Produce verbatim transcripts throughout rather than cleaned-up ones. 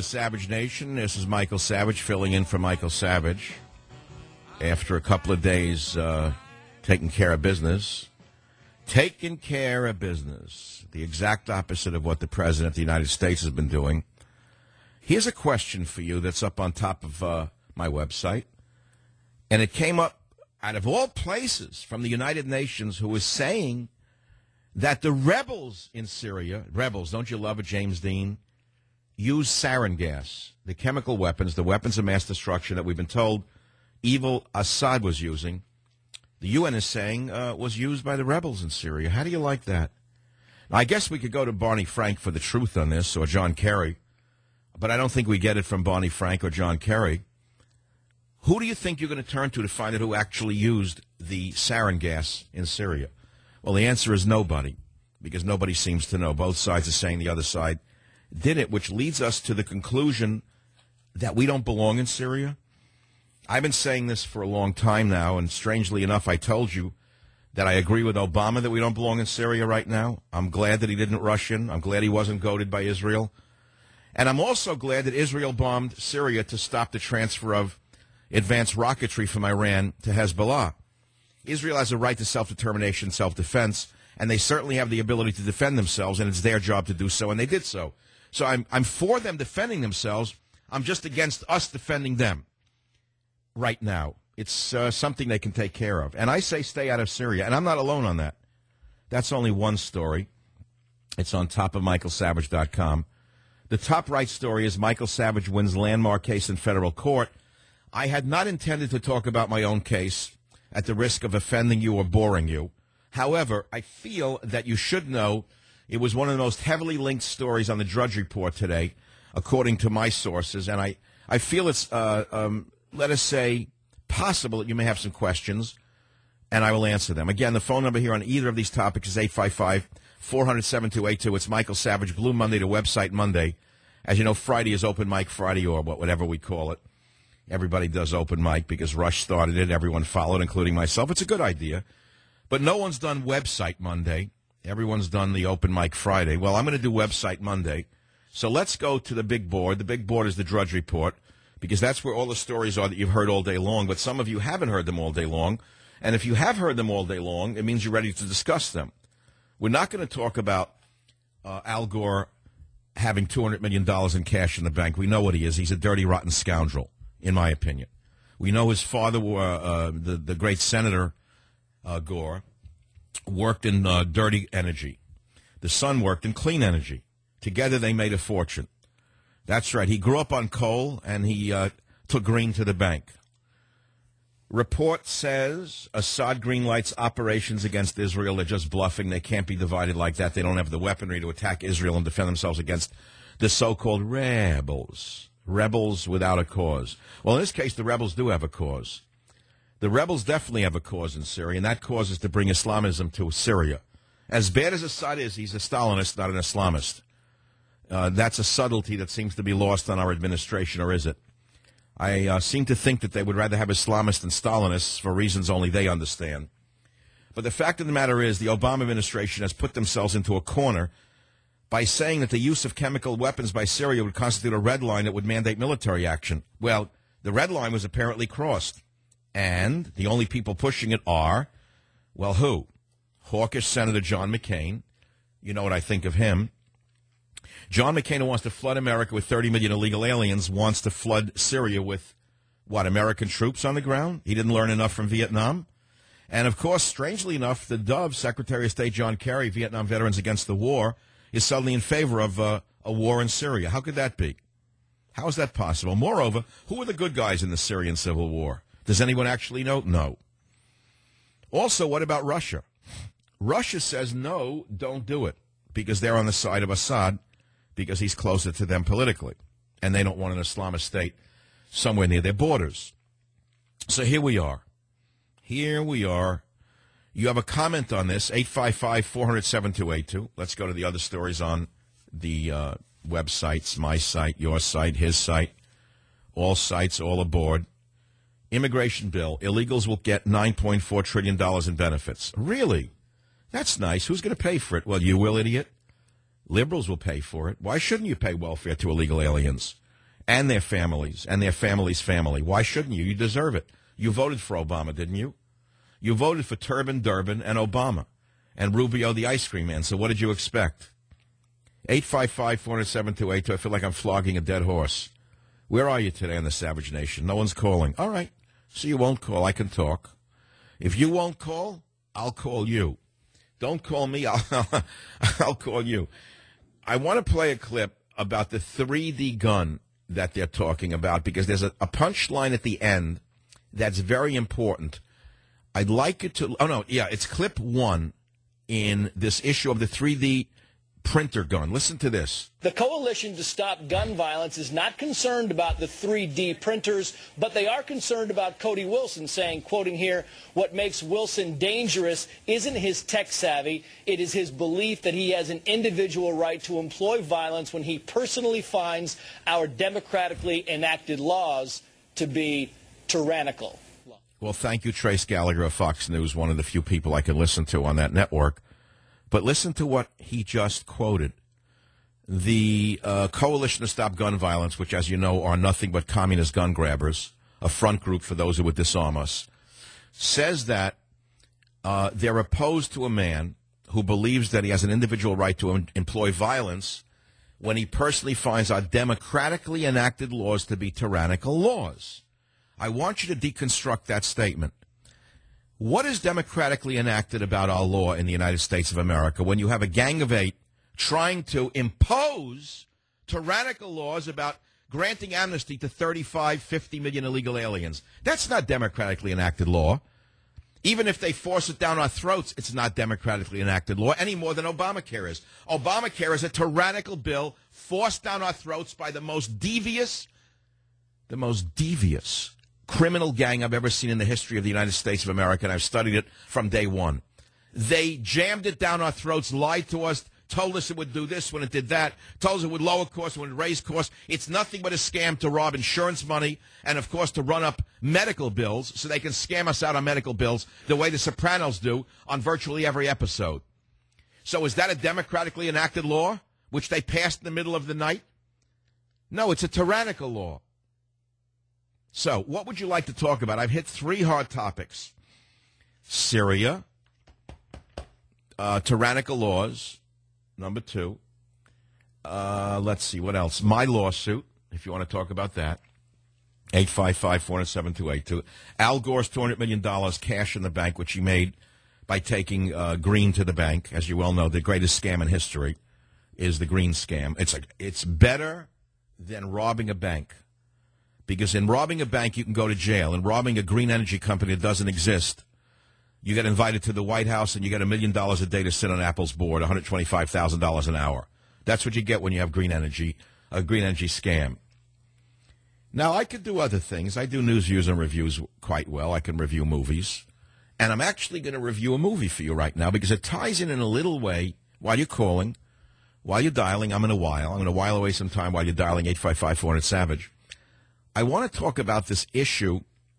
the Savage Nation. This is Michael Savage filling in for Michael Savage after a couple of days uh, taking care of business. Taking care of business, the exact opposite of what the President of the United States has been doing. Here's a question for you that's up on top of uh, my website, and it came up out of all places from the United Nations, who was saying that the rebels in Syria, rebels, don't you love it, James Dean, use sarin gas, the chemical weapons, the weapons of mass destruction that we've been told evil Assad was using. The U N is saying uh, was used by the rebels in Syria. How do you like that? Now, I guess we could go to Barney Frank for the truth on this, or John Kerry, but I don't think we get it from Barney Frank or John Kerry. Who do you think you're going to turn to to find out who actually used the sarin gas in Syria? Well, the answer is nobody, because nobody seems to know. Both sides are saying the other side did it, which leads us to the conclusion that we don't belong in Syria. I've been saying this for a long time now, and strangely enough, I told you that I agree with Obama that we don't belong in Syria right now. I'm glad that he didn't rush in. I'm glad he wasn't goaded by Israel. And I'm also glad that Israel bombed Syria to stop the transfer of advanced rocketry from Iran to Hezbollah. Israel has a right to self-determination, self-defense, and they certainly have the ability to defend themselves, and it's their job to do so, and they did so. So I'm, I'm for them defending themselves. I'm just against us defending them right now. It's uh, something they can take care of. And I say stay out of Syria, and I'm not alone on that. That's only one story. It's on top of michael savage dot com. The top right story is Michael Savage wins landmark case in federal court. I had not intended to talk about my own case at the risk of offending you or boring you. However, I feel that you should know it was one of the most heavily linked stories on the Drudge Report today, according to my sources, and I, I feel it's, uh, um, let us say, possible that you may have some questions, and I will answer them. Again, the phone number here on either of these topics is eight five five, four hundred, seven two eight two. It's Michael Savage, Blue Monday to Website Monday. As you know, Friday is Open Mic Friday, or whatever we call it. Everybody does open mic because Rush started it. Everyone followed, including myself. It's a good idea. But no one's done Website Monday. Everyone's done the Open Mic Friday. Well, I'm going to do Website Monday. So let's go to the big board. The big board is the Drudge Report, because that's where all the stories are that you've heard all day long. But some of you haven't heard them all day long. And if you have heard them all day long, it means you're ready to discuss them. We're not going to talk about uh, Al Gore having two hundred million dollars in cash in the bank. We know what he is. He's a dirty, rotten scoundrel, in my opinion. We know his father, uh, uh, the, the great Senator uh, Gore, worked in uh, dirty energy. The son worked in clean energy. Together they made a fortune. That's right. He grew up on coal, and he uh, took green to the bank. Report says Assad greenlights operations against Israel. They're just bluffing. They can't be divided like that. They don't have the weaponry to attack Israel and defend themselves against the so-called rebels. Rebels without a cause. Well, in this case, the rebels do have a cause. The rebels definitely have a cause in Syria, and that cause is to bring Islamism to Syria. As bad as Assad is, he's a Stalinist, not an Islamist. Uh, that's a subtlety that seems to be lost on our administration, or is it? I uh, seem to think that they would rather have Islamists than Stalinists for reasons only they understand. But the fact of the matter is the Obama administration has put themselves into a corner by saying that the use of chemical weapons by Syria would constitute a red line that would mandate military action. Well, the red line was apparently crossed. And the only people pushing it are, well, who? Hawkish Senator John McCain. You know what I think of him. John McCain, who wants to flood America with thirty million illegal aliens, wants to flood Syria with, what, American troops on the ground? He didn't learn enough from Vietnam. And, of course, strangely enough, the Dove, Secretary of State John Kerry, Vietnam Veterans Against the War, is suddenly in favor of uh, a war in Syria. How could that be? How is that possible? Moreover, who are the good guys in the Syrian civil war? Does anyone actually know? No. Also, what about Russia? Russia says, no, don't do it, because they're on the side of Assad, because he's closer to them politically, and they don't want an Islamist state somewhere near their borders. So here we are. Here we are. You have a comment on this, eight five five, four hundred, seven two eight two. Let's go to the other stories on the uh, websites, my site, your site, his site, all sites, all aboard. Immigration bill. Illegals will get nine point four trillion dollars in benefits. Really? That's nice. Who's going to pay for it? Well, you will, idiot. Liberals will pay for it. Why shouldn't you pay welfare to illegal aliens? and their families and their family's family. Why shouldn't you? You deserve it. You voted for Obama, didn't you? You voted for Turbin, Durbin, and Obama, and Rubio, the ice cream man. So what did you expect? eight five five, four zero seven, two eight two. I feel like I'm flogging a dead horse. Where are you today on the Savage Nation? No one's calling. All right. So you won't call. I can talk. If you won't call, I'll call you. Don't call me. I'll, I'll call you. I want to play a clip about the three D gun that they're talking about because there's a, a punchline at the end that's very important. I'd like it to – oh, no, yeah, it's clip one in this issue of the three D printer gun. Listen to this. The Coalition to Stop Gun Violence is not concerned about the three D printers, but they are concerned about Cody Wilson saying, quoting here, what makes Wilson dangerous isn't his tech savvy. It is his belief that he has an individual right to employ violence when he personally finds our democratically enacted laws to be tyrannical. Well, thank you, Trace Gallagher of Fox News, one of the few people I can listen to on that network. But listen to what he just quoted. The uh, Coalition to Stop Gun Violence, which, as you know, are nothing but communist gun grabbers, a front group for those who would disarm us, says that uh, they're opposed to a man who believes that he has an individual right to em- employ violence when he personally finds our democratically enacted laws to be tyrannical laws. I want you to deconstruct that statement. What is democratically enacted about our law in the United States of America when you have a gang of eight trying to impose tyrannical laws about granting amnesty to thirty-five, fifty million illegal aliens? That's not democratically enacted law. Even if they force it down our throats, it's not democratically enacted law any more than Obamacare is. Obamacare is a tyrannical bill forced down our throats by the most devious, the most devious criminal gang I've ever seen in the history of the United States of America, and I've studied it from day one. They jammed it down our throats, lied to us, told us it would do this when it did that, told us it would lower costs when it raised costs. It's nothing but a scam to rob insurance money and, of course, to run up medical bills so they can scam us out on medical bills the way the Sopranos do on virtually every episode. So is that a democratically enacted law, which they passed in the middle of the night? No, it's a tyrannical law. So, what would you like to talk about? I've hit three hard topics. Syria, uh, tyrannical laws, number two. Uh, let's see, what else? My lawsuit, if you want to talk about that. eight five five, four zero seven, two eight two. Al Gore's two hundred million dollars cash in the bank, which he made by taking uh, green to the bank. As you well know, the greatest scam in history is the green scam. It's a, it's better than robbing a bank. Because in robbing a bank, you can go to jail. In robbing a green energy company that doesn't exist, you get invited to the White House and you get a million dollars a day to sit on Apple's board, one hundred twenty-five thousand dollars an hour. That's what you get when you have green energy, a green energy scam. Now, I could do other things. I do news, views, and reviews quite well. I can review movies. And I'm actually going to review a movie for you right now because it ties in in a little way while you're calling, while you're dialing. I'm going to while. I'm going to while away some time while you're dialing eight five five, four hundred, SAVAGE. I want to talk about this issue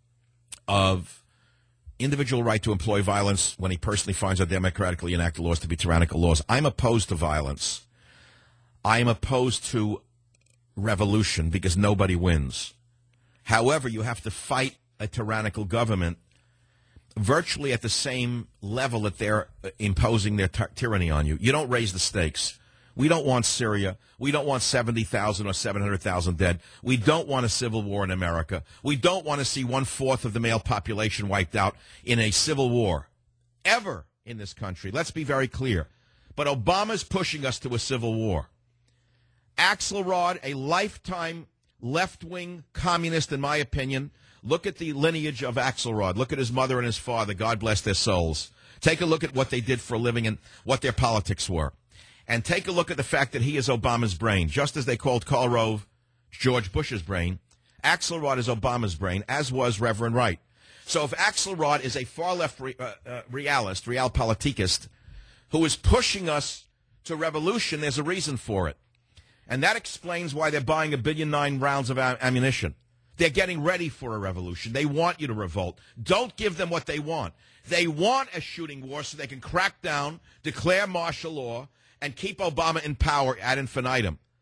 of individual right to employ violence when he personally finds our democratically enacted laws to be tyrannical laws. I'm opposed to violence. I'm opposed to revolution because nobody wins. However, you have to fight a tyrannical government virtually at the same level that they're imposing their ty- tyranny on you. You don't raise the stakes. We don't want Syria. We don't want seventy thousand or seven hundred thousand dead. We don't want a civil war in America. We don't want to see one-fourth of the male population wiped out in a civil war, ever in this country. Let's be very clear. But Obama's pushing us to a civil war. Axelrod, a lifetime left-wing communist, in my opinion. Look at the lineage of Axelrod. Look at his mother and his father. God bless their souls. Take a look at what they did for a living and what their politics were. And take a look at the fact that he is Obama's brain. Just as they called Karl Rove George Bush's brain, Axelrod is Obama's brain, as was Reverend Wright. So if Axelrod is a far-left re, uh, uh, realist, realpolitikist, who is pushing us to revolution, there's a reason for it. And that explains why they're buying a billion nine rounds of am- ammunition. They're getting ready for a revolution. They want you to revolt. Don't give them what they want. They want a shooting war so they can crack down, declare martial law, and keep Obama in power ad infinitum.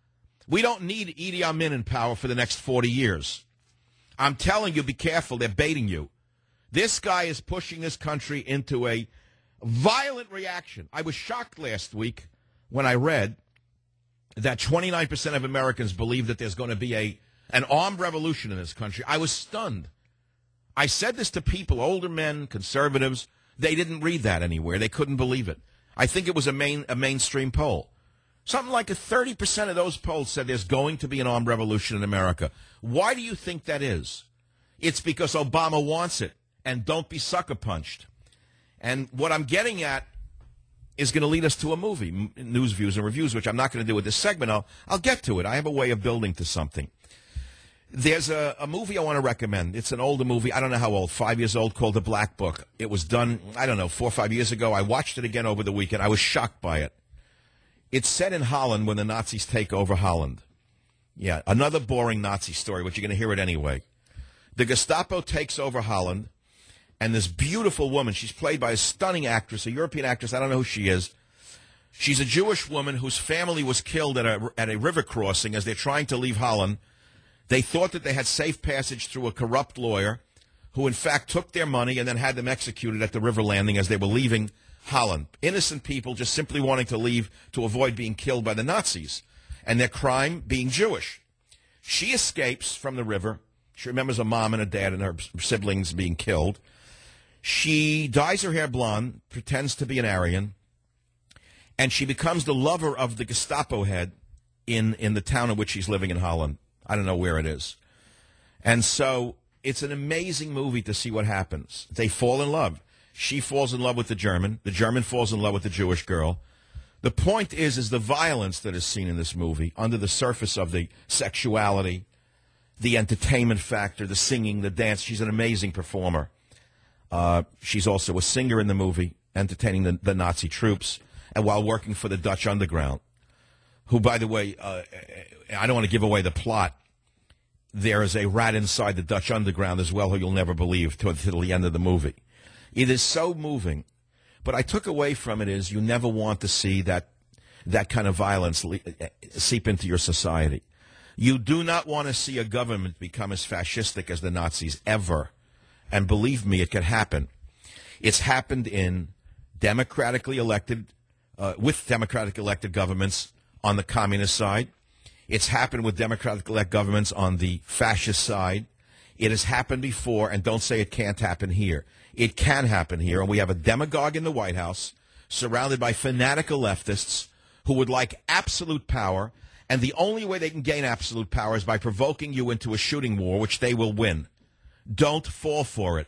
We don't need Idi Amin in power for the next forty years. I'm telling you, be careful. They're baiting you. This guy is pushing this country into a violent reaction. I was shocked last week when I read that twenty-nine percent of Americans believe that there's going to be a an armed revolution in this country. I was stunned. I said this to people, older men, conservatives. They didn't read that anywhere. They couldn't believe it. I think it was a main a mainstream poll. Something like a thirty percent of those polls said there's going to be an armed revolution in America. Why do you think that is? It's because Obama wants it, and don't be sucker punched. And what I'm getting at is going to lead us to a movie, News, Views, and Reviews, which I'm not going to do with this segment. I'll, I'll get to it. I have a way of building to something. There's a, a movie I want to recommend. It's an older movie. I don't know how old, five years old, called The Black Book. It was done, I don't know, four or five years ago. I watched it again over the weekend. I was shocked by it. It's set in Holland when the Nazis take over Holland. Yeah, another boring Nazi story, but you're going to hear it anyway. The Gestapo takes over Holland, and this beautiful woman, she's played by a stunning actress, a European actress, I don't know who she is. She's a Jewish woman whose family was killed at a, at a river crossing as they're trying to leave Holland. They thought that they had safe passage through a corrupt lawyer who, in fact, took their money and then had them executed at the river landing as they were leaving Holland. Innocent people just simply wanting to leave to avoid being killed by the Nazis, and their crime being Jewish. She escapes from the river. She remembers a mom and a dad and her siblings being killed. She dyes her hair blonde, pretends to be an Aryan, and she becomes the lover of the Gestapo head in, in the town in which she's living in Holland. I don't know where it is. And so it's an amazing movie to see what happens. They fall in love. She falls in love with the German. The German falls in love with the Jewish girl. The point is, is the violence that is seen in this movie under the surface of the sexuality, the entertainment factor, the singing, the dance. She's an amazing performer. Uh, she's also a singer in the movie, entertaining the, the Nazi troops, and while working for the Dutch underground, who, by the way, uh, I don't want to give away the plot. There is a rat inside the Dutch underground as well who you'll never believe till, till the end of the movie. It is so moving. But I took away from it is you never want to see that that kind of violence le- seep into your society. You do not want to see a government become as fascistic as the Nazis ever. And believe me, it could happen. It's happened in democratically elected, uh, with democratically elected governments on the communist side. It's happened with democratically elected governments on the fascist side. It has happened before, and don't say it can't happen here. It can happen here, and we have a demagogue in the White House surrounded by fanatical leftists who would like absolute power, and the only way they can gain absolute power is by provoking you into a shooting war, which they will win. Don't fall for it.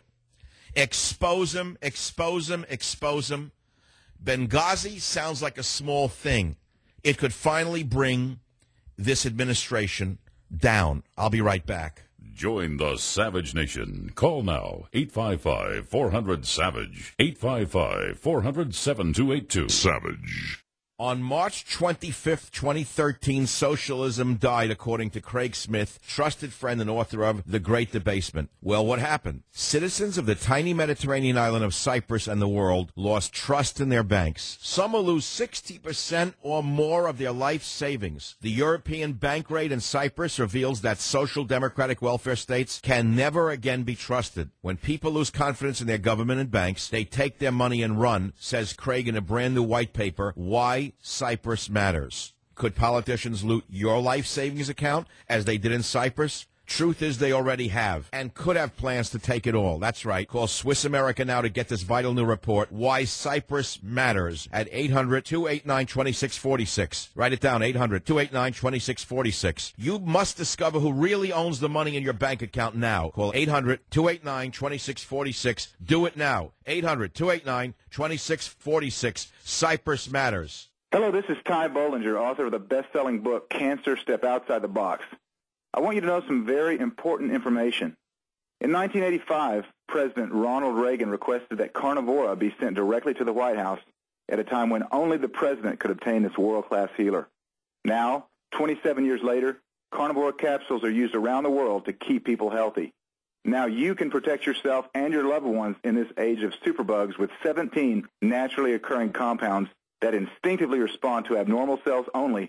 Expose them, expose them, expose them. Benghazi sounds like a small thing. It could finally bring this administration down. I'll be right back. Join the Savage Nation. Call now, eight five five, four hundred, SAVAGE, eight five five, four hundred, seven two eight two. Savage. On March twenty-fifth, twenty thirteen, socialism died, according to Craig Smith, trusted friend and author of The Great Debasement. Well, what happened? Citizens of the tiny Mediterranean island of Cyprus and the world lost trust in their banks. Some will lose sixty percent or more of their life savings. The European bank raid in Cyprus reveals that social democratic welfare states can never again be trusted. When people lose confidence in their government and banks, they take their money and run, says Craig in a brand new white paper, Why Cyprus Matters. Could politicians loot your life savings account as they did in Cyprus? Truth is they already have and could have plans to take it all. That's right. Call Swiss America now to get this vital new report, Why Cyprus Matters, at eight hundred, two eight nine, two six four six. Write it down, eight hundred, two eight nine, two six four six. You must discover who really owns the money in your bank account now. Call eight hundred, two eight nine, two six four six. Do it now. eight hundred, two eight nine, two six four six. Cyprus Matters. Hello, this is Ty Bollinger, author of the best-selling book, Cancer, Step Outside the Box. I want you to know some very important information. In nineteen eighty-five, President Ronald Reagan requested that Carnivora be sent directly to the White House at a time when only the president could obtain this world-class healer. Now, twenty-seven years later, Carnivora capsules are used around the world to keep people healthy. Now you can protect yourself and your loved ones in this age of superbugs with seventeen naturally occurring compounds that instinctively respond to abnormal cells only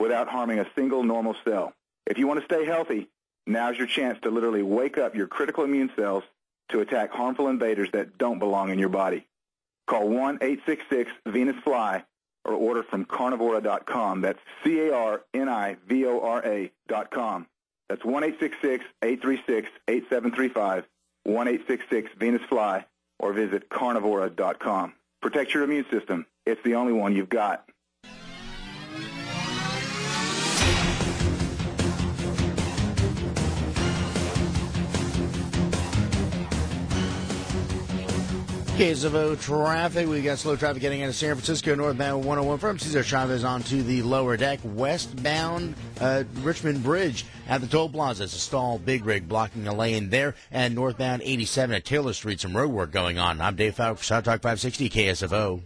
without harming a single normal cell. If you want to stay healthy, now's your chance to literally wake up your critical immune cells to attack harmful invaders that don't belong in your body. Call one eight six six Venus Fly or order from carnivora dot com. That's C A R N I V O R A dot com. That's one eight six six, eight three six, eight seven three five, one eight six six Venus Fly, or visit carnivora dot com. Protect your immune system. It's the only one you've got. K S F O traffic. We got slow traffic getting into San Francisco northbound one oh one from Cesar Chavez onto the lower deck. Westbound uh, Richmond Bridge at the toll plaza. It's a stalled big rig blocking a lane there. And northbound eighty-seven at Taylor Street, some road work going on. I'm Dave Fowler for South Talk five sixty K S F O.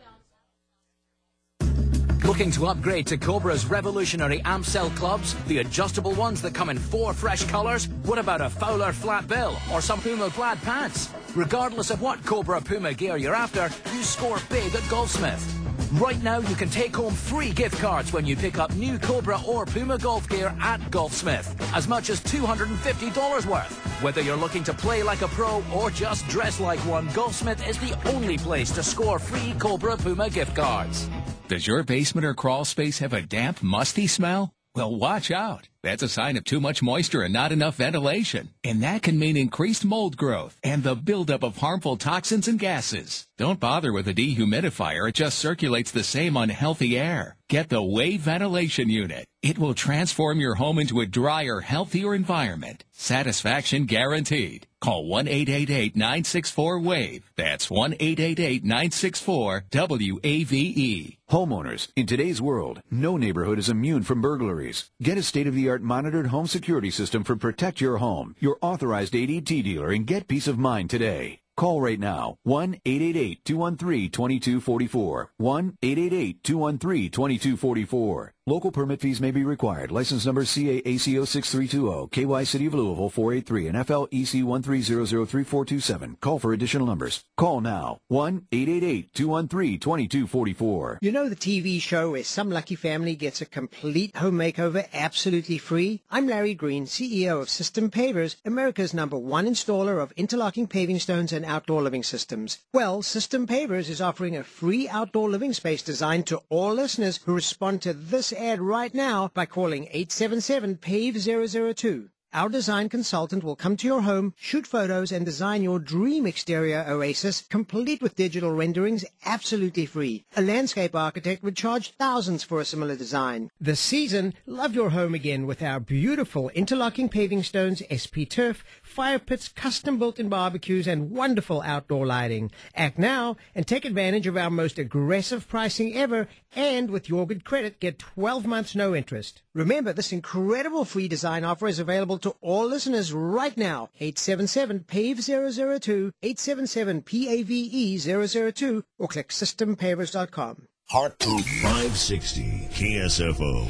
Looking to upgrade to Cobra's revolutionary amp cell clubs? The adjustable ones that come in four fresh colors? What about a Fowler flat bill or some Puma plaid pants? Regardless of what Cobra Puma gear you're after, you score big at Golfsmith. Right now, you can take home free gift cards when you pick up new Cobra or Puma golf gear at Golfsmith, as much as two hundred fifty dollars worth. Whether you're looking to play like a pro or just dress like one, Golfsmith is the only place to score free Cobra Puma gift cards. Does your basement or crawl space have a damp, musty smell? Well, watch out. That's a sign of too much moisture and not enough ventilation. And that can mean increased mold growth and the buildup of harmful toxins and gases. Don't bother with a dehumidifier. It just circulates the same unhealthy air. Get the Wave Ventilation Unit. It will transform your home into a drier, healthier environment. Satisfaction guaranteed. Call one eight eight eight, nine six four, WAVE. That's one eight eight eight, nine six four, W A V E. Homeowners, in today's world, no neighborhood is immune from burglaries. Get a state-of-the-art monitored home security system from Protect Your Home, your authorized A D T dealer, and get peace of mind today. Call right now, one eight eight eight, two one three, two two four four, one eight eight eight, two one three, two two four four. Local permit fees may be required. License number C A A C zero six three two zero, K Y City of Louisville four eight three, and F L E C one three zero zero three four two seven. Call for additional numbers. Call now, one eight eight eight, two one three, two two four four. You know the T V show where some lucky family gets a complete home makeover absolutely free? I'm Larry Green, C E O of System Pavers, America's number one installer of interlocking paving stones and outdoor living systems. Well, System Pavers is offering a free outdoor living space designed to all listeners who respond to this ad right now by calling eight seven seven, P A V E zero zero two. Our design consultant will come to your home, shoot photos, and design your dream exterior oasis, complete with digital renderings, absolutely free. A landscape architect would charge thousands for a similar design. This season, love your home again with our beautiful interlocking paving stones, S P Turf, fire pits, custom built-in barbecues, and wonderful outdoor lighting. Act now and take advantage of our most aggressive pricing ever, and with your good credit, get twelve months no interest. Remember, this incredible free design offer is available to all listeners right now. eight seven seven, P A V E zero zero two, eight seven seven, P A V E zero zero two, or click system pavers dot com. Heartbeat five sixty K S F O.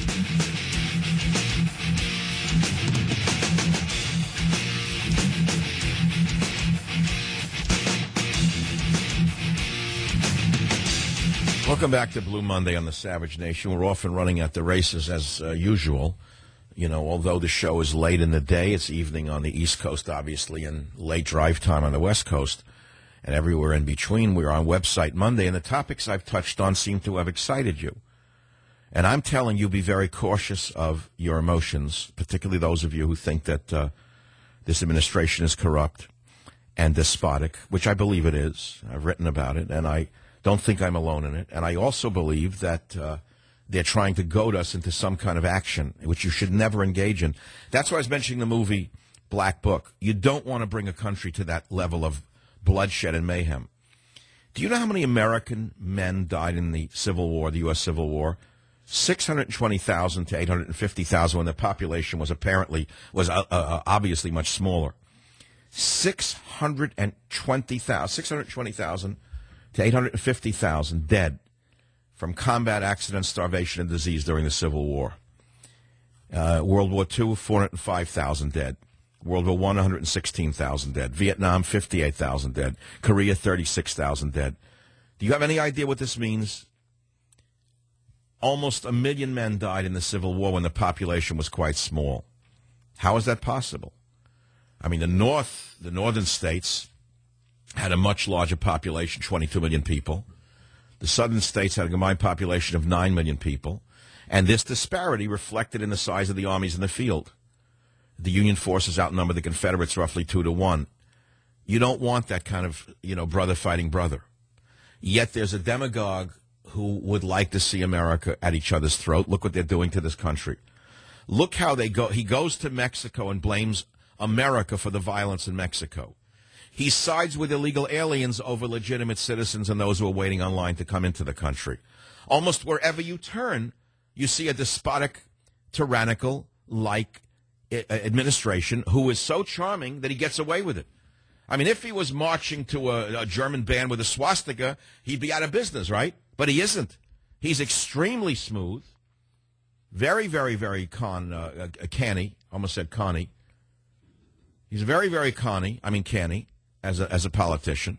Welcome back to Blue Monday on the Savage Nation. We're off and running at the races as uh, usual. You know, although the show is late in the day, it's evening on the East Coast, obviously, and late drive time on the West Coast, and everywhere in between. We're on Website Monday, and the topics I've touched on seem to have excited you. And I'm telling you, be very cautious of your emotions, particularly those of you who think that uh, this administration is corrupt and despotic, which I believe it is. I've written about it, and I don't think I'm alone in it. And I also believe that uh, they're trying to goad us into some kind of action, which you should never engage in. That's why I was mentioning the movie Black Book. You don't want to bring a country to that level of bloodshed and mayhem. Do you know how many American men died in the Civil War, the U S Civil War? six hundred twenty thousand to eight hundred fifty thousand when the population was apparently, was uh, uh, obviously much smaller. six hundred twenty thousand, six hundred twenty thousand to eight hundred fifty thousand dead from combat accidents, starvation, and disease during the Civil War. Uh, World War Two, four hundred five thousand dead. World War One, one hundred sixteen thousand dead. Vietnam, fifty-eight thousand dead. Korea, thirty-six thousand dead. Do you have any idea what this means? almost a million men died in the Civil War when the population was quite small. How is that possible? I mean, the North, the northern states had a much larger population, twenty-two million people. The southern states had a combined population of nine million people. And this disparity reflected in the size of the armies in the field. The Union forces outnumbered the Confederates roughly two to one. You don't want that kind of, you know, brother fighting brother. Yet there's a demagogue who would like to see America at each other's throat. Look what they're doing to this country. Look how they go. He goes to Mexico and blames America for the violence in Mexico. He sides with illegal aliens over legitimate citizens and those who are waiting online to come into the country. Almost wherever you turn, you see a despotic, tyrannical, like administration who is so charming that he gets away with it. I mean, if he was marching to a, a German band with a swastika, he'd be out of business, right? But he isn't. He's extremely smooth, very, very, very con, uh, uh, canny. Almost said conny. He's very, very conny. I mean, canny as a as a politician.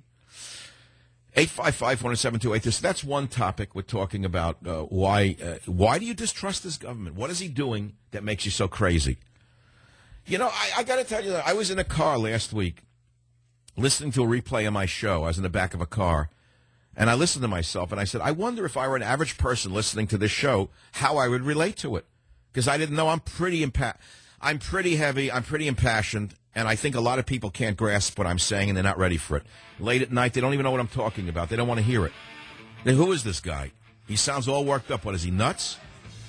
eight five five, four seven two eight. That's one topic we're talking about. Uh, why uh, why do you distrust this government? What is he doing that makes you so crazy? You know, I, I got to tell you that I was in a car last week listening to a replay of my show. I was in the back of a car, and I listened to myself, and I said, I wonder if I were an average person listening to this show, how I would relate to it. Because I didn't know I'm pretty impa- I'm pretty heavy, I'm pretty impassioned, and I think a lot of people can't grasp what I'm saying, and they're not ready for it. Late at night, they don't even know what I'm talking about. They don't want to hear it. Then who is this guy? He sounds all worked up. What, is he nuts?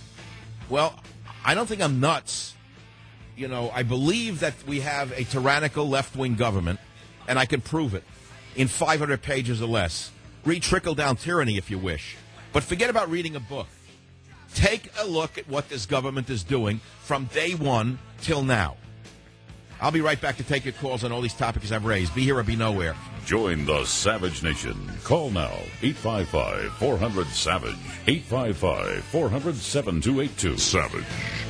Well, I don't think I'm nuts. You know, I believe that we have a tyrannical left-wing government, and I can prove it in five hundred pages or less. Read Trickle-Down Tyranny if you wish. But forget about reading a book. Take a look at what this government is doing from day one till now. I'll be right back to take your calls on all these topics I've raised. Be here or be nowhere. Join the Savage Nation. Call now, eight five five, four hundred, SAVAGE. eight five five, four hundred, seven two eight two. Savage.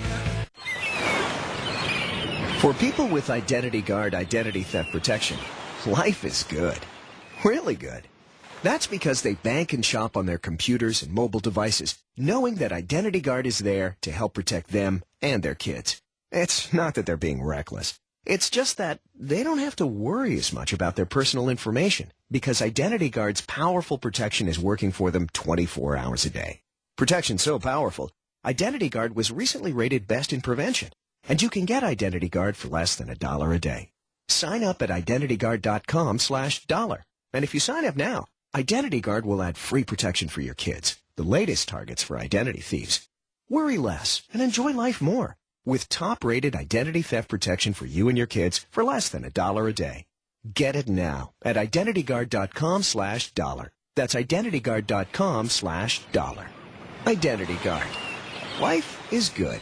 For people with Identity Guard identity theft protection, life is good. Really good. That's because they bank and shop on their computers and mobile devices, knowing that Identity Guard is there to help protect them and their kids. It's not that they're being reckless. It's just that they don't have to worry as much about their personal information because Identity Guard's powerful protection is working for them twenty-four hours a day. Protection's so powerful, Identity Guard was recently rated best in prevention, and you can get Identity Guard for less than a dollar a day. Sign up at identityguard.com slash dollar. And if you sign up now, Identity Guard will add free protection for your kids, the latest targets for identity thieves. Worry less and enjoy life more with top-rated identity theft protection for you and your kids for less than a dollar a day. Get it now at identityguard.com slash dollar. That's identityguard.com slash dollar. Identity Guard. Life is good.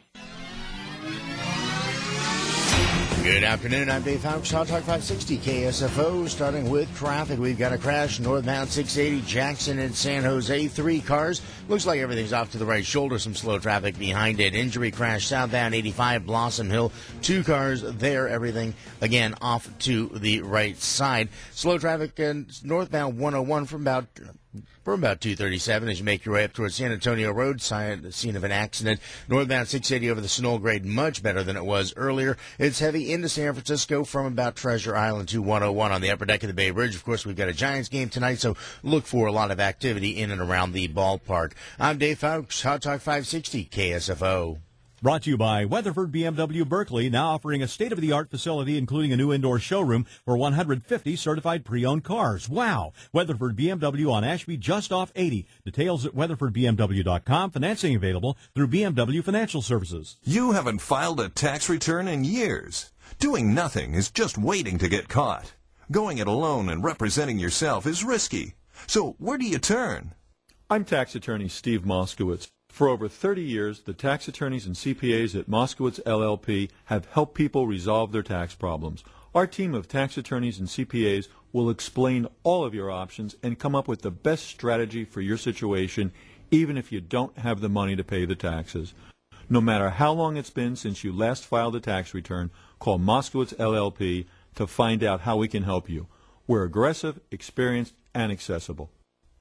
Good afternoon. I'm Dave Fowles, Hot Talk five sixty K S F O. Starting with traffic, we've got a crash northbound six eighty Jackson and San Jose. Three cars. Looks like everything's off to the right shoulder. Some slow traffic behind it. Injury crash southbound eighty-five Blossom Hill. Two cars there. Everything again off to the right side. Slow traffic uh, northbound one oh one from about. From about two thirty-seven as you make your way up towards San Antonio Road, scene of an accident. Northbound six eighty over the Snow grade, much better than it was earlier. It's heavy into San Francisco from about Treasure Island to one oh one on the upper deck of the Bay Bridge. Of course, we've got a Giants game tonight, so look for a lot of activity in and around the ballpark. I'm Dave Fowles, Hot Talk five sixty K S F O. Brought to you by Weatherford B M W Berkeley, now offering a state-of-the-art facility including a new indoor showroom for one hundred fifty certified pre-owned cars. Wow! Weatherford B M W on Ashby, just off eighty. Details at weatherford b m w dot com. Financing available through B M W Financial Services. You haven't filed a tax return in years. Doing nothing is just waiting to get caught. Going it alone and representing yourself is risky. So where do you turn? I'm tax attorney Steve Moskowitz. For over thirty years, the tax attorneys and C P As at Moskowitz L L P have helped people resolve their tax problems. Our team of tax attorneys and C P As will explain all of your options and come up with the best strategy for your situation, even if you don't have the money to pay the taxes. No matter how long it's been since you last filed a tax return, call Moskowitz L L P to find out how we can help you. We're aggressive, experienced, and accessible.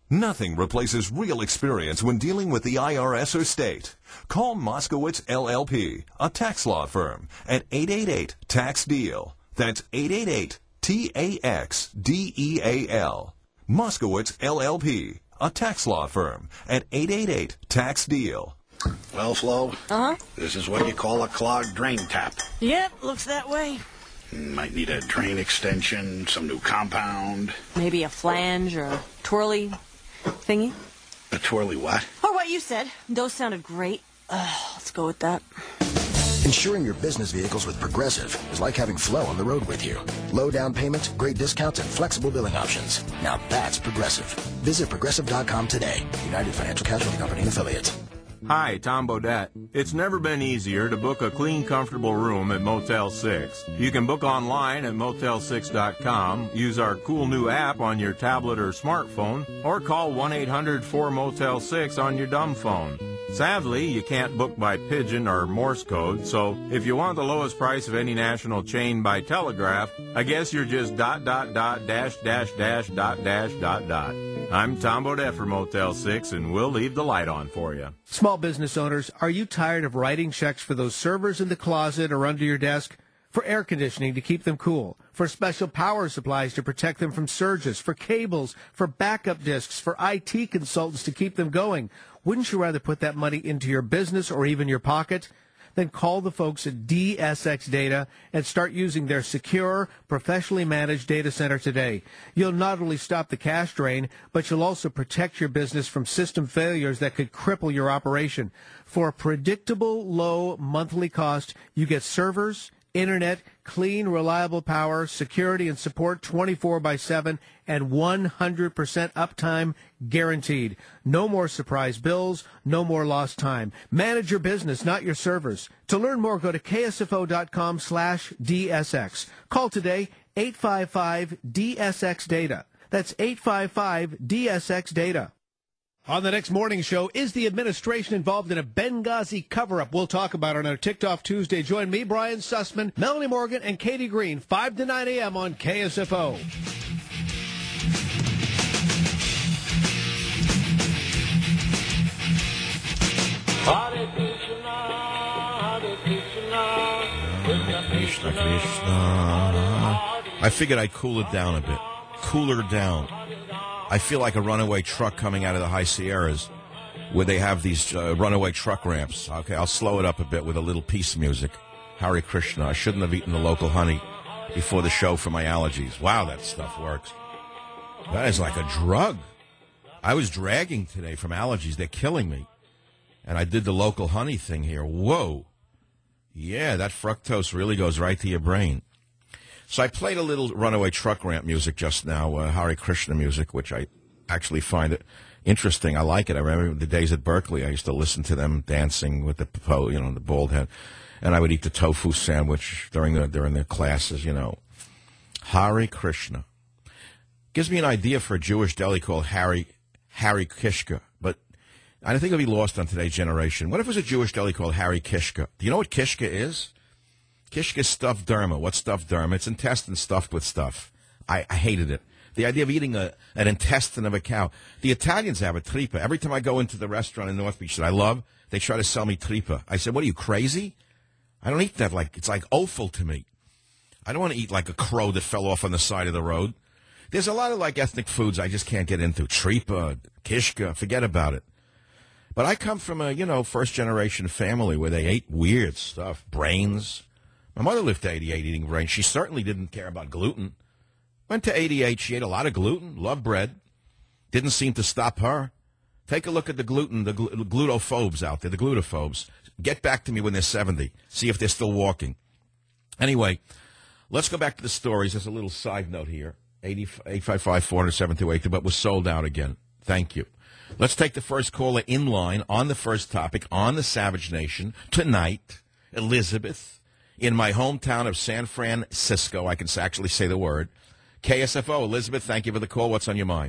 Nothing replaces real experience when dealing with the I R S or state. Call Moskowitz L L P, a tax law firm, at eight eight eight, tax deal. That's eight eight eight, T A X D E A L. Moskowitz L L P, a tax law firm, at eight eight eight, tax deal. Well, Flo, Uh-huh. this is what you call a clogged drain tap. Yep, looks that way. Might need a drain extension, some new compound. Maybe a flange or a twirly thingy. A twirly what? Or what you said. Those sounded great. Uh, let's go with that. Insuring your business vehicles with Progressive is like having Flo on the road with you. Low down payments, great discounts, and flexible billing options. Now that's Progressive. Visit Progressive dot com today. United Financial Casualty Company and Affiliates. Hi, Tom Bodette. It's never been easier to book a clean, comfortable room at Motel six. You can book online at motel six dot com, use our cool new app on your tablet or smartphone, or call one eight hundred four motel six on your dumb phone. Sadly, you can't book by pigeon or Morse code, so if you want the lowest price of any national chain by telegraph, I guess you're just dot dot dot dash dash dash dot dash dot dot. I'm Tom Bodette for Motel six, and we'll leave the light on for you. Small business owners, are you tired of writing checks for those servers in the closet or under your desk? For air conditioning to keep them cool, for special power supplies to protect them from surges, for cables, for backup disks, for I T consultants to keep them going. Wouldn't you rather put that money into your business or even your pocket? Then call the folks at D S X Data and start using their secure, professionally managed data center today. You'll not only stop the cash drain, but you'll also protect your business from system failures that could cripple your operation. For a predictable, low monthly cost, you get servers, internet, clean, reliable power, security, and support twenty-four by seven, and one hundred percent uptime guaranteed. No more surprise bills, no more lost time. Manage your business, not your servers. To learn more, go to K S F O dot com slash D S X. Call today, eight five five D S X data. That's eight five five D S X data. On the next morning show, is the administration involved in a Benghazi cover-up? We'll talk about it on our TikTok Tuesday. Join me, Brian Sussman, Melanie Morgan, and Katie Green, five to nine a.m. on K S F O. Krishna, Krishna. I figured I'd cool it down a bit. Cooler down. I feel like a runaway truck coming out of the High Sierras where they have these uh, runaway truck ramps. Okay, I'll slow it up a bit with a little peace music. Hare Krishna. I shouldn't have eaten the local honey before the show for my allergies. Wow, that stuff works. That is like a drug. I was dragging today from allergies. They're killing me. And I did the local honey thing here. Whoa. Yeah, that fructose really goes right to your brain. So I played a little runaway truck ramp music just now, uh, Hare Krishna music, which I actually find it interesting. I like it. I remember the days at Berkeley, I used to listen to them dancing with the, you know, the bald head. And I would eat the tofu sandwich during the during their classes, you know. Hare Krishna. Gives me an idea for a Jewish deli called Harry, Harry Kishka. But I think it'll be lost on today's generation. What if it was a Jewish deli called Harry Kishka? Do you know what Kishka is? Kishka is stuffed derma. What's stuffed derma? It's intestine stuffed with stuff. I, I hated it. The idea of eating a, an intestine of a cow. The Italians have a tripa. Every time I go into the restaurant in North Beach that I love, they try to sell me tripa. I said, what are you, crazy? I don't eat that. Like It's like offal to me. I don't want to eat like a crow that fell off on the side of the road. There's a lot of like ethnic foods I just can't get into. Tripa, kishka, forget about it. But I come from a, you know, first-generation family where they ate weird stuff. Brains. My mother lived to eighty-eight eating brains. She certainly didn't care about gluten. Went to eighty-eight. She ate a lot of gluten, loved bread. Didn't seem to stop her. Take a look at the gluten, the gl- glutophobes out there, the glutophobes. Get back to me when they're seventy. See if they're still walking. Anyway, let's go back to the stories. There's a little side note here. eight five five, four zero zero, seven two eight two, but was sold out again. Thank you. Let's take the first caller in line on the first topic on the Savage Nation tonight. Elizabeth. In my hometown of San Francisco, I can actually say the word. K S F O, Elizabeth, thank you for the call. What's on your mind?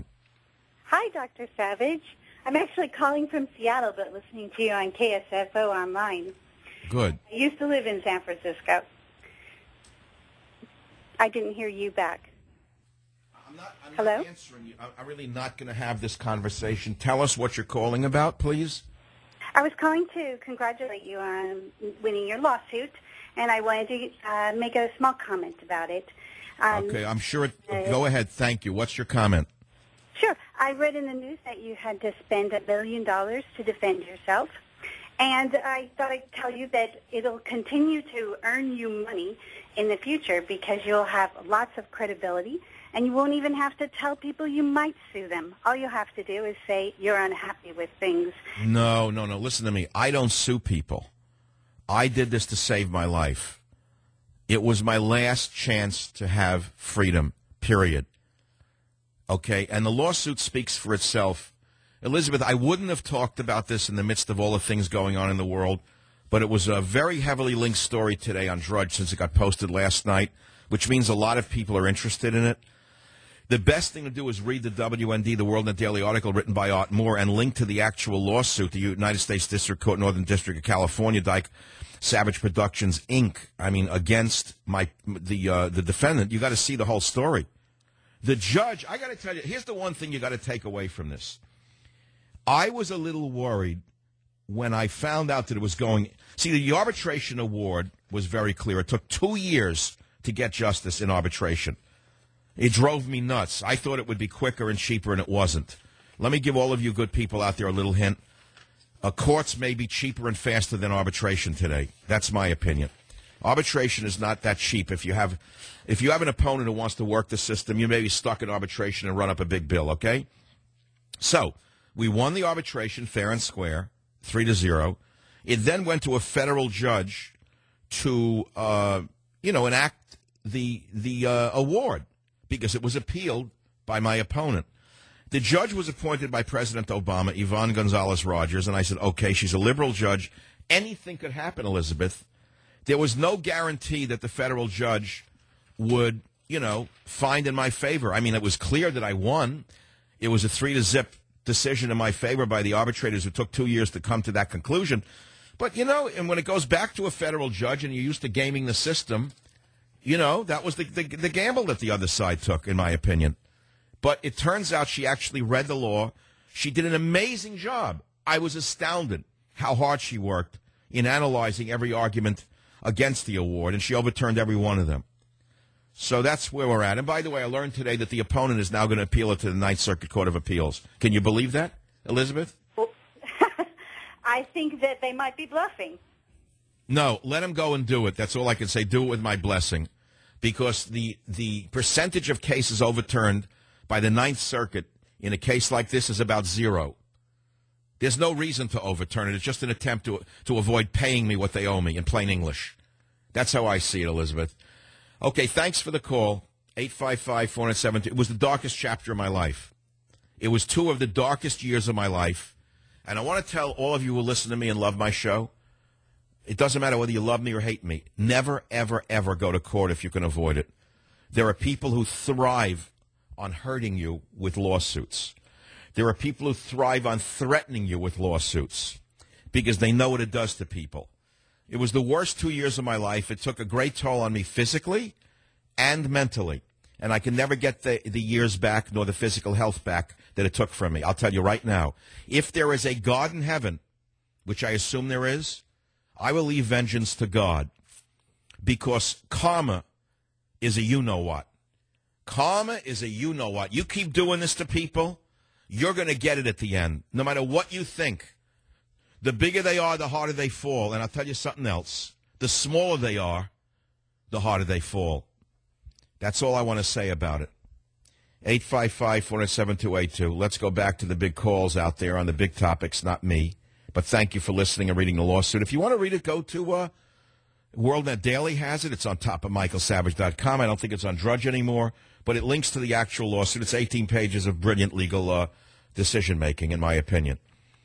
Hi, Doctor Savage. I'm actually calling from Seattle, but listening to you on K S F O online. Good. I used to live in San Francisco. I didn't hear you back. Hello? Answering you. I'm really not going to have this conversation. Tell us what you're calling about, please. I was calling to congratulate you on winning your lawsuit, and I wanted to uh, make a small comment about it. Um, Okay, I'm sure. It, uh, go ahead. Thank you. What's your comment? Sure. I read in the news that you had to spend a million dollars to defend yourself, and I thought I'd tell you that it'll continue to earn you money in the future because you'll have lots of credibility, and you won't even have to tell people you might sue them. All you'll have to do is say you're unhappy with things. No, no, no. Listen to me. I don't sue people. I did this to save my life. It was my last chance to have freedom, period. Okay? And the lawsuit speaks for itself. Elizabeth, I wouldn't have talked about this in the midst of all the things going on in the world, but it was a very heavily linked story today on Drudge since it got posted last night, which means a lot of people are interested in it. The best thing to do is read the W N D, the World Net Daily article written by Art Moore, and link to the actual lawsuit, the United States District Court, Northern District of California, Dyke Savage Productions, Incorporated. I mean, against my the uh, the defendant. You got to see the whole story. The judge, I got to tell you, here's the one thing you got to take away from this. I was a little worried when I found out that it was going. See, the arbitration award was very clear. It took two years to get justice in arbitration. It drove me nuts. I thought it would be quicker and cheaper, and it wasn't. Let me give all of you good people out there a little hint. Uh, courts may be cheaper and faster than arbitration today. That's my opinion. Arbitration is not that cheap. If you have, if you have an opponent who wants to work the system, you may be stuck in arbitration and run up a big bill. Okay. So we won the arbitration fair and square, three to zero. It then went to a federal judge to, uh, you know, enact the the uh, award because it was appealed by my opponent. The judge was appointed by President Obama, Yvonne Gonzalez-Rogers, and I said, okay, she's a liberal judge. Anything could happen, Elizabeth. There was no guarantee that the federal judge would, you know, find in my favor. I mean, it was clear that I won. It was a three to zip decision in my favor by the arbitrators who took two years to come to that conclusion. But, you know, and when it goes back to a federal judge and you're used to gaming the system, you know, that was the, the, the gamble that the other side took, in my opinion. But it turns out she actually read the law. She did an amazing job. I was astounded how hard she worked in analyzing every argument against the award, and she overturned every one of them. So that's where we're at. And by the way, I learned today that the opponent is now going to appeal it to the Ninth Circuit Court of Appeals. Can you believe that, Elizabeth? Well, I think that they might be bluffing. No, let him go and do it. That's all I can say. Do it with my blessing. Because the the percentage of cases overturned by the Ninth Circuit in a case like this is about zero. There's no reason to overturn it. It's just an attempt to to avoid paying me what they owe me in plain English. That's how I see it, Elizabeth. Okay, thanks for the call. eight five five, four nine seven two. It was the darkest chapter of my life. It was two of the darkest years of my life. And I want to tell all of you who listen to me and love my show, it doesn't matter whether you love me or hate me. Never, ever, ever go to court if you can avoid it. There are people who thrive on hurting you with lawsuits. There are people who thrive on threatening you with lawsuits because they know what it does to people. It was the worst two years of my life. It took a great toll on me physically and mentally. And I can never get the, the years back nor the physical health back that it took from me. I'll tell you right now, if there is a God in heaven, which I assume there is, I will leave vengeance to God because karma is a you-know-what. Karma is a you-know-what. You keep doing this to people, you're going to get it at the end, no matter what you think. The bigger they are, the harder they fall. And I'll tell you something else. The smaller they are, the harder they fall. That's all I want to say about it. eight five five, four nine seven, two eight two. Let's go back to the big calls out there on the big topics, not me. But thank you for listening and reading the lawsuit. If you want to read it, go to uh, WorldNet Daily has it. It's on top of michael savage dot com. I don't think it's on Drudge anymore, but it links to the actual lawsuit. It's eighteen pages of brilliant legal uh, decision-making, in my opinion.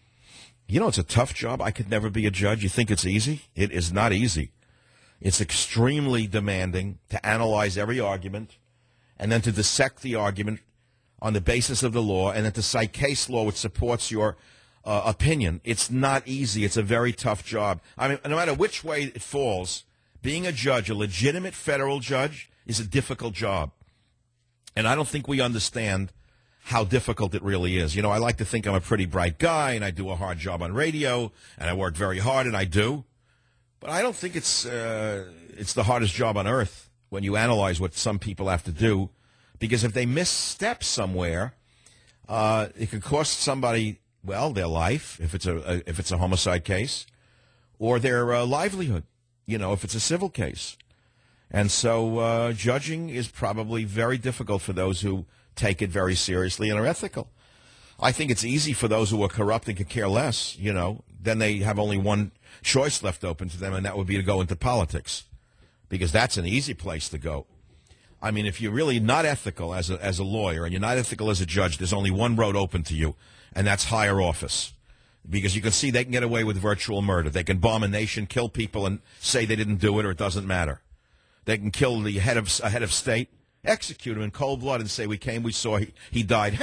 You know, it's a tough job. I could never be a judge. You think it's easy? It is not easy. It's extremely demanding to analyze every argument and then to dissect the argument on the basis of the law and then to cite case law which supports your uh, opinion. It's not easy. It's a very tough job. I mean, no matter which way it falls, being a judge, a legitimate federal judge, is a difficult job. And I don't think we understand how difficult it really is. You know, I like to think I'm a pretty bright guy, and I do a hard job on radio, and I work very hard, and I do. But I don't think it's uh, it's the hardest job on earth when you analyze what some people have to do, because if they misstep somewhere, uh, it could cost somebody, well, their life, if it's a, a if it's a homicide case, or their uh, livelihood, you know, if it's a civil case. And so uh, judging is probably very difficult for those who take it very seriously and are ethical. I think it's easy for those who are corrupt and could care less, you know. Then they have only one choice left open to them, and that would be to go into politics, because that's an easy place to go. I mean, if you're really not ethical as a, as a lawyer and you're not ethical as a judge, there's only one road open to you, and that's higher office. Because you can see they can get away with virtual murder. They can bomb a nation, kill people, and say they didn't do it, or it doesn't matter. They can kill the head of a head of state, execute him in cold blood, and say, we came, we saw, he, he died.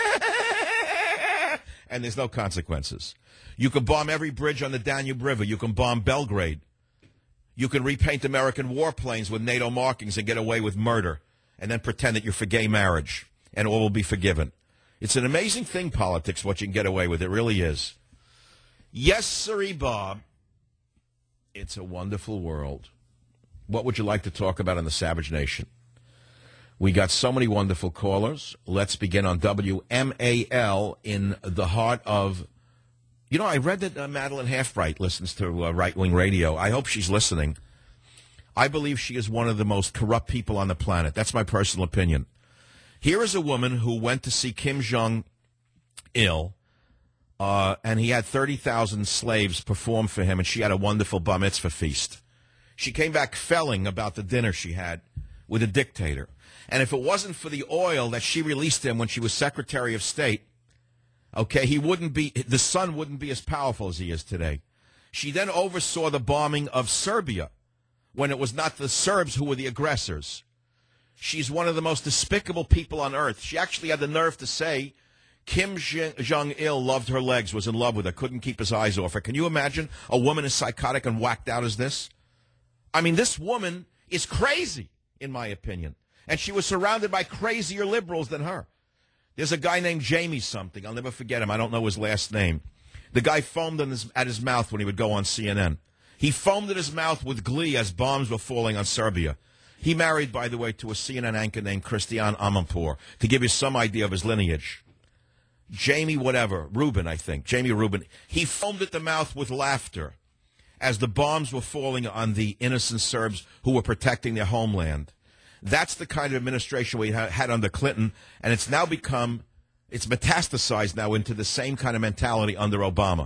And there's no consequences. You can bomb every bridge on the Danube River. You can bomb Belgrade. You can repaint American warplanes with NATO markings and get away with murder, and then pretend that you're for gay marriage, and all will be forgiven. It's an amazing thing, politics, what you can get away with. It really is. Yes, sirree, Bob. It's a wonderful world. What would you like to talk about in the Savage Nation? We got so many wonderful callers. Let's begin on W M A L in the heart of... You know, I read that uh, Madeline Halfbright listens to uh, right-wing radio. I hope she's listening. I believe she is one of the most corrupt people on the planet. That's my personal opinion. Here is a woman who went to see Kim Jong-il, uh, and he had thirty thousand slaves perform for him, and she had a wonderful bar mitzvah feast. She came back felling about the dinner she had with a dictator. And if it wasn't for the oil that she released him when she was Secretary of State, okay, he wouldn't be, the sun wouldn't be as powerful as he is today. She then oversaw the bombing of Serbia when it was not the Serbs who were the aggressors. She's one of the most despicable people on earth. She actually had the nerve to say Kim Jong-il loved her legs, was in love with her, couldn't keep his eyes off her. Can you imagine a woman as psychotic and whacked out as this? I mean, this woman is crazy, in my opinion. And she was surrounded by crazier liberals than her. There's a guy named Jamie something. I'll never forget him. I don't know his last name. The guy foamed in his, at his mouth when he would go on C N N. He foamed at his mouth with glee as bombs were falling on Serbia. He married, by the way, to a C N N anchor named Christiane Amanpour, to give you some idea of his lineage. Jamie whatever, Rubin, I think. Jamie Rubin. He foamed at the mouth with laughter as the bombs were falling on the innocent Serbs who were protecting their homeland. That's the kind of administration we had under Clinton, and it's now become, it's metastasized now into the same kind of mentality under Obama.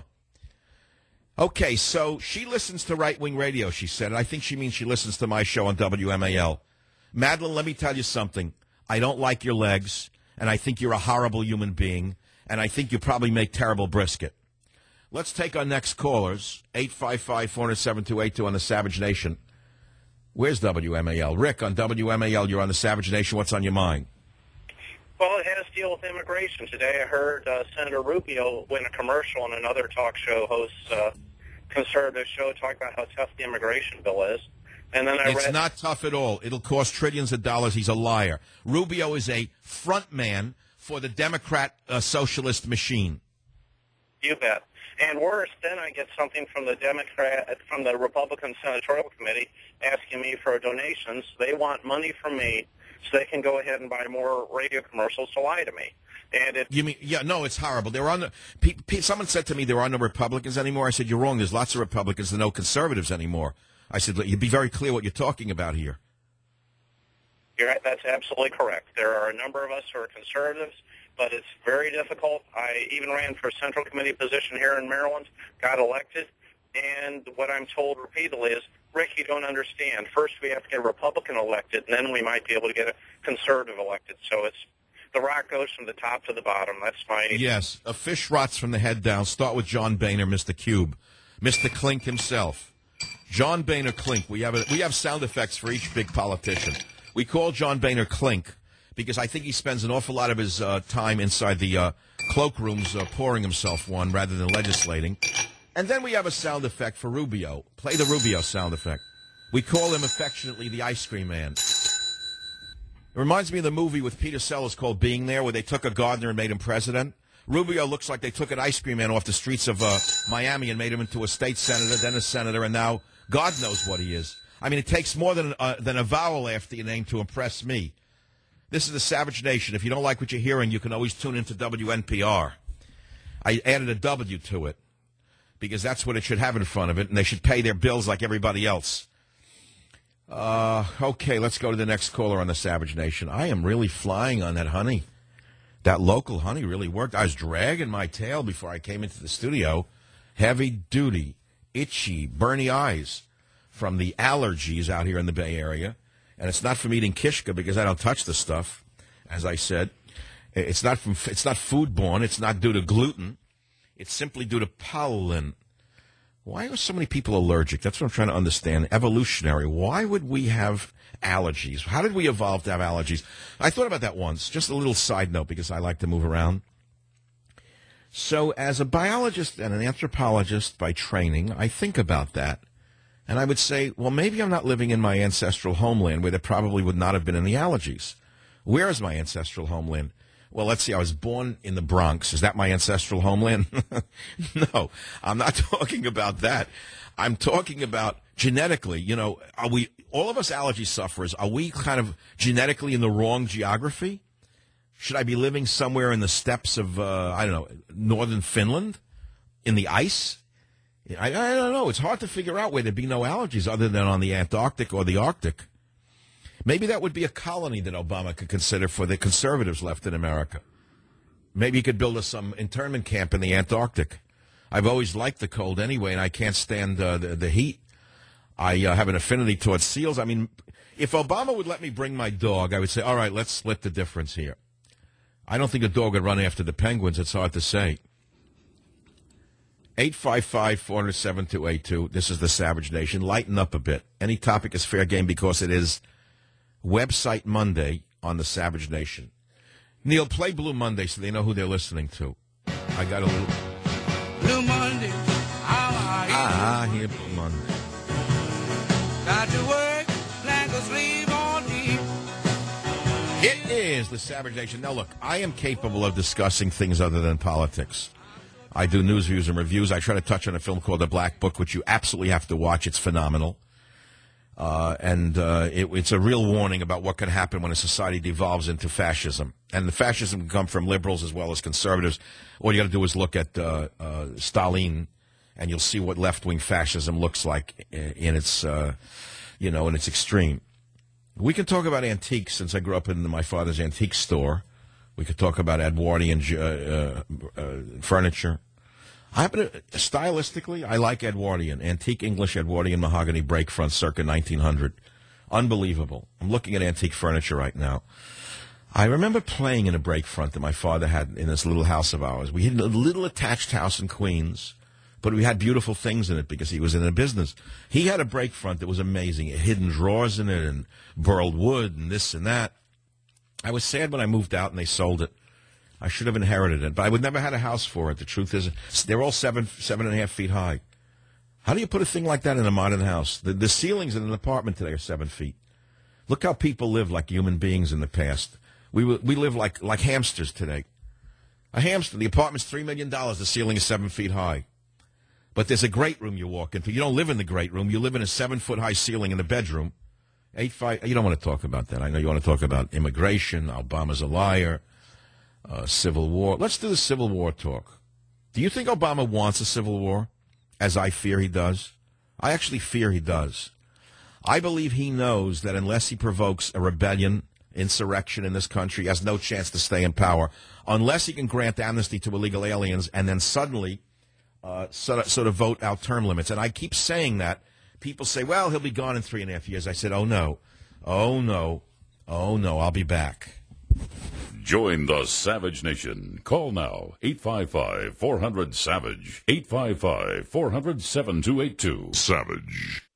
Okay, so she listens to right-wing radio, she said, and I think she means she listens to my show on W M A L. Madeline, let me tell you something. I don't like your legs, and I think you're a horrible human being, and I think you probably make terrible brisket. Let's take our next callers, eight five five, four zero seven, two eight two on the Savage Nation. Where's W M A L? Rick, on W M A L, you're on the Savage Nation. What's on your mind? Well, it has to deal with immigration. Today I heard uh, Senator Rubio win a commercial on another talk show host's uh, conservative show talking about how tough the immigration bill is. And then I it's read... not tough at all. It'll cost trillions of dollars. He's a liar. Rubio is a front man for the Democrat uh, socialist machine. You bet. And worse, then I get something from the Democrat, from the Republican Senatorial Committee asking me for donations. They want money from me so they can go ahead and buy more radio commercials to lie to me. And it, you mean, yeah, no, it's horrible. There are no, pe- pe- someone said to me there are no Republicans anymore. I said, you're wrong. There's lots of Republicans and no conservatives anymore. I said, you'd be very clear what you're talking about here. You're right. That's absolutely correct. There are a number of us who are conservatives, but it's very difficult. I even ran for a Central Committee position here in Maryland, got elected, and what I'm told repeatedly is, Rick, you don't understand. First we have to get a Republican elected, and then we might be able to get a conservative elected. So it's the rock goes from the top to the bottom. That's my... Yes, a fish rots from the head down. Start with John Boehner, Mister Cube. Mister Klink himself. John Boehner Klink. We have, a, we have sound effects for each big politician. We call John Boehner Klink because I think he spends an awful lot of his uh, time inside the uh, cloakrooms uh, pouring himself one rather than legislating. And then we have a sound effect for Rubio. Play the Rubio sound effect. We call him affectionately the ice cream man. It reminds me of the movie with Peter Sellers called Being There, where they took a gardener and made him president. Rubio looks like they took an ice cream man off the streets of uh, Miami and made him into a state senator, then a senator, and now God knows what he is. I mean, it takes more than, uh, than a vowel after your name to impress me. This is the Savage Nation. If you don't like what you're hearing, you can always tune into W N P R. I added a W to it because that's what it should have in front of it, and they should pay their bills like everybody else. Uh, okay, let's go to the next caller on the Savage Nation. I am really flying on that honey. That local honey really worked. I was dragging my tail before I came into the studio. Heavy duty, itchy, burny eyes from the allergies out here in the Bay Area. And it's not from eating kishka because I don't touch the stuff, as I said. It's not from. It's not foodborne. It's not due to gluten. It's simply due to pollen. Why are so many people allergic? That's what I'm trying to understand. Evolutionary. Why would we have allergies? How did we evolve to have allergies? I thought about that once. Just a little side note because I like to move around. So as a biologist and an anthropologist by training, I think about that. And I would say, well, maybe I'm not living in my ancestral homeland where there probably would not have been any allergies. Where is my ancestral homeland? Well, let's see. I was born in the Bronx. Is that my ancestral homeland? No, I'm not talking about that. I'm talking about genetically. You know, are we, all of us allergy sufferers, are we kind of genetically in the wrong geography? Should I be living somewhere in the steppes of, uh, I don't know, northern Finland? In the ice? I, I don't know. It's hard to figure out where there'd be no allergies other than on the Antarctic or the Arctic. Maybe that would be a colony that Obama could consider for the conservatives left in America. Maybe he could build us some internment camp in the Antarctic. I've always liked the cold anyway, and I can't stand uh, the, the heat. I uh, have an affinity towards seals. I mean, if Obama would let me bring my dog, I would say, all right, let's split the difference here. I don't think a dog would run after the penguins. It's hard to say. eight five five, four zero seven, two eight two. This is the Savage Nation. Lighten up a bit. Any topic is fair game because it is Website Monday on the Savage Nation. Neil, play Blue Monday so they know who they're listening to. I got a little... Blue Monday, how are you? Ah, here, Blue Monday. Got to work, like a slave on deep. It is the Savage Nation. Now, look, I am capable of discussing things other than politics. I do news, views, and reviews. I try to touch on a film called The Black Book, which you absolutely have to watch. It's phenomenal. Uh, and uh, it, it's a real warning about what can happen when a society devolves into fascism. And the fascism can come from liberals as well as conservatives. All you got to do is look at uh, uh, Stalin, and you'll see what left-wing fascism looks like in, in its, uh, you know, in its extreme. We can talk about antiques since I grew up in my father's antique store. We could talk about Edwardian uh, uh, uh, furniture. I happen to, stylistically, I like Edwardian, antique English Edwardian mahogany break front circa nineteen hundred. Unbelievable. I'm looking at antique furniture right now. I remember playing in a break front that my father had in this little house of ours. We had a little attached house in Queens, but we had beautiful things in it because he was in a business. He had a break front that was amazing. It had hidden drawers in it and burled wood and this and that. I was sad when I moved out and they sold it. I should have inherited it, but I would never had a house for it. The truth is, they're all seven, seven and a half feet high. How do you put a thing like that in a modern house? The, the ceilings in an apartment today are seven feet. Look how people live like human beings in the past. We we live like like hamsters today. A hamster. The apartment's three million dollars. The ceiling is seven feet high. But there's a great room you walk into. You don't live in the great room. You live in a seven foot high ceiling in the bedroom. Eight five. You don't want to talk about that. I know you want to talk about immigration. Obama's a liar. Uh, Civil War. Let's do the Civil War talk. Do you think Obama wants a civil war, as I fear he does? I actually fear he does. I believe he knows that unless he provokes a rebellion, insurrection in this country, he has no chance to stay in power. Unless he can grant amnesty to illegal aliens and then suddenly uh, sort of, sort of vote out term limits. And I keep saying that. People say, well, he'll be gone in three and a half years. I said, oh, no. Oh, no. Oh, no. I'll be back. Join the Savage Nation. Call now, eight five five, four hundred, SAVAGE, eight five five, four hundred, seven two eight two. Savage.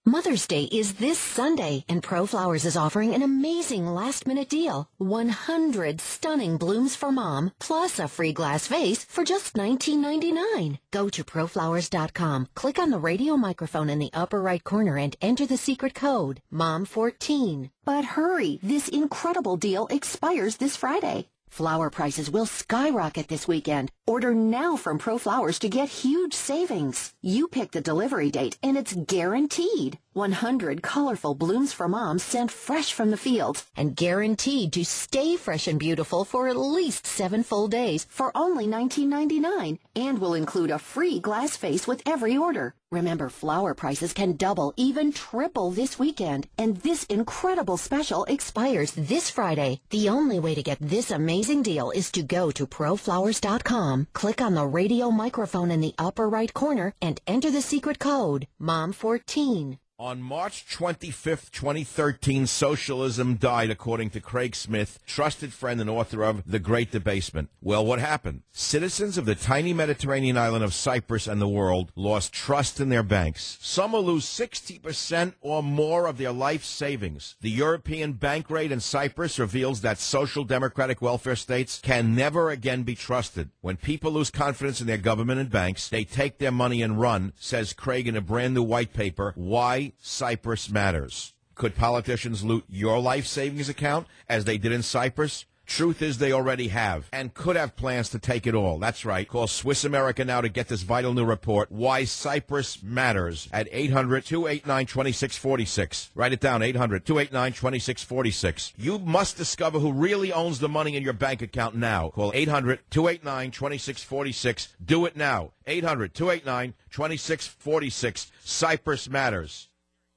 Mother's Day is this Sunday, and ProFlowers is offering an amazing last-minute deal. one hundred stunning blooms for Mom, plus a free glass vase for just nineteen ninety-nine. Go to proflowers dot com, click on the radio microphone in the upper right corner, and enter the secret code, mom fourteen. But hurry, this incredible deal expires this Friday. Flower prices will skyrocket this weekend. Order now from ProFlowers to get huge savings. You pick the delivery date, and it's guaranteed. one hundred colorful blooms for Mom sent fresh from the fields and guaranteed to stay fresh and beautiful for at least seven full days for only nineteen ninety-nine, and will include a free glass vase with every order. Remember, flower prices can double, even triple this weekend, and this incredible special expires this Friday. The only way to get this amazing deal is to go to proflowers dot com, click on the radio microphone in the upper right corner, and enter the secret code, mom fourteen. On March twenty-fifth, twenty thirteen, socialism died, according to Craig Smith, trusted friend and author of The Great Debasement. Well, what happened? Citizens of the tiny Mediterranean island of Cyprus and the world lost trust in their banks. Some will lose sixty percent or more of their life savings. The European bank rate in Cyprus reveals that social democratic welfare states can never again be trusted. When people lose confidence in their government and banks, they take their money and run, says Craig in a brand new white paper, Why Cyprus Matters. Could politicians loot your life savings account as they did in Cyprus? Truth is they already have and could have plans to take it all. That's right. Call Swiss America now to get this vital new report, Why Cyprus Matters, at eight hundred, two eight nine, two six four six. Write it down, eight hundred, two eight nine, two six four six. You must discover who really owns the money in your bank account now. Call eight hundred, two eight nine, two six four six. Do it now. eight hundred, two eight nine, two six four six. Cyprus Matters.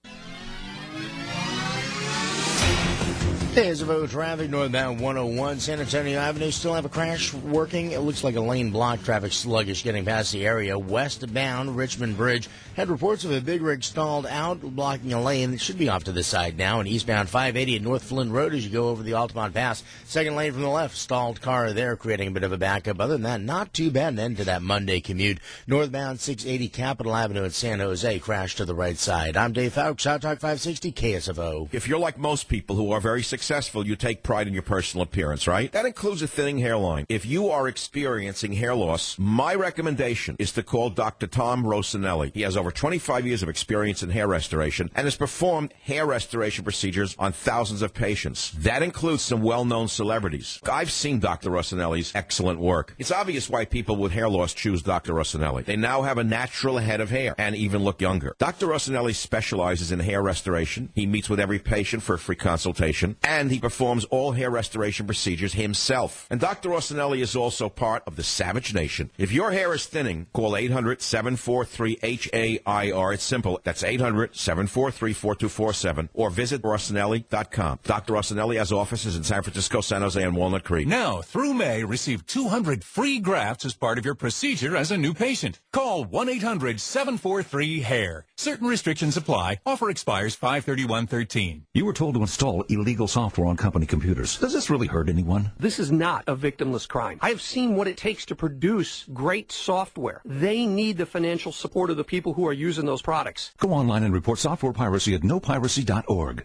There's a traffic northbound one oh one San Antonio Avenue. Still have a crash working. It looks like a lane block. Traffic sluggish getting past the area. Westbound Richmond Bridge had reports of a big rig stalled out, blocking a lane. It should be off to the side now. And eastbound five eighty at North Flint Road as you go over the Altamont Pass. Second lane from the left. Stalled car there, creating a bit of a backup. Other than that, not too bad. An end to that Monday commute. Northbound six eighty Capitol Avenue at San Jose. Crash to the right side. I'm Dave Fowler, Shot Talk five sixty K S F O. If you're like most people who are very successful, Successful, you take pride in your personal appearance, right? That includes a thinning hairline. If you are experiencing hair loss, my recommendation is to call Doctor Tom Rosinelli. He has over twenty-five years of experience in hair restoration and has performed hair restoration procedures on thousands of patients. That includes some well-known celebrities. I've seen Doctor Rosinelli's excellent work. It's obvious why people with hair loss choose Doctor Rosinelli. They now have a natural head of hair and even look younger. Doctor Rosinelli specializes in hair restoration. He meets with every patient for a free consultation, and he performs all hair restoration procedures himself. And Doctor Rosinelli is also part of the Savage Nation. If your hair is thinning, call eight hundred, seven four three, H A I R. It's simple. That's eight hundred, seven four three, four two four seven. Or visit Rosinelli dot com. Doctor Rosinelli has offices in San Francisco, San Jose, and Walnut Creek. Now, through May, receive two hundred free grafts as part of your procedure as a new patient. Call one eight hundred, seven four three, hair. Certain restrictions apply. Offer expires five thirty-one thirteen. You were told to install illegal software on company computers. Does this really hurt anyone? This is not a victimless crime. I have seen what it takes to produce great software. They need the financial support of the people who are using those products. Go online and report software piracy at no piracy dot org.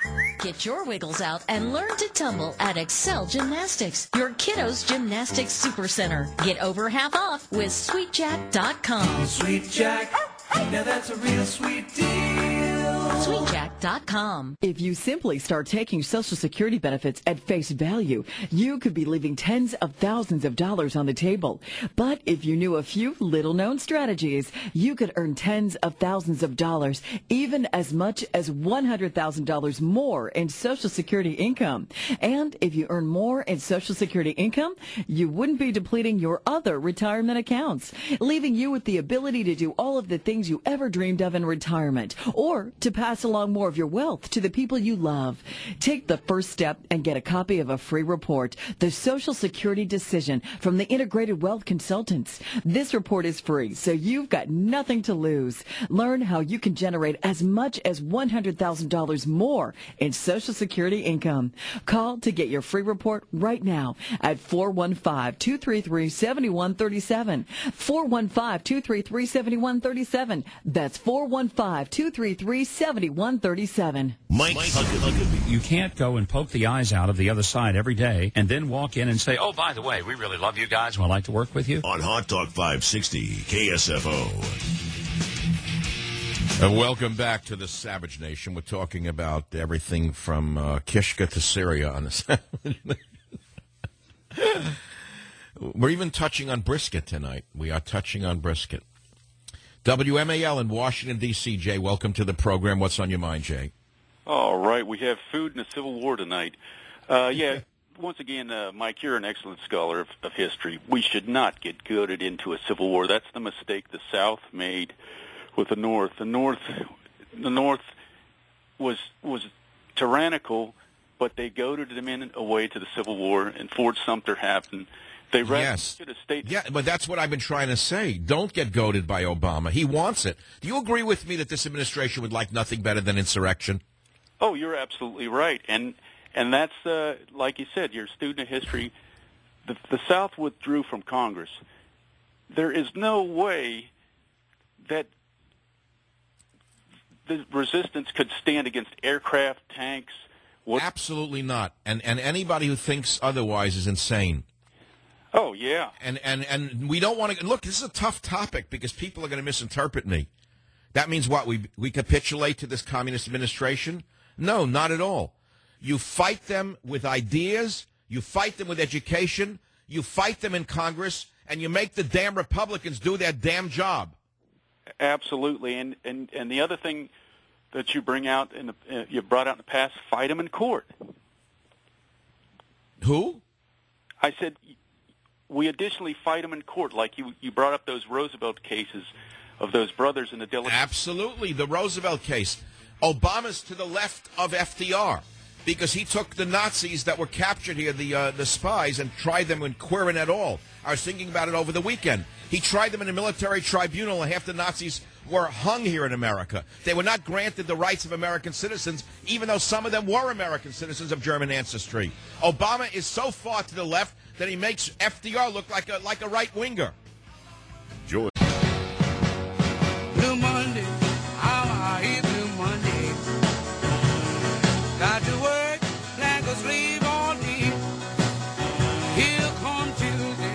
Get your wiggles out and learn to tumble at Excel Gymnastics, your kiddos' gymnastics super center. Get over half off with sweet jack dot com. Sweet Jack, now that's a real sweet deal. sweet jack dot com. If you simply start taking Social Security benefits at face value, you could be leaving tens of thousands of dollars on the table. But if you knew a few little-known strategies, you could earn tens of thousands of dollars, even as much as one hundred thousand dollars more in Social Security income. And if you earn more in Social Security income, you wouldn't be depleting your other retirement accounts, leaving you with the ability to do all of the things you ever dreamed of in retirement, or to pass pass along more of your wealth to the people you love. Take the first step and get a copy of a free report, The Social Security Decision from the Integrated Wealth Consultants. This report is free, so you've got nothing to lose. Learn how you can generate as much as one hundred thousand dollars more in Social Security income. Call to get your free report right now at four one five, two three three, seven one three seven. four one five, two three three, seven one three seven. That's four one five, two three three, seven one three seven. Mike Huckabee. You can't go and poke the eyes out of the other side every day and then walk in and say, oh, by the way, we really love you guys. We'd like to work with you. On Hot Talk five sixty K S F O. And welcome back to the Savage Nation. We're talking about everything from uh, Kishka to Syria on the Savage Nation. We're even touching on brisket tonight. We are touching on brisket. W M A L in Washington, D C Jay, welcome to the program. What's on your mind, Jay? All right. We have food and a civil war tonight. Uh, yeah, once again, uh, Mike, you're an excellent scholar of, of history. We should not get goaded into a civil war. That's the mistake the South made with the North. The North, the North was was tyrannical, but they goaded them in away to the Civil War, and Fort Sumter happened. They yes. should have stayed. Yeah, but that's what I've been trying to say. Don't get goaded by Obama. He wants it. Do you agree with me that this administration would like nothing better than insurrection? Oh, you're absolutely right, and and that's uh, like you said. You're a student of history. The, the South withdrew from Congress. There is no way that the resistance could stand against aircraft, tanks. What? Absolutely not. And and anybody who thinks otherwise is insane. Oh, yeah. And and and we don't want to look. This is a tough topic because people are going to misinterpret me. That means what? We we capitulate to this communist administration? No, not at all. You fight them with ideas. You fight them with education. You fight them in Congress, and you make the damn Republicans do their damn job. Absolutely. And and and the other thing that you bring out in the uh, you brought out in the past, fight them in court. Who? I said. We additionally fight them in court, like you you brought up those Roosevelt cases of those brothers in the Delaware. Absolutely, the Roosevelt case. Obama's to the left of F D R because he took the Nazis that were captured here, the uh, the spies, and tried them in Quirin et al. I was thinking about it over the weekend. He tried them in a military tribunal, and half the Nazis were hung here in America. They were not granted the rights of American citizens, even though some of them were American citizens of German ancestry. Obama is so far to the left that he makes F D R look like a like a right winger. Joy. Blue Monday, how I hate Blue Monday. Got to work, like a slave all day. Here come Tuesday,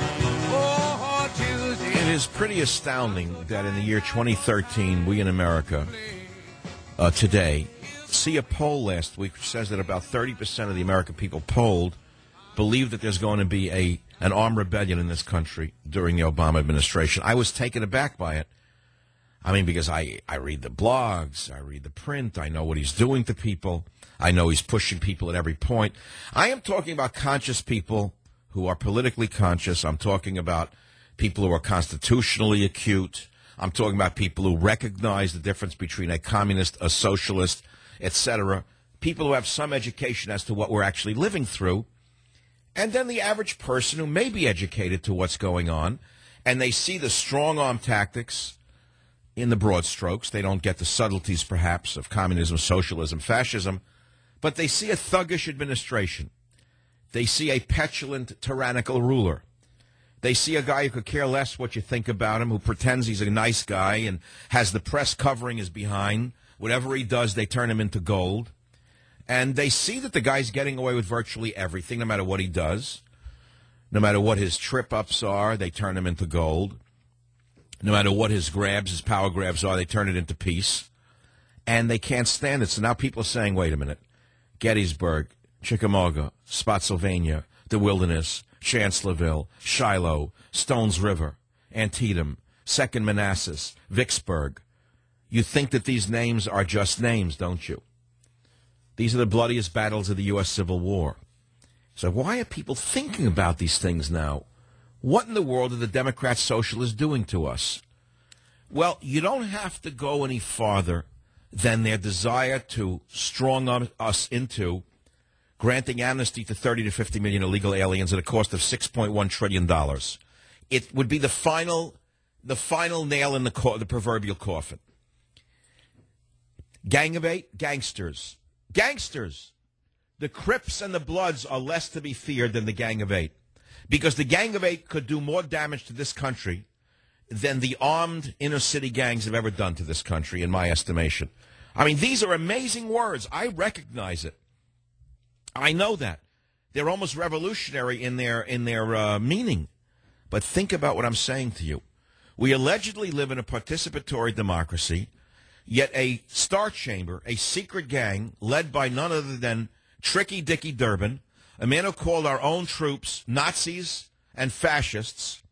oh Tuesday. It is pretty astounding that in the year twenty thirteen, we in America uh, today see a poll last week which says that about thirty percent of the American people polled believe that there's going to be a an armed rebellion in this country during the Obama administration. I was taken aback by it. I mean, because I, I read the blogs, I read the print, I know what he's doing to people, I know he's pushing people at every point. I am talking about conscious people who are politically conscious. I'm talking about people who are constitutionally acute. I'm talking about people who recognize the difference between a communist, a socialist, et cetera. People who have some education as to what we're actually living through. And then the average person who may be educated to what's going on, and they see the strong-arm tactics in the broad strokes. They don't get the subtleties, perhaps, of communism, socialism, fascism, but they see a thuggish administration. They see a petulant, tyrannical ruler. They see a guy who could care less what you think about him, who pretends he's a nice guy and has the press covering his behind. Whatever he does, they turn him into gold. And they see that the guy's getting away with virtually everything, no matter what he does. No matter what his trip-ups are, they turn him into gold. No matter what his grabs, his power grabs are, they turn it into peace. And they can't stand it. So now people are saying, wait a minute, Gettysburg, Chickamauga, Spotsylvania, the Wilderness, Chancellorsville, Shiloh, Stones River, Antietam, Second Manassas, Vicksburg. You think that these names are just names, don't you? These are the bloodiest battles of the U S Civil War. So why are people thinking about these things now? What in the world are the Democrat socialists doing to us? Well, you don't have to go any farther than their desire to strong um, us into granting amnesty to thirty to fifty million illegal aliens at a cost of six point one trillion dollars. It would be the final, the final nail in the, co- the proverbial coffin. Gang of Eight, gangsters. Gangsters. The Crips and the Bloods are less to be feared than the Gang of Eight. Because the Gang of Eight could do more damage to this country than the armed inner-city gangs have ever done to this country, in my estimation. I mean, these are amazing words. I recognize it. I know that. They're almost revolutionary in their, in their uh, meaning. But think about what I'm saying to you. We allegedly live in a participatory democracy, yet a star chamber, a secret gang led by none other than Tricky Dicky Durbin, a man who called our own troops Nazis and fascists.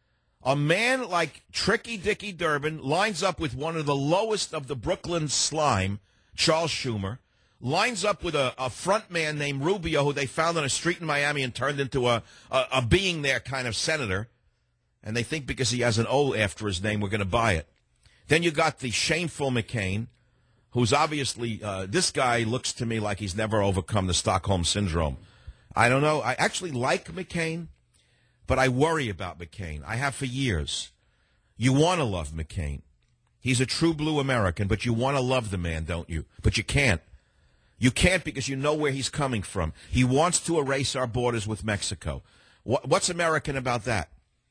A man like Tricky Dicky Durbin lines up with one of the lowest of the Brooklyn slime, Charles Schumer, lines up with a, a front man named Rubio, who they found on a street in Miami and turned into a, a, a being there kind of senator. And they think because he has an O after his name, we're going to buy it. Then you got the shameful McCain, who's obviously, uh, this guy looks to me like he's never overcome the Stockholm Syndrome. I don't know. I actually like McCain, but I worry about McCain. I have for years. You want to love McCain. He's a true blue American, but you want to love the man, don't you? But you can't. You can't because you know where he's coming from. He wants to erase our borders with Mexico. What, what's American about that?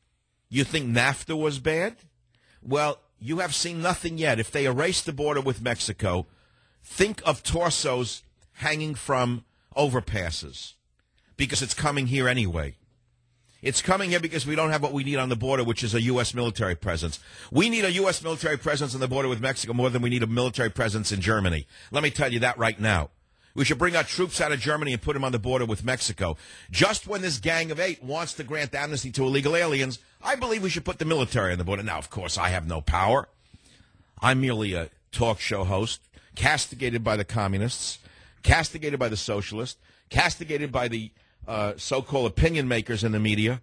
You think NAFTA was bad? Well, you have seen nothing yet. If they erase the border with Mexico, think of torsos hanging from overpasses because it's coming here anyway. It's coming here because we don't have what we need on the border, which is a U S military presence. We need a U S military presence on the border with Mexico more than we need a military presence in Germany. Let me tell you that right now. We should bring our troops out of Germany and put them on the border with Mexico. Just when this Gang of Eight wants to grant amnesty to illegal aliens, I believe we should put the military on the border. Now, of course, I have no power. I'm merely a talk show host, castigated by the communists, castigated by the socialists, castigated by the uh, so-called opinion makers in the media.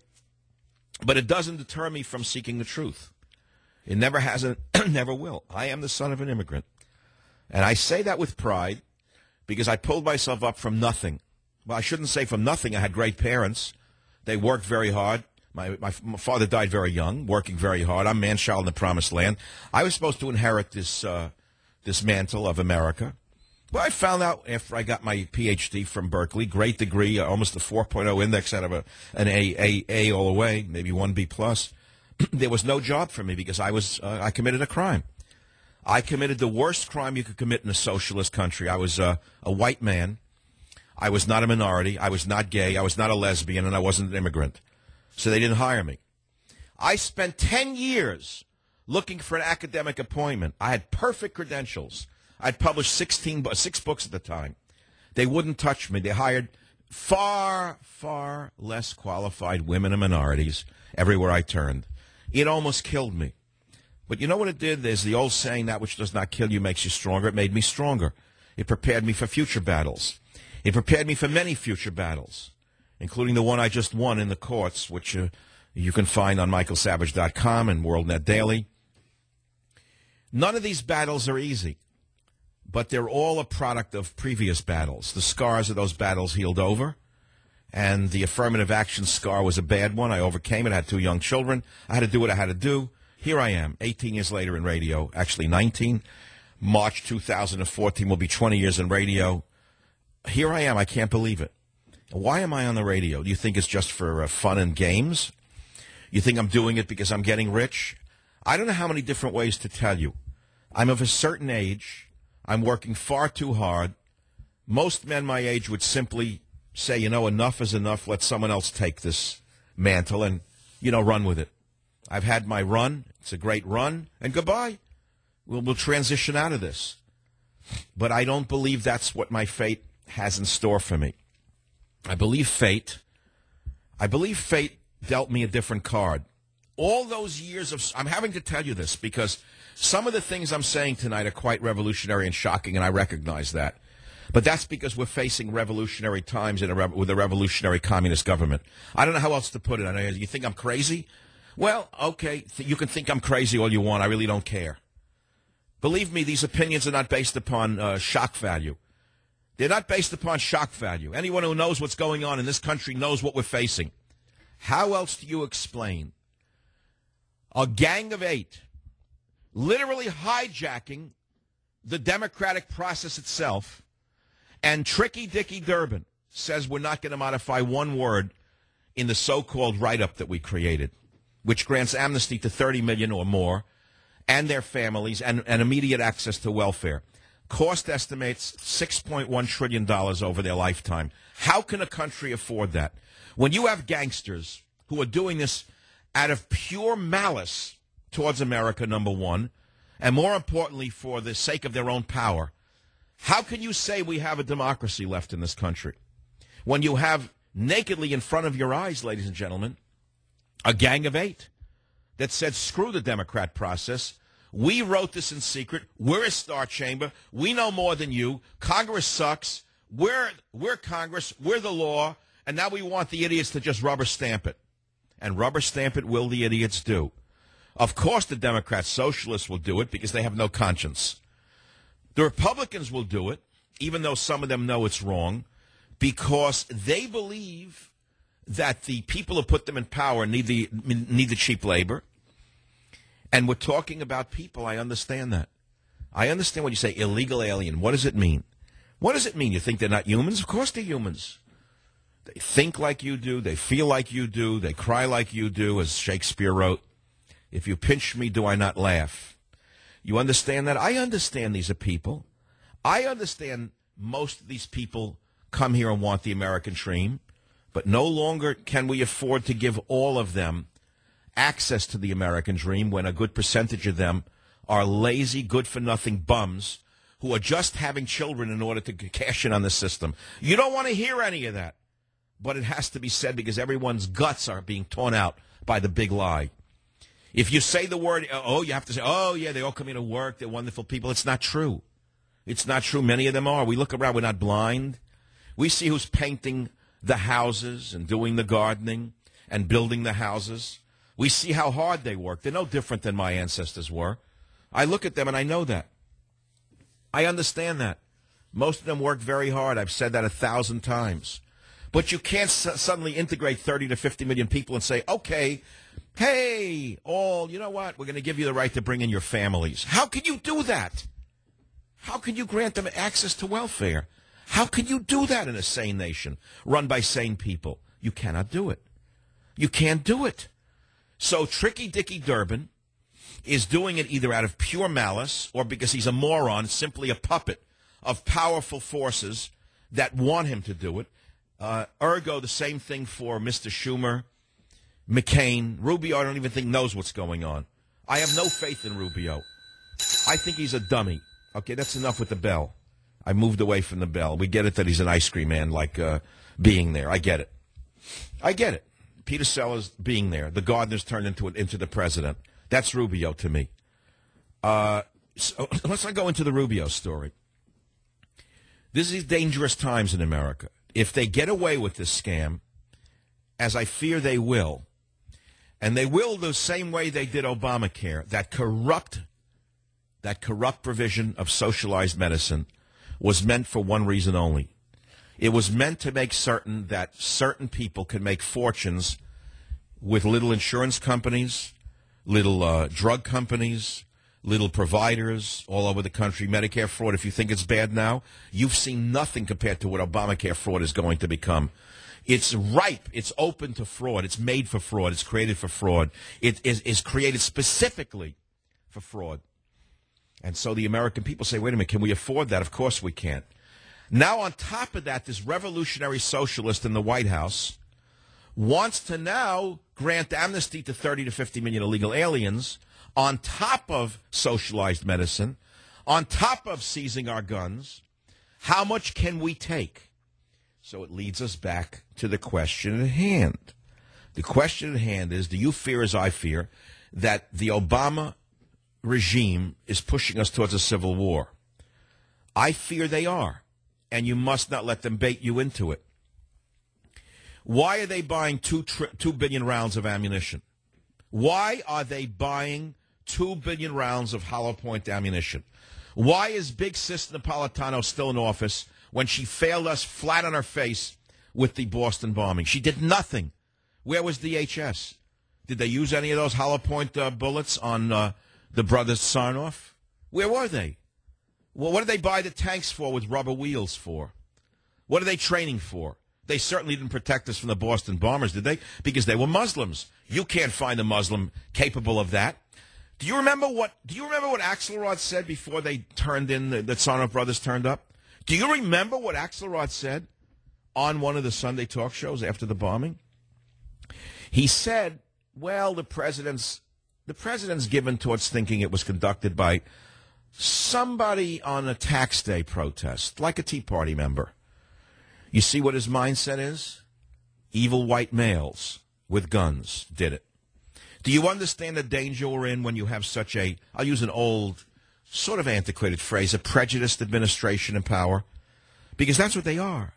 But it doesn't deter me from seeking the truth. It never has and never will. I am the son of an immigrant. And I say that with pride, because I pulled myself up from nothing. Well, I shouldn't say from nothing. I had great parents. They worked very hard. My, my, my father died very young, working very hard. I'm man-child in the promised land. I was supposed to inherit this uh, this mantle of America. Well, I found out after I got my P H D from Berkeley, great degree, uh, almost a four point oh index out of a, an A, A, A all the way, maybe one B plus. There was no job for me because I was uh, I committed a crime. I committed the worst crime you could commit in a socialist country. I was uh, a white man. I was not a minority. I was not gay. I was not a lesbian, and I wasn't an immigrant. So they didn't hire me. I spent ten years looking for an academic appointment. I had perfect credentials. I'd published sixteen, six books at the time. They wouldn't touch me. They hired far, far less qualified women and minorities everywhere I turned. It almost killed me. But you know what it did? There's the old saying, that which does not kill you makes you stronger. It made me stronger. It prepared me for future battles. It prepared me for many future battles, including the one I just won in the courts, which uh, you can find on michael savage dot com and WorldNet Daily. None of these battles are easy, but they're all a product of previous battles. The scars of those battles healed over, and the affirmative action scar was a bad one. I overcame it. I had two young children. I had to do what I had to do. Here I am, eighteen years later in radio, actually nineteen. March two thousand fourteen will be twenty years in radio. Here I am. I can't believe it. Why am I on the radio? Do you think it's just for uh, fun and games? You think I'm doing it because I'm getting rich? I don't know how many different ways to tell you. I'm of a certain age. I'm working far too hard. Most men my age would simply say, you know, enough is enough. Let someone else take this mantle and, you know, run with it. I've had my run. It's a great run. And goodbye. We'll, we'll transition out of this. But I don't believe that's what my fate has in store for me. I believe fate. I believe fate dealt me a different card. All those years of... I'm having to tell you this because some of the things I'm saying tonight are quite revolutionary and shocking, and I recognize that. But that's because we're facing revolutionary times in a rev- with a revolutionary communist government. I don't know how else to put it. I know you think I'm crazy? Well, okay, th- you can think I'm crazy all you want. I really don't care. Believe me, these opinions are not based upon uh, shock value. They're not based upon shock value. Anyone who knows what's going on in this country knows what we're facing. How else do you explain a gang of eight literally hijacking the democratic process itself, and Tricky Dicky Durbin says we're not going to modify one word in the so-called write-up that we created, which grants amnesty to thirty million or more and their families and, and immediate access to welfare. Cost estimates six point one trillion dollars over their lifetime. How can a country afford that? When you have gangsters who are doing this out of pure malice towards America, number one, and more importantly, for the sake of their own power, how can you say we have a democracy left in this country when you have nakedly in front of your eyes, ladies and gentlemen, a gang of eight that said, screw the Democrat process. We wrote this in secret. We're a star chamber. We know more than you. Congress sucks. We're, we're Congress. We're the law. And now we want the idiots to just rubber stamp it. And rubber stamp it will the idiots do. Of course the Democrats, socialists will do it because they have no conscience. The Republicans will do it, even though some of them know it's wrong, because they believe that the people who put them in power need the, need the cheap labor. And we're talking about people. I understand that. I understand when you say illegal alien. What does it mean? What does it mean? You think they're not humans? Of course they're humans. They think like you do. They feel like you do. They cry like you do, as Shakespeare wrote. If you pinch me, do I not laugh? You understand that? I understand these are people. I understand most of these people come here and want the American dream, but no longer can we afford to give all of them access to the American dream when a good percentage of them are lazy, good-for-nothing bums who are just having children in order to cash in on the system. You don't want to hear any of that, but it has to be said because everyone's guts are being torn out by the big lie. If you say the word, oh, you have to say, oh, yeah, they all come here to work, they're wonderful people. It's not true. It's not true. Many of them are. We look around, we're not blind. We see who's painting the houses and doing the gardening and building the houses. We see how hard they work. They're no different than my ancestors were. I look at them and I know that. I understand that. Most of them work very hard. I've said that a thousand times. But you can't s- suddenly integrate thirty to fifty million people and say, okay, hey, all, you know what? We're going to give you the right to bring in your families. How can you do that? How can you grant them access to welfare? How can you do that in a sane nation run by sane people? You cannot do it. You can't do it. So Tricky Dicky Durbin is doing it either out of pure malice or because he's a moron, simply a puppet of powerful forces that want him to do it. Uh, ergo, the same thing for Mister Schumer, McCain. Rubio, I don't even think knows what's going on. I have no faith in Rubio. I think he's a dummy. Okay, that's enough with the bell. I moved away from the bell. We get it that he's an ice cream man, like uh, being there. I get it. I get it. Peter Sellers being there. The gardeners turned into it, into the president. That's Rubio to me. Uh, so let's not go into the Rubio story. This is dangerous times in America. If they get away with this scam, as I fear they will, and they will the same way they did Obamacare, that corrupt, that corrupt provision of socialized medicine was meant for one reason only. It was meant to make certain that certain people could make fortunes with little insurance companies, little uh, drug companies, little providers all over the country. Medicare fraud, if you think it's bad now, you've seen nothing compared to what Obamacare fraud is going to become. It's ripe. It's open to fraud. It's made for fraud. It's created for fraud. It is, is created specifically for fraud. And so the American people say, wait a minute, can we afford that? Of course we can't. Now, on top of that, this revolutionary socialist in the White House wants to now grant amnesty to thirty to fifty million illegal aliens on top of socialized medicine, on top of seizing our guns. How much can we take? So it leads us back to the question at hand. The question at hand is, do you fear, as I fear, that the Obama regime is pushing us towards a civil war? I fear they are, and you must not let them bait you into it. Why are they buying two, tri- two billion rounds of ammunition? Why are they buying two billion rounds of hollow point ammunition? Why is Big Sis Napolitano still in office when she failed us flat on her face with the Boston bombing? She did nothing. Where was D H S? Did they use any of those hollow point uh, bullets on uh, the brothers Sarnoff? Where were they? Well, what did they buy the tanks for with rubber wheels for? What are they training for? They certainly didn't protect us from the Boston bombers, did they? Because they were Muslims. You can't find a Muslim capable of that. Do you remember what? Do you remember what Axelrod said before they turned in? The, the Sarnoff brothers turned up. Do you remember what Axelrod said on one of the Sunday talk shows after the bombing? He said, "Well, the president's the president's given towards thinking it was conducted by somebody on a tax day protest, like a Tea Party member." You see what his mindset is? Evil white males with guns did it. Do you understand the danger we're in when you have such a, I'll use an old, sort of antiquated phrase, a prejudiced administration in power? Because that's what they are.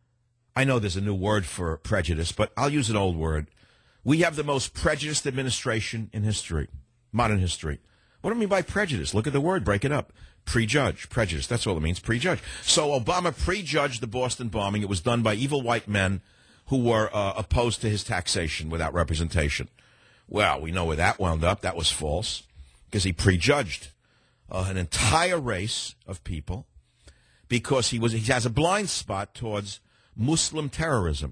I know there's a new word for prejudice, but I'll use an old word. We have the most prejudiced administration in history, modern history. What do I mean by prejudice? Look at the word, break it up. Prejudge, prejudice, that's all it means, prejudge. So Obama prejudged the Boston bombing. It was done by evil white men who were uh, opposed to his taxation without representation. Well, we know where that wound up. That was false because he prejudged uh, an entire race of people because he was he has a blind spot towards Muslim terrorism,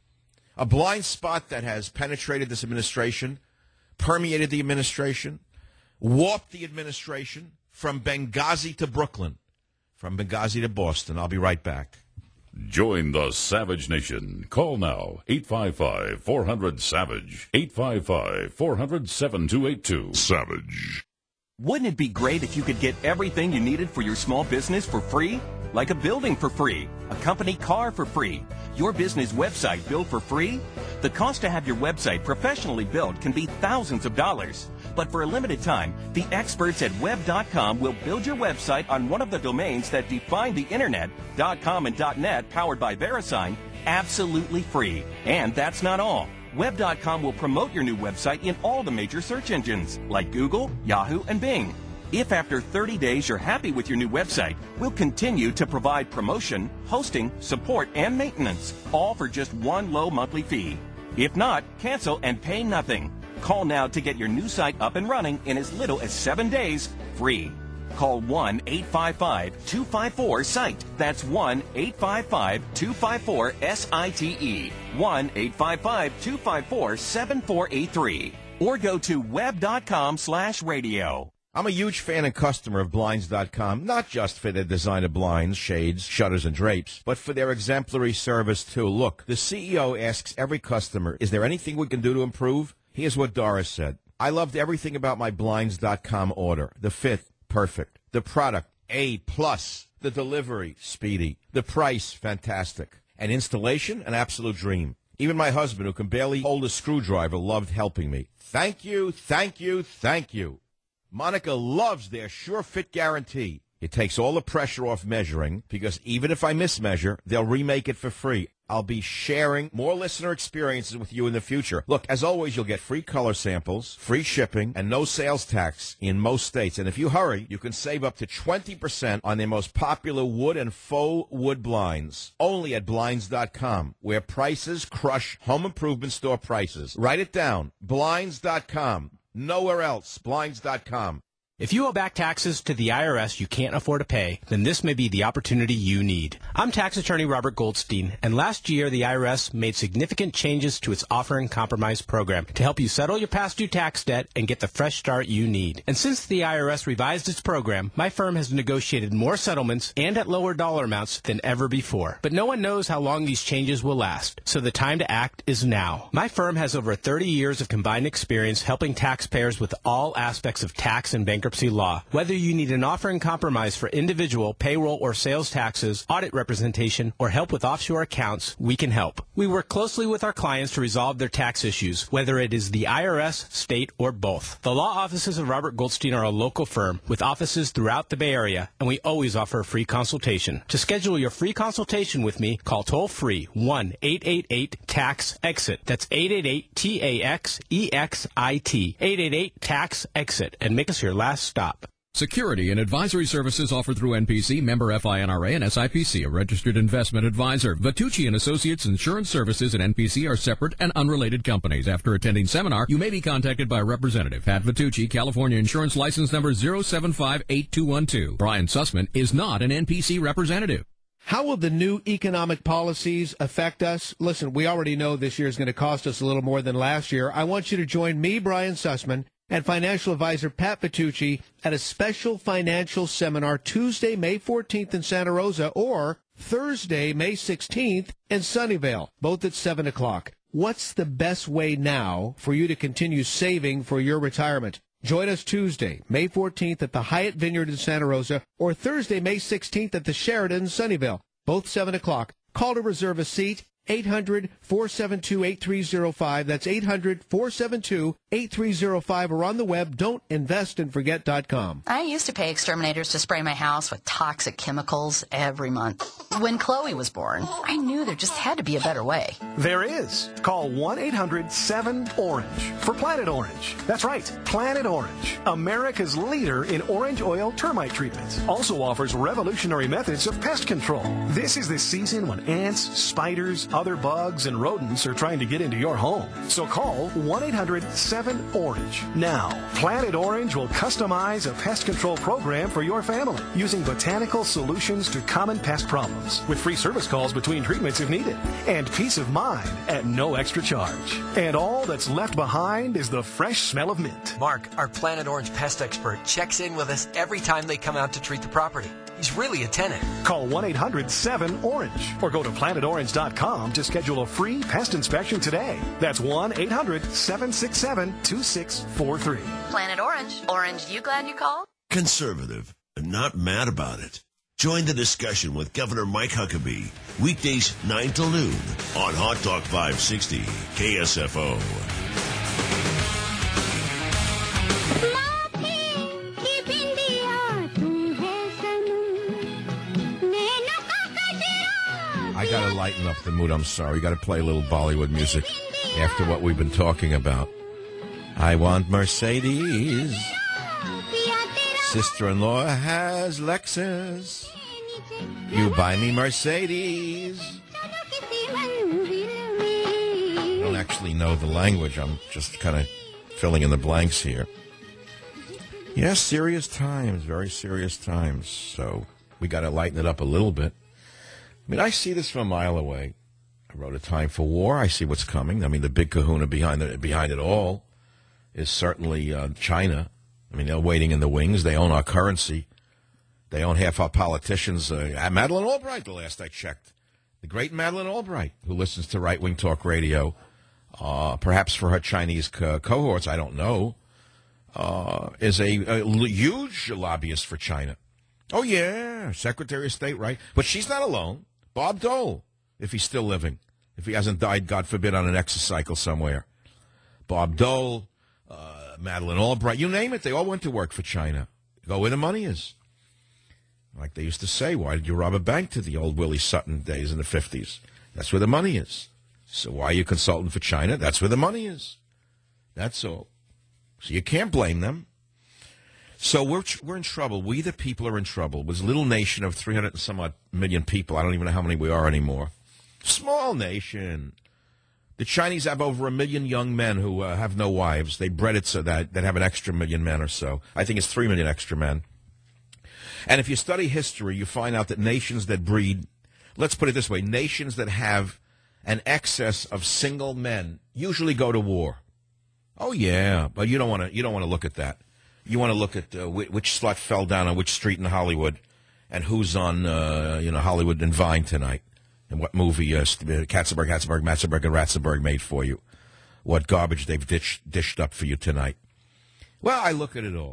a blind spot that has penetrated this administration, permeated the administration, warped the administration from Benghazi to Brooklyn, from Benghazi to Boston. I'll be right back. Join the Savage Nation. Call now, eight five five, four hundred, SAVAGE, eight five five, four hundred, seven two eight two. Savage. Wouldn't it be great if you could get everything you needed for your small business for free? Like a building for free, a company car for free, your business website built for free? The cost to have your website professionally built can be thousands of dollars. But for a limited time, the experts at web dot com will build your website on one of the domains that define the internet, .com and .net, powered by VeriSign, absolutely free. And that's not all. web dot com will promote your new website in all the major search engines, like Google, Yahoo, and Bing. If after thirty days you're happy with your new website, we'll continue to provide promotion, hosting, support, and maintenance, all for just one low monthly fee. If not, cancel and pay nothing. Call now to get your new site up and running in as little as seven days, free. Call one eight five five, two five four, SITE. That's one eight five five, two five four, S I T E. one eight five five, two five four, seven four eight three. Or go to web dot com slash radio. I'm a huge fan and customer of Blinds dot com, not just for their design of blinds, shades, shutters, and drapes, but for their exemplary service, too. Look, the C E O asks every customer, is there anything we can do to improve? Here's what Doris said. I loved everything about my Blinds dot com order. The fit, perfect. The product, A plus. The delivery, speedy. The price, fantastic. And installation, an absolute dream. Even my husband, who can barely hold a screwdriver, loved helping me. Thank you, thank you, thank you. Monica loves their Sure Fit guarantee. It takes all the pressure off measuring because even if I mismeasure, they'll remake it for free. I'll be sharing more listener experiences with you in the future. Look, as always, you'll get free color samples, free shipping, and no sales tax in most states. And if you hurry, you can save up to twenty percent on their most popular wood and faux wood blinds. Only at Blinds dot com, where prices crush home improvement store prices. Write it down. Blinds dot com. Nowhere else. Blinds dot com. If you owe back taxes to the I R S you can't afford to pay, then this may be the opportunity you need. I'm tax attorney Robert Goldstein, and last year the I R S made significant changes to its Offer and Compromise program to help you settle your past due tax debt and get the fresh start you need. And since the I R S revised its program, my firm has negotiated more settlements and at lower dollar amounts than ever before. But no one knows how long these changes will last, so the time to act is now. My firm has over thirty years of combined experience helping taxpayers with all aspects of tax and bankruptcy bankruptcy law. Whether you need an offer in compromise for individual, payroll, or sales taxes, audit representation, or help with offshore accounts, we can help. We work closely with our clients to resolve their tax issues, whether it is the I R S, state, or both. The law offices of Robert Goldstein are a local firm with offices throughout the Bay Area, and we always offer a free consultation. To schedule your free consultation with me, call toll-free one eight eight eight tax exit. That's eight eight eight T A X E X I T. eight eight eight tax exit, and make us your last stop. Security and advisory services offered through N P C, member F I N R A, and S I P C, a registered investment advisor. Vitucci and Associates Insurance Services and N P C are separate and unrelated companies. After attending seminar, you may be contacted by a representative. Pat Vitucci, California Insurance License Number zero seven five eight two one two. Brian Sussman is not an N P C representative. How will the new economic policies affect us? Listen, we already know this year is going to cost us a little more than last year. I want you to join me, Brian Sussman, and financial advisor Pat Vitucci at a special financial seminar Tuesday, May fourteenth in Santa Rosa, or Thursday, May sixteenth in Sunnyvale, both at seven o'clock. What's the best way now for you to continue saving for your retirement? Join us Tuesday, May fourteenth at the Hyatt Vineyard in Santa Rosa, or Thursday, May sixteenth at the Sheraton in Sunnyvale, both seven o'clock. Call to reserve a seat, eight hundred, four seven two, eight three zero five. That's eight hundred, four seven two, eight three zero five, or on the web, don't invest and forget dot com. I used to pay exterminators to spray my house with toxic chemicals every month. When Chloe was born, I knew there just had to be a better way. There is. Call one eight hundred seven orange for Planet Orange. That's right, Planet Orange, America's leader in orange oil termite treatments. Also offers revolutionary methods of pest control. This is the season when ants, spiders, other bugs, and rodents are trying to get into your home. So call one eight hundred seven orange. Now, Planet Orange will customize a pest control program for your family using botanical solutions to common pest problems with free service calls between treatments if needed and peace of mind at no extra charge. And all that's left behind is the fresh smell of mint. Mark, our Planet Orange pest expert, checks in with us every time they come out to treat the property. He's really a tenant. Call one eight hundred seven orange or go to planet orange dot com to schedule a free pest inspection today. That's one eight hundred seven six seven two six four three. Planet Orange. Orange, you glad you called? Conservative and not mad about it. Join the discussion with Governor Mike Huckabee. Weekdays nine till noon on Hot Talk five sixty K S F O. I got to lighten up the mood. I'm sorry. Got to play a little Bollywood music after what we've been talking about. I want Mercedes. Sister-in-law has Lexus. You buy me Mercedes. I don't actually know the language. I'm just kind of filling in the blanks here. Yes, serious times. Very serious times. So we got to lighten it up a little bit. I mean, I see this from a mile away. I wrote A Time for War. I see what's coming. I mean, the big kahuna behind it, behind it all is certainly uh, China. I mean, they're waiting in the wings. They own our currency. They own half our politicians. Uh, Madeleine Albright, the last I checked. The great Madeleine Albright, who listens to right-wing talk radio, uh, perhaps for her Chinese co- cohorts, I don't know, uh, is a, a huge lobbyist for China. Oh, yeah, Secretary of State, right? But she's not alone. Bob Dole, if he's still living, if he hasn't died, God forbid, on an exocycle somewhere. Bob Dole, uh, Madeleine Albright, you name it, they all went to work for China. Go where the money is. Like they used to say, why did you rob a bank to the old Willie Sutton days in the fifties? That's where the money is. So why are you consulting for China? That's where the money is. That's all. So you can't blame them. So we're we're in trouble. We, the people, are in trouble. With a little nation of three hundred and some odd million people. I don't even know how many we are anymore. Small nation. The Chinese have over a million young men who uh, have no wives. They bred it so that that have an extra million men or so. I think it's three million extra men. And if you study history, you find out that nations that breed, let's put it this way, nations that have an excess of single men usually go to war. Oh yeah, but you don't want to you don't want to look at that. You want to look at uh, which, which slut fell down on which street in Hollywood, and who's on, uh, you know, Hollywood and Vine tonight, and what movie uh, Katzenberg, Hatzenberg, Matzenberg, and Ratzenberg made for you, what garbage they've ditched, dished up for you tonight. Well, I look at it all.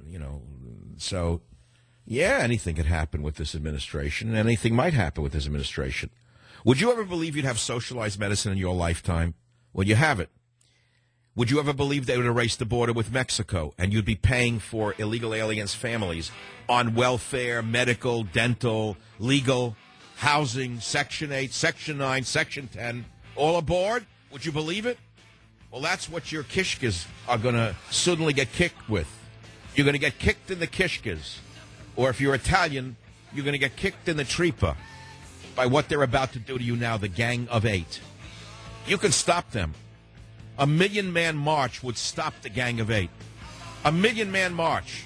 you know, so, yeah, anything could happen with this administration, and anything might happen with this administration. Would you ever believe you'd have socialized medicine in your lifetime? Well, you have it. Would you ever believe they would erase the border with Mexico and you'd be paying for illegal aliens' families on welfare, medical, dental, legal, housing, Section eight, Section nine, Section ten, all aboard? Would you believe it? Well, that's what your kishkas are going to suddenly get kicked with. You're going to get kicked in the kishkas. Or if you're Italian, you're going to get kicked in the tripa by what they're about to do to you now, the Gang of Eight. You can stop them. A million-man march would stop the Gang of Eight. A million-man march.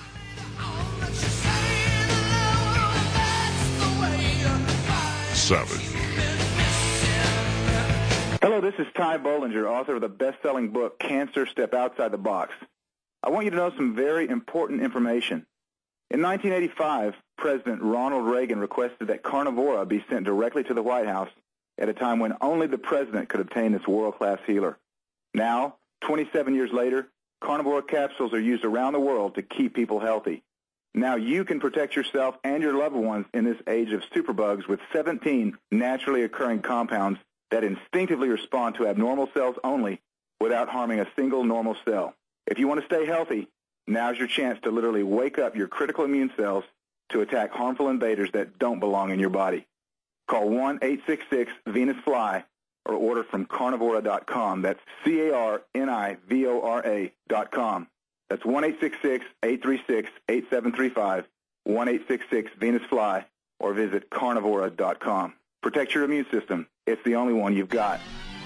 Savage. Hello, this is Ty Bollinger, author of the best-selling book, Cancer, Step Outside the Box. I want you to know some very important information. In nineteen eighty-five, President Ronald Reagan requested that Carnivora be sent directly to the White House at a time when only the president could obtain this world-class healer. Now, twenty-seven years later, Carnivora capsules are used around the world to keep people healthy. Now you can protect yourself and your loved ones in this age of superbugs with seventeen naturally occurring compounds that instinctively respond to abnormal cells only without harming a single normal cell. If you want to stay healthy, now's your chance to literally wake up your critical immune cells to attack harmful invaders that don't belong in your body. Call one eight six six Venus Fly or order from carnivora dot com. That's C A R N I V O R A dot com. That's one eight six six, eight three six, eight seven three five, one eight six six Venus Fly, or visit carnivora dot com. Protect your immune system. It's the only one you've got.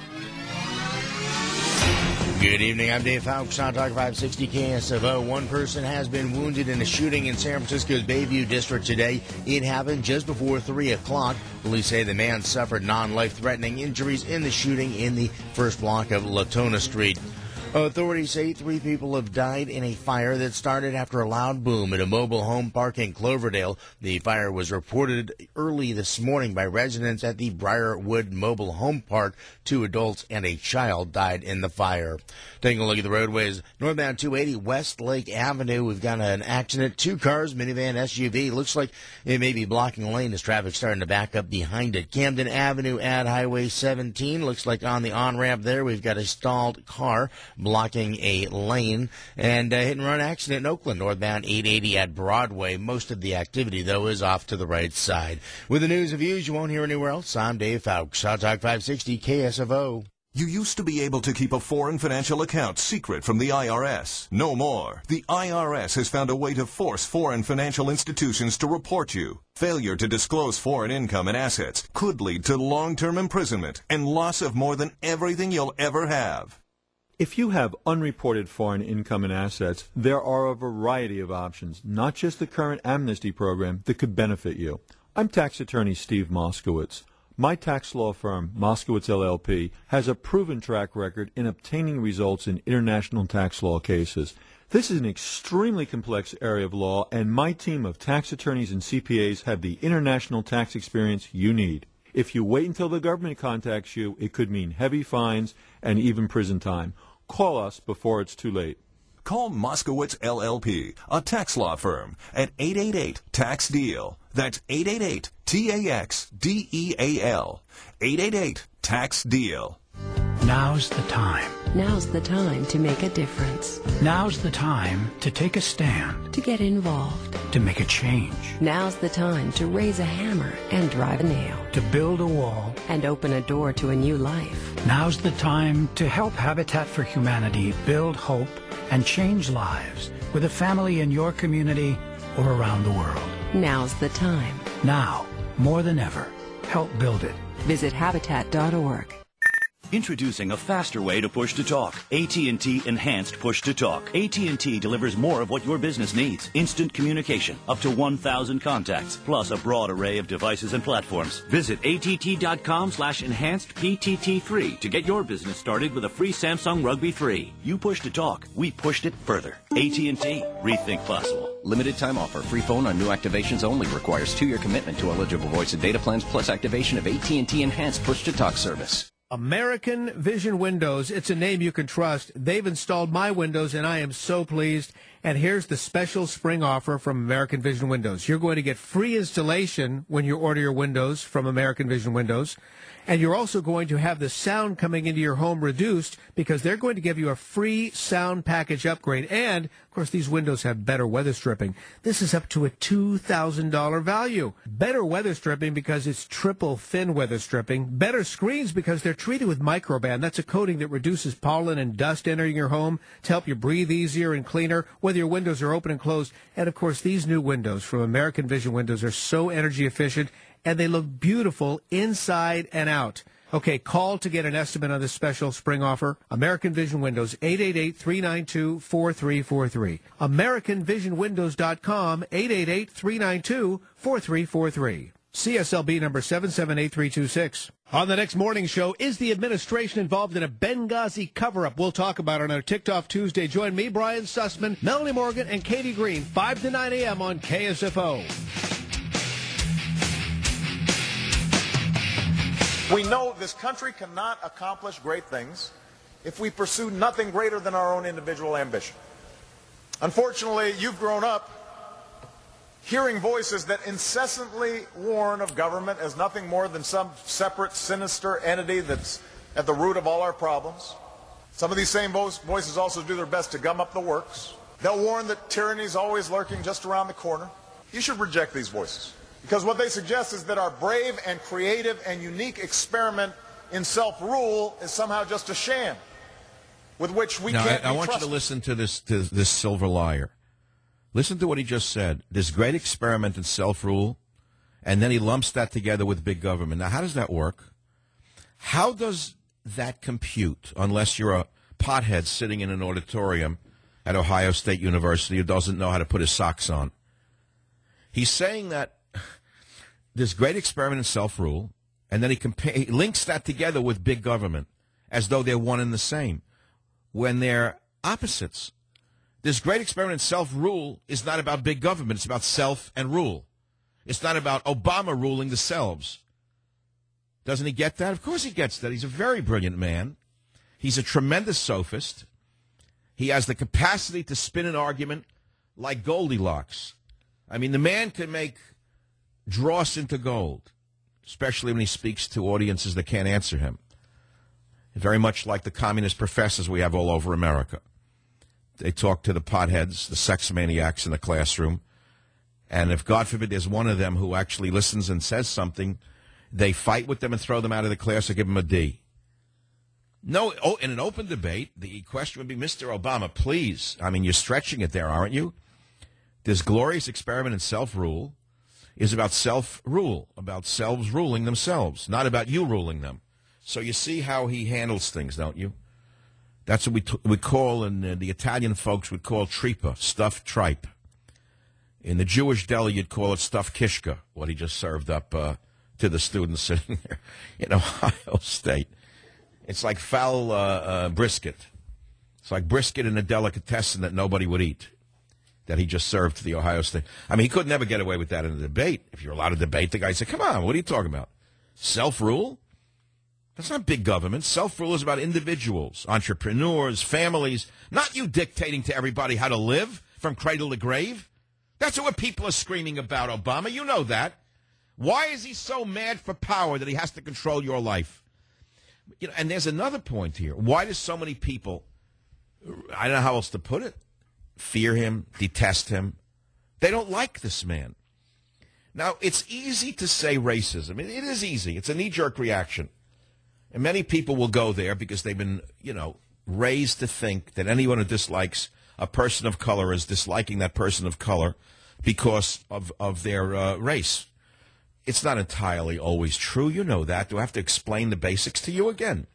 Good evening. I'm Dave Fowles on Talk five sixty K S F O. One person has been wounded in a shooting in San Francisco's Bayview district today. It happened just before three o'clock. Police say the man suffered non-life-threatening injuries in the shooting in the first block of Latona Street. Authorities say three people have died in a fire that started after a loud boom at a mobile home park in Cloverdale. The fire was reported early this morning by residents at the Briarwood Mobile Home Park. Two adults and a child died in the fire. Taking a look at the roadways, northbound two eighty West Lake Avenue, we've got an accident. Two cars, minivan, S U V. Looks like it may be blocking a lane as traffic starting to back up behind it. Camden Avenue at Highway seventeen. Looks like on the on-ramp there, we've got a stalled car blocking a lane. And a hit-and-run accident in Oakland, northbound eight eighty at Broadway. Most of the activity, though, is off to the right side. With the news and views you won't hear anywhere else, I'm Dave Fowles. Hot Talk five sixty K S F O. You used to be able to keep a foreign financial account secret from the I R S. No more. The I R S has found a way to force foreign financial institutions to report you. Failure to disclose foreign income and assets could lead to long-term imprisonment and loss of more than everything you'll ever have. If you have unreported foreign income and assets, there are a variety of options, not just the current amnesty program, that could benefit you. I'm tax attorney Steve Moskowitz. My tax law firm, Moskowitz L L P, has a proven track record in obtaining results in international tax law cases. This is an extremely complex area of law, and my team of tax attorneys and C P As have the international tax experience you need. If you wait until the government contacts you, it could mean heavy fines and even prison time. Call us before it's too late. Call Moskowitz L L P, a tax law firm, at eight eight eight, tax deal. That's eight eight eight, T A X D E A L. eight eight eight, tax deal. Now's the time. Now's the time to make a difference. Now's the time to take a stand. To get involved. To make a change. Now's the time to raise a hammer and drive a nail. To build a wall. And open a door to a new life. Now's the time to help Habitat for Humanity build hope and change lives with a family in your community or around the world. Now's the time. Now, more than ever, help build it. Visit habitat dot org. Introducing a faster way to push to talk. A T and T Enhanced Push to Talk. A T and T delivers more of what your business needs. Instant communication, up to one thousand contacts, plus a broad array of devices and platforms. Visit A T T dot com slash enhanced P T T three to get your business started with a free Samsung Rugby three. You push to talk, we pushed it further. A T and T, rethink possible. Limited time offer. Free phone on new activations only. Requires two-year commitment to eligible voice and data plans plus activation of A T and T Enhanced Push to Talk service. American Vision Windows. It's a name you can trust. They've installed my windows, and I am so pleased. And here's the special spring offer from American Vision Windows. You're going to get free installation when you order your windows from American Vision Windows. And you're also going to have the sound coming into your home reduced because they're going to give you a free sound package upgrade. And, of course, these windows have better weather stripping. This is up to a two thousand dollars value. Better weather stripping because it's triple thin weather stripping. Better screens because they're treated with Microban. That's a coating that reduces pollen and dust entering your home to help you breathe easier and cleaner, whether your windows are open and closed. And, of course, these new windows from American Vision Windows are so energy efficient, and they look beautiful inside and out. Okay, call to get an estimate on this special spring offer. American Vision Windows, eight eight eight, three nine two, four three four three. American Vision Windows dot com, eight eight eight, three nine two, four three four three. C S L B number seven seven eight three two six. On the next morning show, is the administration involved in a Benghazi cover-up? We'll talk about it on our TikTok Tuesday. Join me, Brian Sussman, Melanie Morgan, and Katie Green, five to nine a.m. on K S F O. We know this country cannot accomplish great things if we pursue nothing greater than our own individual ambition. Unfortunately, you've grown up hearing voices that incessantly warn of government as nothing more than some separate, sinister entity that's at the root of all our problems. Some of these same voices also do their best to gum up the works. They'll warn that tyranny is always lurking just around the corner. You should reject these voices, because what they suggest is that our brave and creative and unique experiment in self-rule is somehow just a sham with which we now, can't I, I be want trusted. you to listen to this, to this silver liar. Listen to what he just said. This great experiment in self-rule, and then he lumps that together with big government. Now, how does that work? How does that compute unless you're a pothead sitting in an auditorium at Ohio State University who doesn't know how to put his socks on? He's saying that this great experiment in self-rule, and then he, compa- he links that together with big government as though they're one and the same, when they're opposites. This great experiment in self-rule is not about big government. It's about self and rule. It's not about Obama ruling the selves. Doesn't he get that? Of course he gets that. He's a very brilliant man. He's a tremendous sophist. He has the capacity to spin an argument like Goldilocks. I mean, the man can make dross into gold, especially when he speaks to audiences that can't answer him. Very much like the communist professors we have all over America. They talk to the potheads, the sex maniacs in the classroom, and if, God forbid, there's one of them who actually listens and says something, they fight with them and throw them out of the class or give them a D. No, oh, in an open debate, the question would be, Mister Obama, please, I mean, you're stretching it there, aren't you? This glorious experiment in self-rule is about self-rule, about selves ruling themselves, not about you ruling them. So you see how he handles things, don't you? That's what we t- we call, and uh, the Italian folks would call tripa, stuffed tripe. In the Jewish deli, you'd call it stuffed kishka, what he just served up uh, to the students sitting there in Ohio State. It's like foul uh, uh, brisket. It's like brisket in a delicatessen that nobody would eat, that he just served to the Ohio State. I mean, he could never get away with that in a debate. If you're allowed to debate, the guy said, come on, what are you talking about? Self-rule? That's not big government. Self-rule is about individuals, entrepreneurs, families, not you dictating to everybody how to live from cradle to grave. That's what people are screaming about, Obama. You know that. Why is he so mad for power that he has to control your life? You know, and there's another point here. Why do so many people, I don't know how else to put it, fear him, detest him? They don't like this man. Now, it's easy to say racism. It, it is easy. It's a knee-jerk reaction. And many people will go there because they've been, you know, raised to think that anyone who dislikes a person of color is disliking that person of color because of, of their uh, race. It's not entirely always true. You know that. Do I have to explain the basics to you again?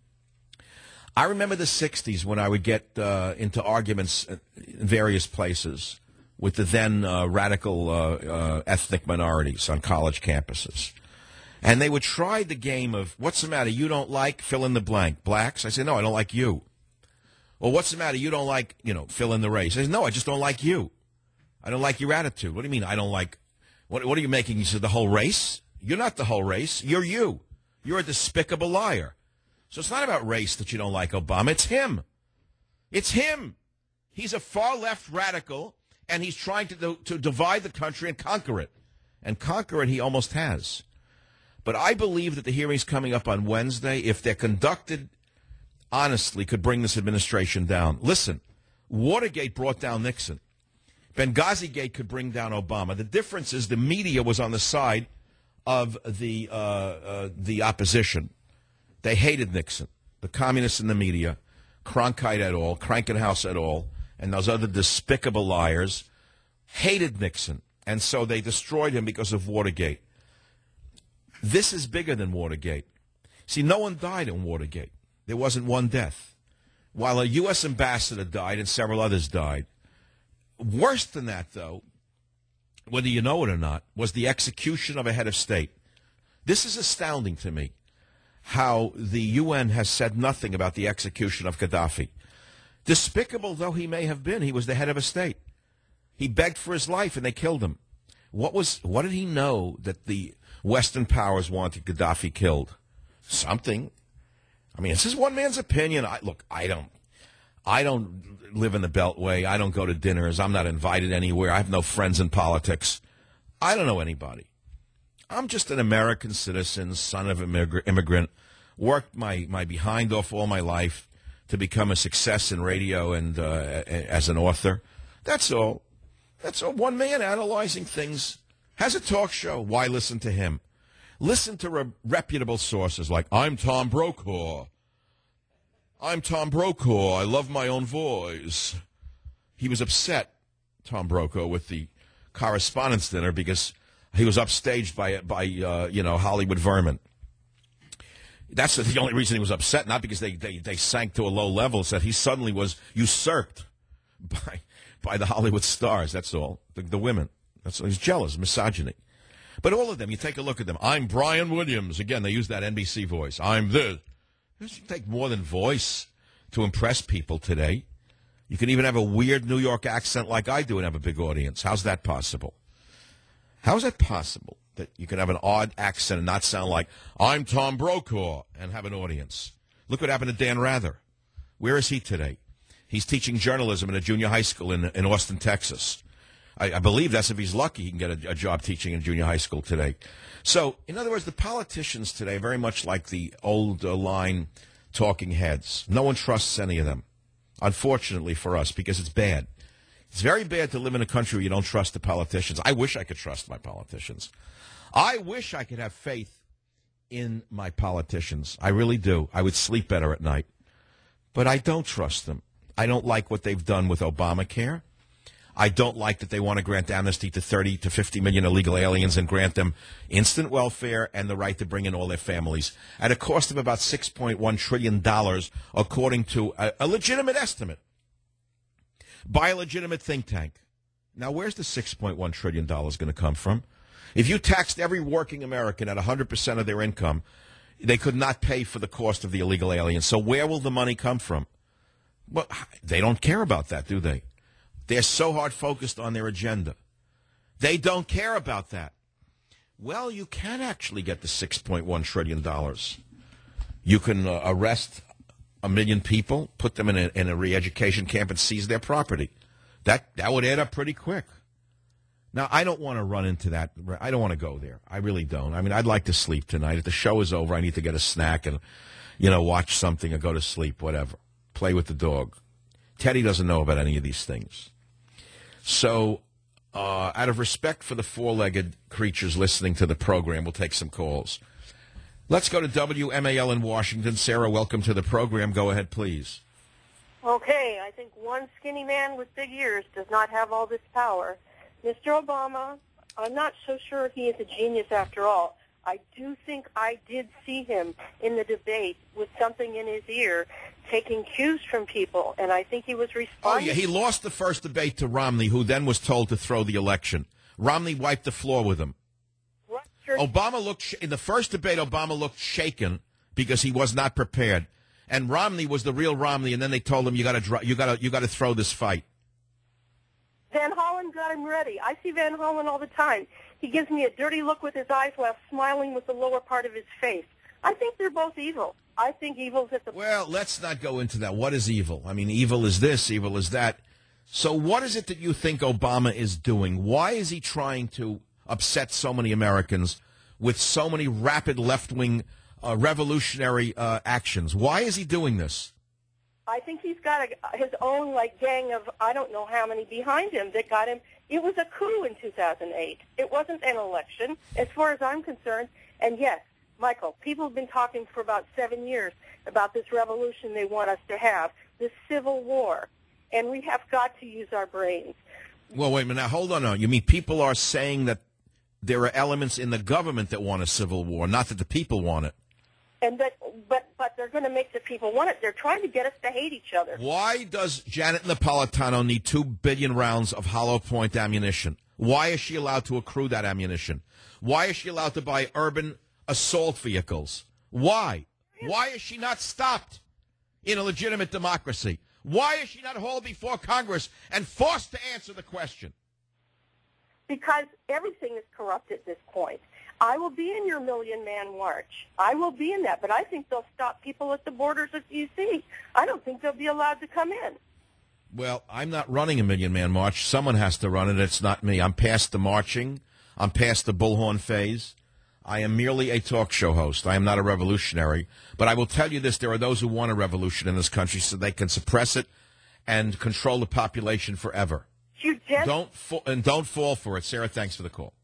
I remember the sixties when I would get uh, into arguments in various places with the then uh, radical uh, uh, ethnic minorities on college campuses. And they would try the game of, what's the matter, you don't like, fill in the blank, blacks? I say, no, I don't like you. Well, what's the matter, you don't like, you know, fill in the race? I say, no, I just don't like you. I don't like your attitude. What do you mean I don't like, what, what are you making? You said the whole race? You're not the whole race. You're you. You're a despicable liar. So it's not about race that you don't like Obama. It's him. It's him. He's a far-left radical, and he's trying to, to divide the country and conquer it. And conquer it he almost has. But I believe that the hearings coming up on Wednesday, if they're conducted honestly, could bring this administration down. Listen, Watergate brought down Nixon. Benghazi Gate could bring down Obama. The difference is the media was on the side of the uh, uh, the opposition. They hated Nixon. The communists in the media, Cronkite et al., Krankenhaus et al., and those other despicable liars hated Nixon. And so they destroyed him because of Watergate. This is bigger than Watergate. See, no one died in Watergate. There wasn't one death. While a U S ambassador died and several others died. Worse than that, though, whether you know it or not, was the execution of a head of state. This is astounding to me, how the U N has said nothing about the execution of Gaddafi. Despicable though he may have been, he was the head of a state. He begged for his life, and they killed him. What was? What did he know that the Western powers wanted Gaddafi killed? Something. I mean, this is one man's opinion. I, look, I don't, I don't live in the Beltway. I don't go to dinners. I'm not invited anywhere. I have no friends in politics. I don't know anybody. I'm just an American citizen, son of an immig- immigrant, worked my, my behind off all my life to become a success in radio and uh, as an author. That's all. That's all. One man analyzing things, has a talk show. Why listen to him? Listen to re- reputable sources like, I'm Tom Brokaw. I'm Tom Brokaw. I love my own voice. He was upset, Tom Brokaw, with the correspondence dinner because he was upstaged by, by uh, you know, Hollywood vermin. That's the only reason he was upset, not because they, they, they sank to a low level. It's that he suddenly was usurped by by the Hollywood stars. That's all. The, the women. That's all. He's jealous, misogyny. But all of them, you take a look at them. I'm Brian Williams. Again, they use that N B C voice. I'm this. It doesn't take more than voice to impress people today. You can even have a weird New York accent like I do and have a big audience. How's that possible? How is that possible that you can have an odd accent and not sound like, I'm Tom Brokaw, and have an audience? Look what happened to Dan Rather. Where is he today? He's teaching journalism in a junior high school in, in Austin, Texas. I, I believe that's if he's lucky he can get a, a job teaching in junior high school today. So, in other words, the politicians today are very much like the old uh, line talking heads. No one trusts any of them, unfortunately for us, because it's bad. It's very bad to live in a country where you don't trust the politicians. I wish I could trust my politicians. I wish I could have faith in my politicians. I really do. I would sleep better at night. But I don't trust them. I don't like what they've done with Obamacare. I don't like that they want to grant amnesty to thirty to fifty million illegal aliens and grant them instant welfare and the right to bring in all their families at a cost of about six point one trillion dollars, according to a, a legitimate estimate by a legitimate think tank. Now, where's the six point one trillion dollars going to come from? If you taxed every working American at one hundred percent of their income, they could not pay for the cost of the illegal aliens. So where will the money come from? Well, they don't care about that, do they? They're so hard focused on their agenda. They don't care about that. Well, you can actually get the six point one trillion dollars. You can uh, arrest a million people, put them in a, in a re-education camp, and seize their property. That, that would add up pretty quick. Now, I don't want to run into that. I don't want to go there. I really don't. I mean, I'd like to sleep tonight. If the show is over, I need to get a snack and, you know, watch something or go to sleep, whatever. Play with the dog. Teddy doesn't know about any of these things. So, uh, out of respect for the four-legged creatures listening to the program, we'll take some calls. Let's go to W M A L in Washington. Sarah, welcome to the program. Go ahead, please. Okay, I think one skinny man with big ears does not have all this power. Mister Obama, I'm not so sure he is a genius after all. I do think I did see him in the debate with something in his ear, taking cues from people, and I think he was Oh, responding. yeah, he lost the first debate to Romney, who then was told to throw the election. Romney wiped the floor with him. Obama looked, sh- in the first debate, Obama looked shaken because he was not prepared. And Romney was the real Romney, and then they told him, you got to you got to you got to throw this fight. Van Hollen got him ready. I see Van Hollen all the time. He gives me a dirty look with his eyes while smiling with the lower part of his face. I think they're both evil. I think evil's at the... Well, let's not go into that. What is evil? I mean, evil is this, evil is that. So what is it that you think Obama is doing? Why is he trying to upset so many Americans with so many rapid left-wing uh, revolutionary uh, actions? Why is he doing this? I think he's got a, his own, like, gang of I don't know how many behind him that got him. It was a coup in two thousand eight. It wasn't an election, as far as I'm concerned. And, yes, Michael, people have been talking for about seven years about this revolution they want us to have, this civil war. And we have got to use our brains. Well, wait a minute. Now, hold on. Now. You mean people are saying that there are elements in the government that want a civil war, not that the people want it? And that, but but they're going to make the people want it. They're trying to get us to hate each other. Why does Janet Napolitano need two billion rounds of hollow point ammunition? Why is she allowed to accrue that ammunition? Why is she allowed to buy urban assault vehicles? Why? Why is she not stopped in a legitimate democracy? Why is she not hauled before Congress and forced to answer the question? Because everything is corrupt at this point. I will be in your million-man march. I will be in that, but I think they'll stop people at the borders of D C. I don't think they'll be allowed to come in. Well, I'm not running a million-man march. Someone has to run it. It's not me. I'm past the marching. I'm past the bullhorn phase. I am merely a talk show host. I am not a revolutionary. But I will tell you this, there are those who want a revolution in this country so they can suppress it and control the population forever. You just... Don't fa- and don't fall for it. Sarah, thanks for the call.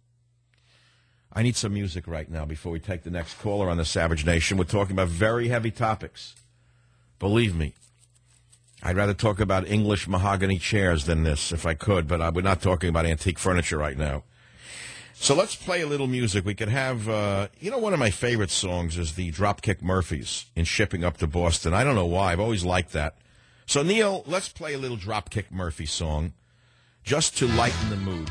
I need some music right now before we take the next caller on the Savage Nation. We're talking about very heavy topics. Believe me. I'd rather talk about English mahogany chairs than this, if I could, but I, we're not talking about antique furniture right now. So let's play a little music. We could have, uh, you know, one of my favorite songs is the Dropkick Murphys in Shipping Up to Boston. I don't know why. I've always liked that. So, Neil, let's play a little Dropkick Murphy song just to lighten the mood.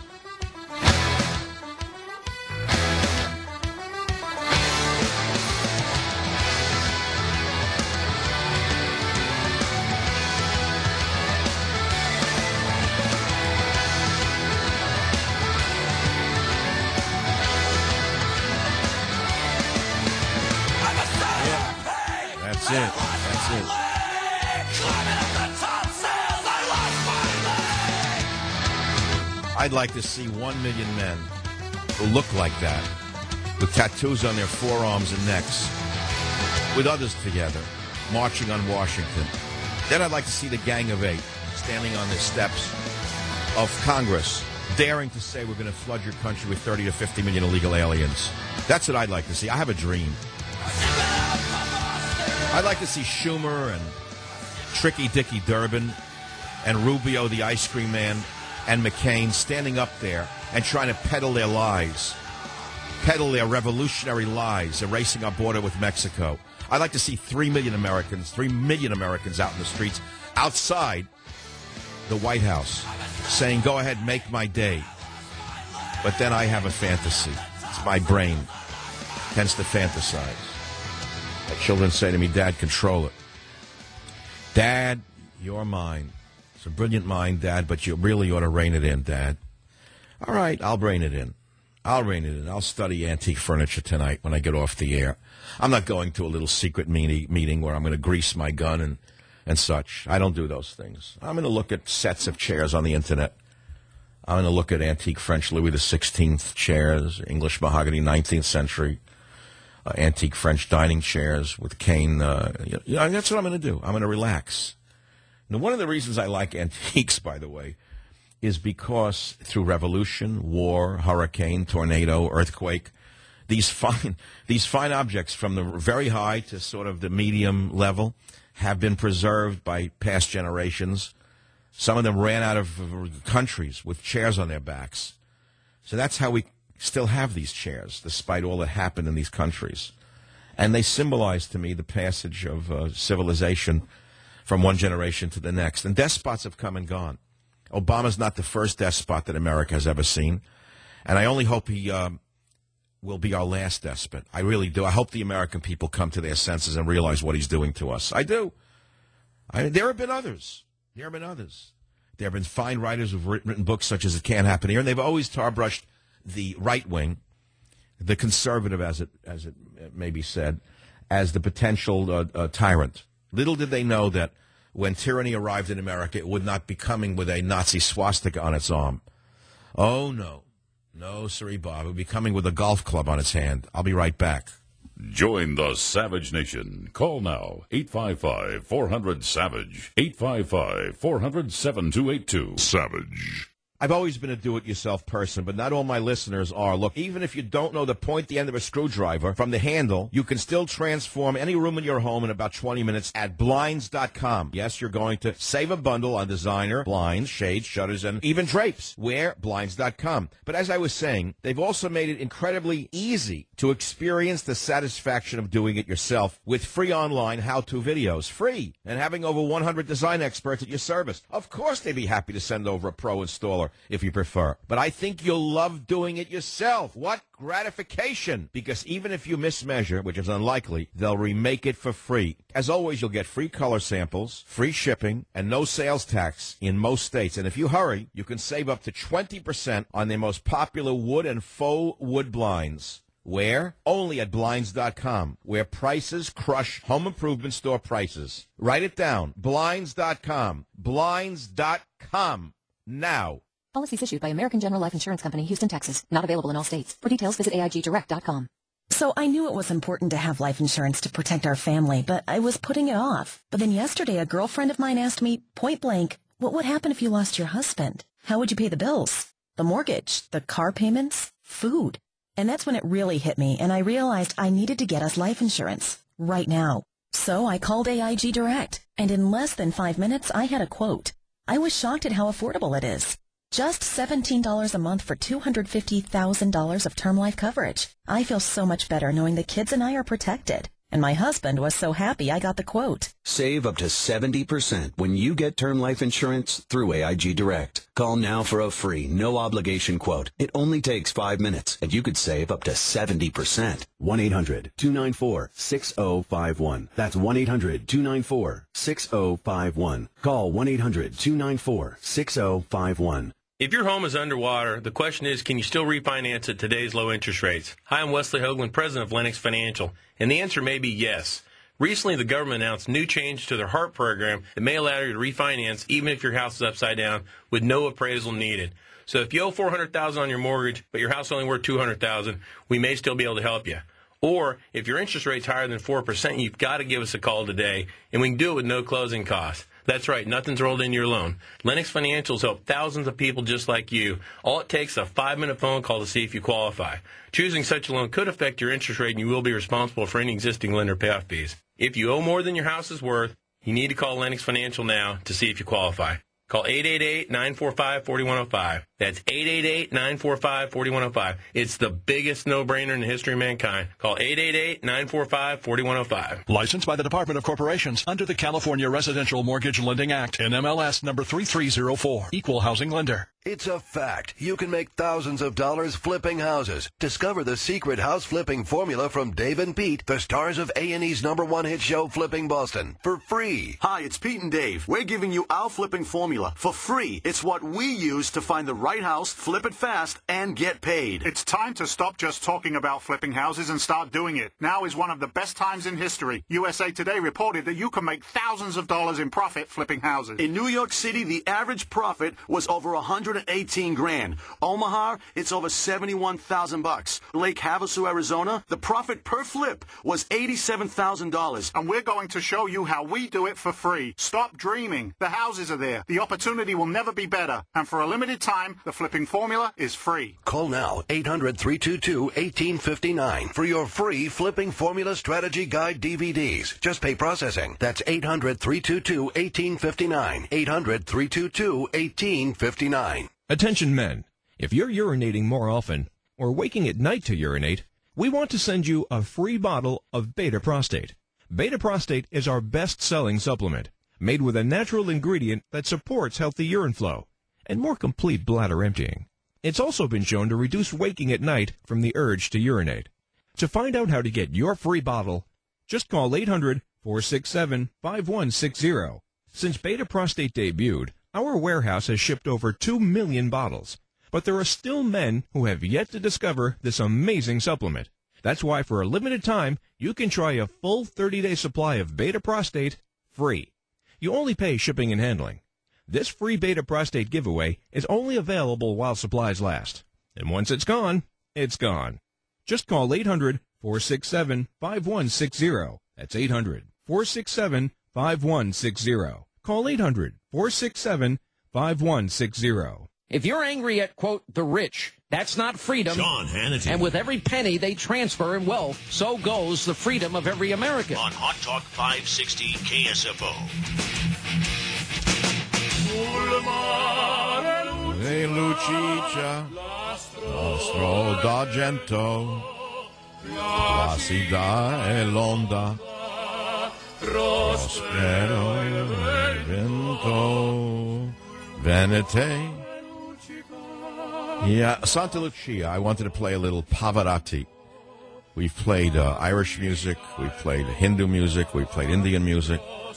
That's it. That's it. I'd like to see one million men who look like that, with tattoos on their forearms and necks, with others together, marching on Washington. Then I'd like to see the Gang of Eight standing on the steps of Congress, daring to say we're going to flood your country with thirty to fifty million illegal aliens. That's what I'd like to see. I have a dream. I'd like to see Schumer and Tricky Dicky Durbin and Rubio, the ice cream man, and McCain standing up there and trying to peddle their lies, peddle their revolutionary lies, erasing our border with Mexico. I'd like to see three million Americans, three million Americans out in the streets, outside the White House, saying, go ahead, make my day. But then I have a fantasy. It's my brain tends to fantasize. My children say to me, Dad, control it. Dad, you're mine. It's a brilliant mind, Dad, but you really ought to rein it in, Dad. All right, I'll rein it in. I'll rein it in. I'll study antique furniture tonight when I get off the air. I'm not going to a little secret meeting where I'm going to grease my gun and, and such. I don't do those things. I'm going to look at sets of chairs on the Internet. I'm going to look at antique French Louis the sixteenth chairs, English mahogany nineteenth century, uh, antique French dining chairs with cane. Uh, you know, that's what I'm going to do. I'm going to relax. Now, one of the reasons I like antiques, by the way, is because through revolution, war, hurricane, tornado, earthquake, these fine these fine objects from the very high to sort of the medium level have been preserved by past generations. Some of them ran out of countries with chairs on their backs. So that's how we still have these chairs, despite all that happened in these countries. And they symbolize to me the passage of uh, civilization from one generation to the next. And despots have come and gone. Obama's not the first despot that America has ever seen. And I only hope he um, will be our last despot. I really do. I hope the American people come to their senses and realize what he's doing to us. I do. I, there have been others. There have been others. There have been fine writers who've written, written books such as It Can't Happen Here, and they've always tar-brushed the right wing, the conservative, as it as it may be said, as the potential uh, uh, tyrant. Little did they know that when tyranny arrived in America, it would not be coming with a Nazi swastika on its arm. Oh, no. No, sirree, Bob. It would be coming with a golf club on its hand. I'll be right back. Join the Savage Nation. Call now, eight five five, four hundred, SAVAGE, eight five five, four hundred, seven two eight two. Savage. I've always been a do-it-yourself person, but not all my listeners are. Look, even if you don't know to point the end of a screwdriver from the handle, you can still transform any room in your home in about twenty minutes at Blinds dot com. Yes, you're going to save a bundle on designer, blinds, shades, shutters, and even drapes. Where? Blinds dot com. But as I was saying, they've also made it incredibly easy to experience the satisfaction of doing it yourself with free online how-to videos. Free. And having over one hundred design experts at your service. Of course they'd be happy to send over a pro installer if you prefer. But I think you'll love doing it yourself. What gratification! Because even if you mismeasure, which is unlikely, they'll remake it for free. As always, you'll get free color samples, free shipping, and no sales tax in most states. And if you hurry, you can save up to twenty percent on their most popular wood and faux wood blinds. Where? Only at Blinds dot com, where prices crush home improvement store prices. Write it down. Blinds dot com. Blinds dot com. Now. Policies issued by American General Life Insurance Company, Houston, Texas. Not available in all states. For details, visit A I G direct dot com. So I knew it was important to have life insurance to protect our family, but I was putting it off. But then yesterday, a girlfriend of mine asked me, point blank, what would happen if you lost your husband? How would you pay the bills? The mortgage? The car payments? Food? And that's when it really hit me, and I realized I needed to get us life insurance. Right now. So I called A I G Direct, and in less than five minutes, I had a quote. I was shocked at how affordable it is. Just seventeen dollars a month for two hundred fifty thousand dollars of term life coverage. I feel so much better knowing the kids and I are protected. And my husband was so happy I got the quote. Save up to seventy percent when you get term life insurance through A I G Direct. Call now for a free, no-obligation quote. It only takes five minutes, and you could save up to seventy percent. one eight hundred, two nine four, six oh five one. That's one eight hundred, two nine four, six oh five one. Call one eight hundred, two nine four, six oh five one. If your home is underwater, the question is, can you still refinance at today's low interest rates? Hi, I'm Wesley Hoagland, president of Lennox Financial, and the answer may be yes. Recently, the government announced new change to their HARP program that may allow you to refinance even if your house is upside down with no appraisal needed. So if you owe four hundred thousand dollars on your mortgage, but your house is only worth two hundred thousand dollars, we may still be able to help you. Or if your interest rate's higher than four percent, you've got to give us a call today, and we can do it with no closing costs. That's right, nothing's rolled into your loan. Lennox Financial's helped thousands of people just like you. All it takes is a five-minute phone call to see if you qualify. Choosing such a loan could affect your interest rate, and you will be responsible for any existing lender payoff fees. If you owe more than your house is worth, you need to call Lennox Financial now to see if you qualify. Call eight eight eight, nine four five, four one zero five. That's eight eight eight, nine four five, four one zero five. It's the biggest no-brainer in the history of mankind. Call eight eight eight, nine four five, four one zero five. Licensed by the Department of Corporations under the California Residential Mortgage Lending Act, N M L S number three three zero four. Equal housing lender. It's a fact. You can make thousands of dollars flipping houses. Discover the secret house flipping formula from Dave and Pete, the stars of A and E's number one hit show, Flipping Boston, for free. Hi, it's Pete and Dave. We're giving you our flipping formula for free. It's what we use to find the right house, flip it fast, and get paid. It's time to stop just talking about flipping houses and start doing it. Now is one of the best times in history. U S A Today reported that you can make thousands of dollars in profit flipping houses. In New York City, the average profit was over one hundred eighteen grand. Omaha, it's over seventy-one thousand bucks. Lake Havasu, Arizona, the profit per flip was eighty-seven thousand dollars. And we're going to show you how we do it for free. Stop dreaming. The houses are there. The opportunity will never be better. And for a limited time, the flipping formula is free. Call now, eight hundred, three two two, one eight five nine for your free Flipping Formula Strategy Guide D V Ds. Just pay processing. That's eight hundred, three two two, one eight five nine. eight hundred, three two two, one eight five nine. Attention men, if you're urinating more often or waking at night to urinate, we want to send you a free bottle of Beta Prostate. Beta Prostate is our best-selling supplement, made with a natural ingredient that supports healthy urine flow and more complete bladder emptying. It's also been shown to reduce waking at night from the urge to urinate. To find out how to get your free bottle, just call eight hundred, four six seven, five one six zero. Since Beta Prostate debuted, our warehouse has shipped over two million bottles, but there are still men who have yet to discover this amazing supplement. That's why for a limited time, you can try a full thirty-day supply of Beta Prostate free. You only pay shipping and handling. This free Beta Prostate giveaway is only available while supplies last. And once it's gone, it's gone. Just call eight hundred, four six seven, five one six zero. That's eight hundred, four six seven, five one six zero. Call eight hundred, four six seven, five one six zero. If you're angry at, quote, the rich, that's not freedom. Sean Hannity. And with every penny they transfer in wealth, so goes the freedom of every American. On Hot Talk five sixty K S F O. Hey, Lucicia, Nostro d'Argento, Placida e l'onda, Prospero vento, Venete. Yeah, Santa Lucia, I wanted to play a little Pavarotti. We've played uh, Irish music, we've played Hindu music, we've played Indian music.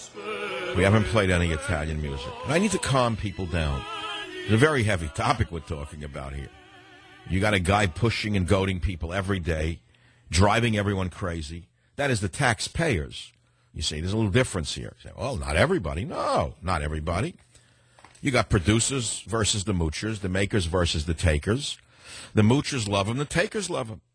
We haven't played any Italian music. And I need to calm people down. It's a very heavy topic we're talking about here. You got a guy pushing and goading people every day, driving everyone crazy. That is the taxpayers. You see, there's a little difference here. You say, well, not everybody. No, not everybody. You got producers versus the moochers, the makers versus the takers. The moochers love them, the takers love them.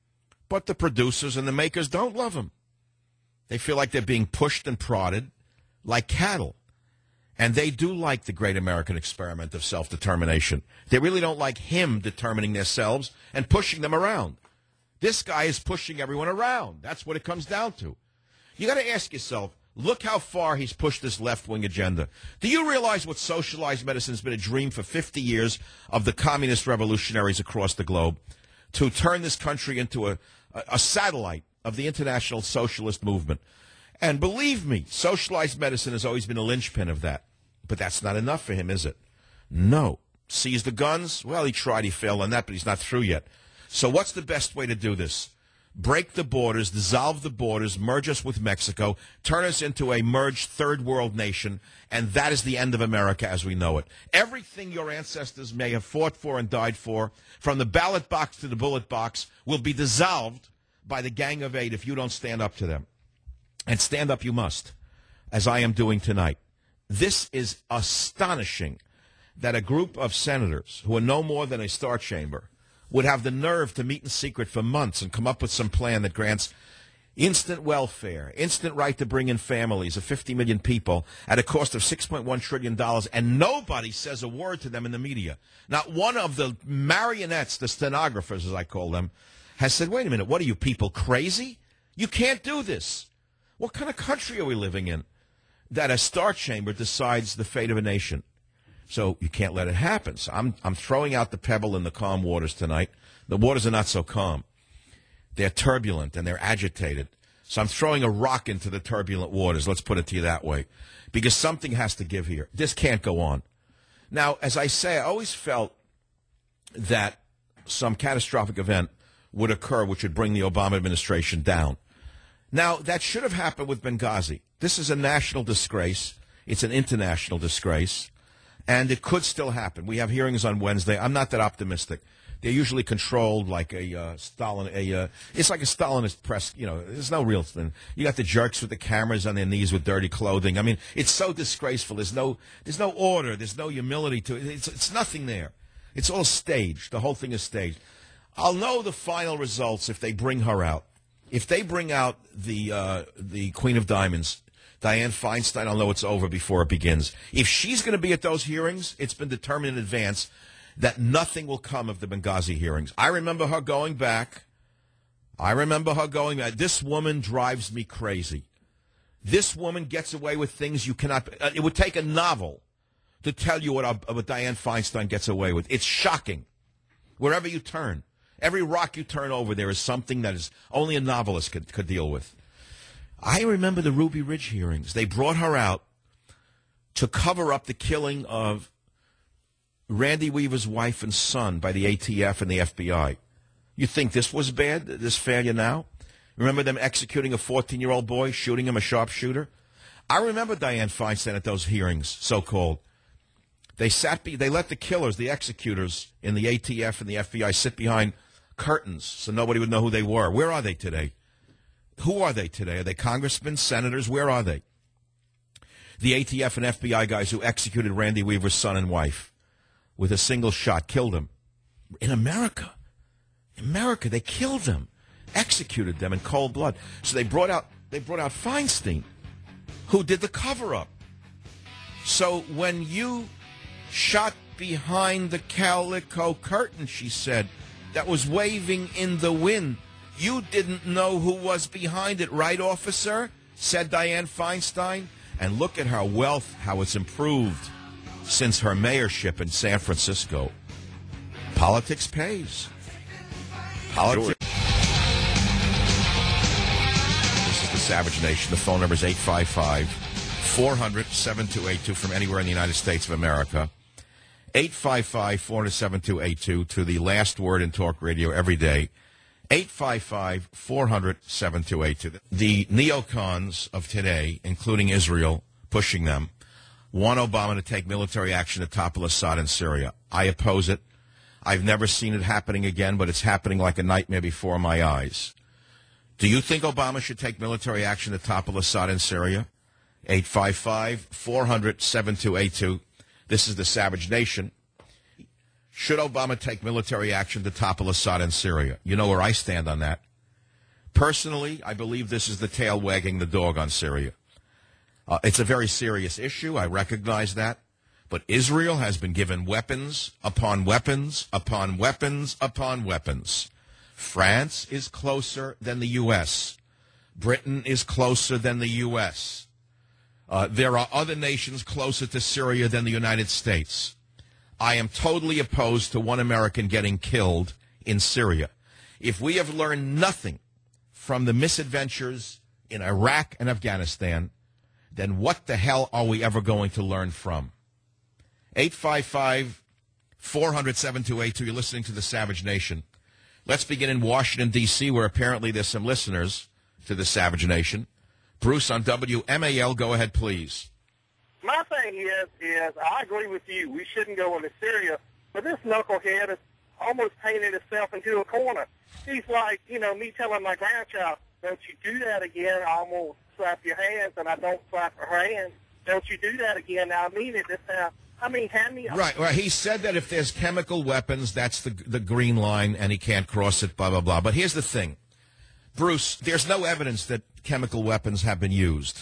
But the producers and the makers don't love them. They feel like they're being pushed and prodded like cattle. And they do like the great American experiment of self-determination. They really don't like him determining themselves and pushing them around. This guy is pushing everyone around. That's what it comes down to. You got to ask yourself, look how far he's pushed this left-wing agenda. Do you realize what socialized medicine has been a dream for fifty years of the communist revolutionaries across the globe to turn this country into a, a, a satellite of the international socialist movement? And believe me, socialized medicine has always been a linchpin of that. But that's not enough for him, is it? No. Seize the guns? Well, he tried, he failed on that, but he's not through yet. So what's the best way to do this? Break the borders, dissolve the borders, merge us with Mexico, turn us into a merged third world nation, and that is the end of America as we know it. Everything your ancestors may have fought for and died for, from the ballot box to the bullet box, will be dissolved by the Gang of Eight if you don't stand up to them. And stand up you must, as I am doing tonight. This is astonishing that a group of senators who are no more than a star chamber would have the nerve to meet in secret for months and come up with some plan that grants instant welfare, instant right to bring in families of fifty million people at a cost of six point one trillion dollars, and nobody says a word to them in the media. Not one of the marionettes, the stenographers as I call them, has said, wait a minute, what are you people, crazy? You can't do this. What kind of country are we living in that a star chamber decides the fate of a nation? So you can't let it happen. So I'm, I'm throwing out the pebble in the calm waters tonight. The waters are not so calm. They're turbulent and they're agitated. So I'm throwing a rock into the turbulent waters, let's put it to you that way, because something has to give here. This can't go on. Now, as I say, I always felt that some catastrophic event would occur which would bring the Obama administration down. Now, that should have happened with Benghazi. This is a national disgrace. It's an international disgrace. And it could still happen. We have hearings on Wednesday. I'm not that optimistic. They're usually controlled like a uh, Stalin. A uh, it's like a Stalinist press. You know, there's no real thing. You got the jerks with the cameras on their knees with dirty clothing. I mean, it's so disgraceful. There's no, there's no order. There's no humility to it. It's, it's nothing there. It's all staged. The whole thing is staged. I'll know the final results if they bring her out. If they bring out the uh, the Queen of Diamonds, Dianne Feinstein, I'll know it's over before it begins. If she's going to be at those hearings, it's been determined in advance that nothing will come of the Benghazi hearings. I remember her going back. I remember her going back. This woman drives me crazy. This woman gets away with things you cannot. Uh, it would take a novel to tell you what, uh, what Dianne Feinstein gets away with. It's shocking. Wherever you turn. Every rock you turn over, there is something that is only a novelist could, could deal with. I remember the Ruby Ridge hearings. They brought her out to cover up the killing of Randy Weaver's wife and son by the A T F and the F B I. You think this was bad, this failure now? Remember them executing a fourteen-year-old boy, shooting him a sharpshooter? I remember Dianne Feinstein at those hearings, so-called. They sat. Be, they let the killers, the executors in the A T F and the F B I sit behind curtains so nobody would know who they were. Where are they today? Who are they today? Are they congressmen, senators? Where are they? The A T F and F B I guys who executed Randy Weaver's son and wife with a single shot, killed him. In America. America, they killed them, executed them in cold blood. So they brought out they brought out Feinstein, who did the cover-up. So when you shot behind the calico curtain, she said, that was waving in the wind, you didn't know who was behind it, right, officer? Said Dianne Feinstein. And look at her wealth, how it's improved since her mayorship in San Francisco. Politics pays. Politics. This is the Savage Nation. The phone number is eight five five, four hundred, seven two eight two from anywhere in the United States of America. eight five five, four hundred, seven two eight two to the last word in talk radio every day. eight five five, four hundred, seven two eight two. The neocons of today, including Israel, pushing them, want Obama to take military action to topple Assad in Syria. I oppose it. I've never seen it happening again, but it's happening like a nightmare before my eyes. Do you think Obama should take military action to topple Assad in Syria? eight five five, four hundred, seven two eight two. This is the Savage Nation. Should Obama take military action to topple Assad in Syria? You know where I stand on that. Personally, I believe this is the tail wagging the dog on Syria. Uh, it's a very serious issue. I recognize that. But Israel has been given weapons upon weapons upon weapons upon weapons. France is closer than the U S. Britain is closer than the U S. Uh, there are other nations closer to Syria than the United States. I am totally opposed to one American getting killed in Syria. If we have learned nothing from the misadventures in Iraq and Afghanistan, then what the hell are we ever going to learn from? eight five five, four hundred, seven two eight two. You're listening to the Savage Nation. Let's begin in Washington, D C, where apparently there's some listeners to the Savage Nation. Bruce on W M A L, go ahead, please. My thing is, is I agree with you. We shouldn't go into Syria, but this knucklehead has almost painted himself into a corner. He's like, you know, me telling my grandchild, don't you do that again, I'm going to slap your hands, and I don't slap her hands. Don't you do that again. Now, I mean it this time. I mean, hand me... Right, right. He said that if there's chemical weapons, that's the the green line, and he can't cross it, blah, blah, blah. But here's the thing. Bruce, there's no evidence that chemical weapons have been used.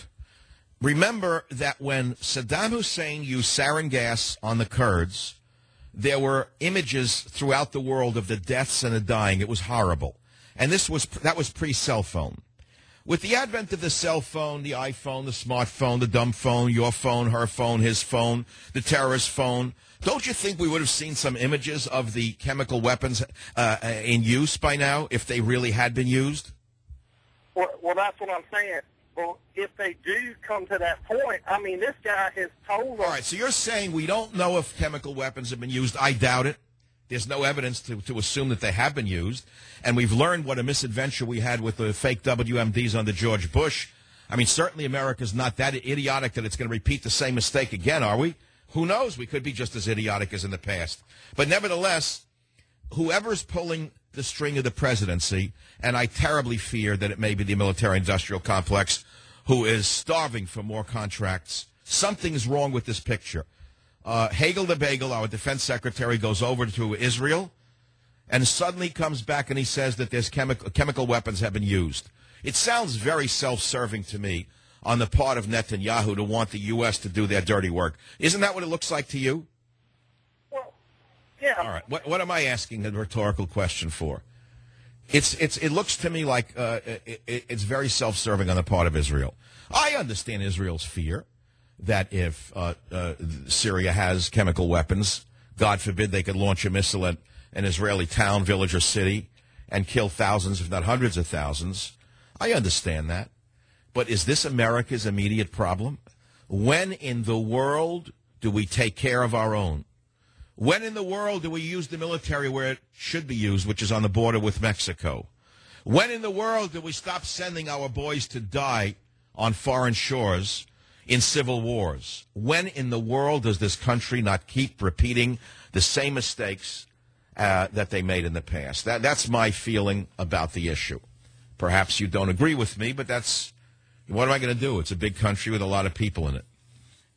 Remember that when Saddam Hussein used sarin gas on the Kurds, there were images throughout the world of the deaths and the dying. It was horrible. And this was that was pre-cell phone. With the advent of the cell phone, the iPhone, the smartphone, the dumb phone, your phone, her phone, his phone, the terrorist phone, don't you think we would have seen some images of the chemical weapons uh, in use by now if they really had been used? Well, well, that's what I'm saying. Well, if they do come to that point, I mean, this guy has told us... All right, so you're saying we don't know if chemical weapons have been used. I doubt it. There's no evidence to, to assume that they have been used. And we've learned what a misadventure we had with the fake W M Ds under George Bush. I mean, certainly America's not that idiotic that it's going to repeat the same mistake again, are we? Who knows? We could be just as idiotic as in the past. But nevertheless, whoever's pulling the string of the presidency, and I terribly fear that it may be the military-industrial complex, who is starving for more contracts, something's wrong with this picture. Uh, Hagel the Bagel, our defense secretary, goes over to Israel and suddenly comes back and he says that there's chemical, chemical weapons have been used. It sounds very self-serving to me on the part of Netanyahu to want the U S to do their dirty work. Isn't that what it looks like to you? Well, yeah. All right. What, what am I asking a rhetorical question for? It's it's it looks to me like uh, it, it, it's very self-serving on the part of Israel. I understand Israel's fear that if uh, uh, Syria has chemical weapons, God forbid they could launch a missile at an Israeli town, village, or city and kill thousands, if not hundreds of thousands. I understand that. But is this America's immediate problem? When in the world do we take care of our own? When in the world do we use the military where it should be used, which is on the border with Mexico? When in the world do we stop sending our boys to die on foreign shores in civil wars? When in the world does this country not keep repeating the same mistakes uh, that they made in the past? That, that's my feeling about the issue. Perhaps you don't agree with me, but that's, what am I going to do? It's a big country with a lot of people in it.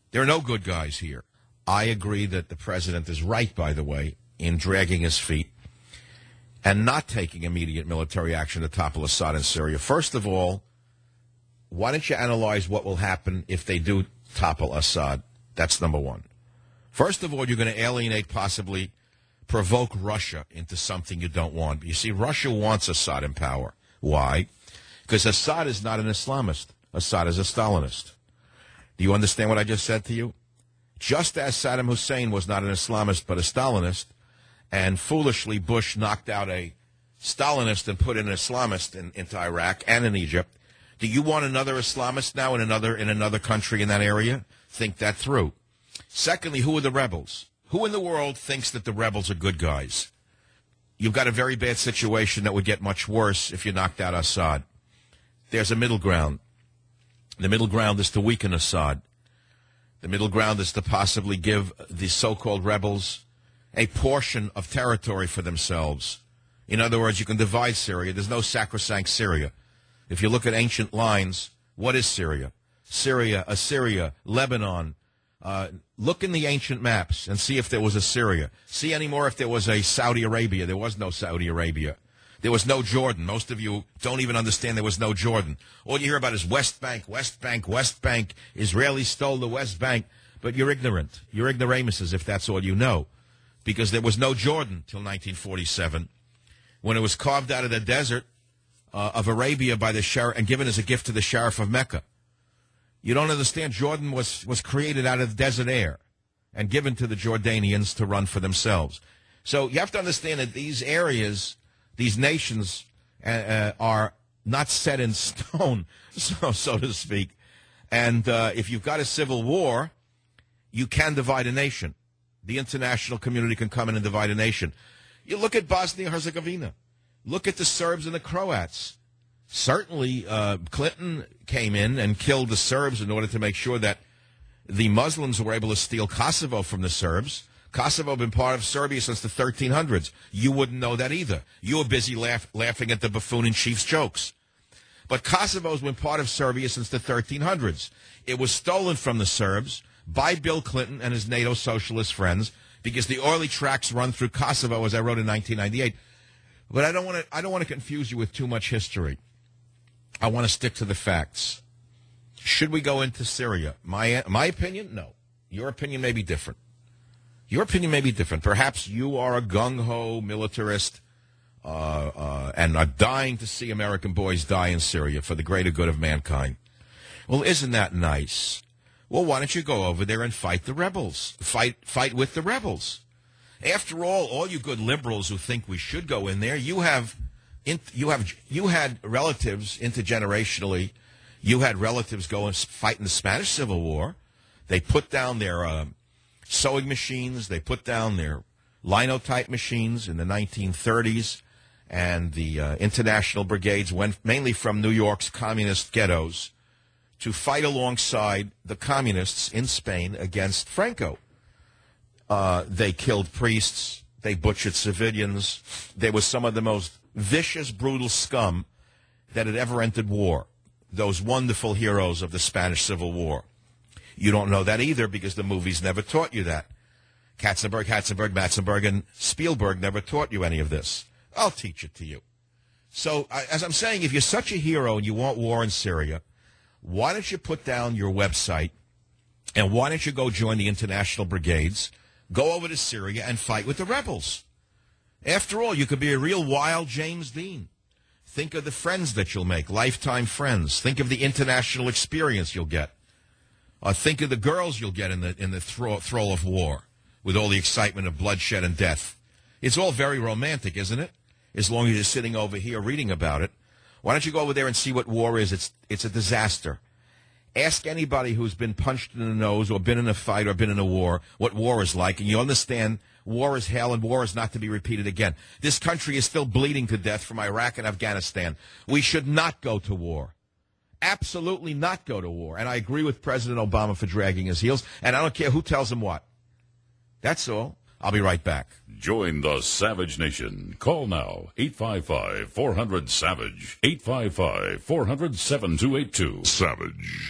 There are no good guys here. I agree that the president is right, by the way, in dragging his feet and not taking immediate military action to topple Assad in Syria. First of all, why don't you analyze what will happen if they do topple Assad? That's number one. First of all, you're going to alienate, possibly provoke Russia into something you don't want. You see, Russia wants Assad in power. Why? Because Assad is not an Islamist. Assad is a Stalinist. Do you understand what I just said to you? Just as Saddam Hussein was not an Islamist but a Stalinist, and foolishly Bush knocked out a Stalinist and put an Islamist in, into Iraq and in Egypt, do you want another Islamist now in another in another country in that area? Think that through. Secondly, who are the rebels? Who in the world thinks that the rebels are good guys? You've got a very bad situation that would get much worse if you knocked out Assad. There's a middle ground. The middle ground is to weaken Assad. The middle ground is to possibly give the so-called rebels a portion of territory for themselves. In other words, you can divide Syria. There's no sacrosanct Syria. If you look at ancient lines, what is Syria? Syria, Assyria, Lebanon. Uh, look in the ancient maps and see if there was a Syria. See anymore if there was a Saudi Arabia. There was no Saudi Arabia. There was no Jordan. Most of you don't even understand there was no Jordan. All you hear about is West Bank, West Bank, West Bank. Israelis stole the West Bank. But you're ignorant. You're ignoramuses if that's all you know. Because there was no Jordan till nineteen forty-seven, when it was carved out of the desert uh, of Arabia by the sheriff and given as a gift to the Sheriff of Mecca. You don't understand. Jordan was, was created out of desert air and given to the Jordanians to run for themselves. So you have to understand that these areas, these nations uh, uh, are not set in stone, so, so to speak. And uh, if you've got a civil war, you can divide a nation. The international community can come in and divide a nation. You look at Bosnia-Herzegovina. Look at the Serbs and the Croats. Certainly, uh, Clinton came in and killed the Serbs in order to make sure that the Muslims were able to steal Kosovo from the Serbs. Kosovo had been part of Serbia since the thirteen hundreds. You wouldn't know that either. You were busy laugh, laughing at the buffoon-in-chief's jokes. But Kosovo's been part of Serbia since the thirteen hundreds. It was stolen from the Serbs by Bill Clinton and his NATO socialist friends because the oily tracks run through Kosovo, as I wrote in nineteen ninety-eight. But I don't want to I don't want to confuse you with too much history. I want to stick to the facts. Should we go into Syria? My my opinion, no. Your opinion may be different. Your opinion may be different. Perhaps you are a gung-ho militarist uh, uh, and are dying to see American boys die in Syria for the greater good of mankind. Well, isn't that nice? Well, why don't you go over there and fight the rebels? Fight fight with the rebels. After all, all you good liberals who think we should go in there, you have, in, you have, you had relatives intergenerationally. You had relatives go and fight in the Spanish Civil War. They put down their uh, sewing machines. They put down their linotype machines in the nineteen thirties, and the uh, international brigades went mainly from New York's communist ghettos to fight alongside the communists in Spain against Franco. Uh, they killed priests. They butchered civilians. They were some of the most vicious, brutal scum that had ever entered war. Those wonderful heroes of the Spanish Civil War. You don't know that either because the movies never taught you that. Katzenberg, Hatzenberg, Matzenberg, and Spielberg never taught you any of this. I'll teach it to you. So, as I'm saying, if you're such a hero and you want war in Syria, why don't you put down your website and why don't you go join the international brigades, go over to Syria and fight with the rebels? After all, you could be a real wild James Dean. Think of the friends that you'll make, lifetime friends. Think of the international experience you'll get. Uh, think of the girls you'll get in the in the throw, throw of war with all the excitement of bloodshed and death. It's all very romantic, isn't it? As long as you're sitting over here reading about it. Why don't you go over there and see what war is? It's it's a disaster. Ask anybody who's been punched in the nose or been in a fight or been in a war what war is like, and you understand war is hell and war is not to be repeated again. This country is still bleeding to death from Iraq and Afghanistan. We should not go to war. Absolutely not go to war. And I agree with President Obama for dragging his heels, and I don't care who tells him what. That's all. I'll be right back. Join the Savage Nation. Call now, eight five five, four hundred, SAVAGE, eight five five, four hundred, seven two eight two. Savage.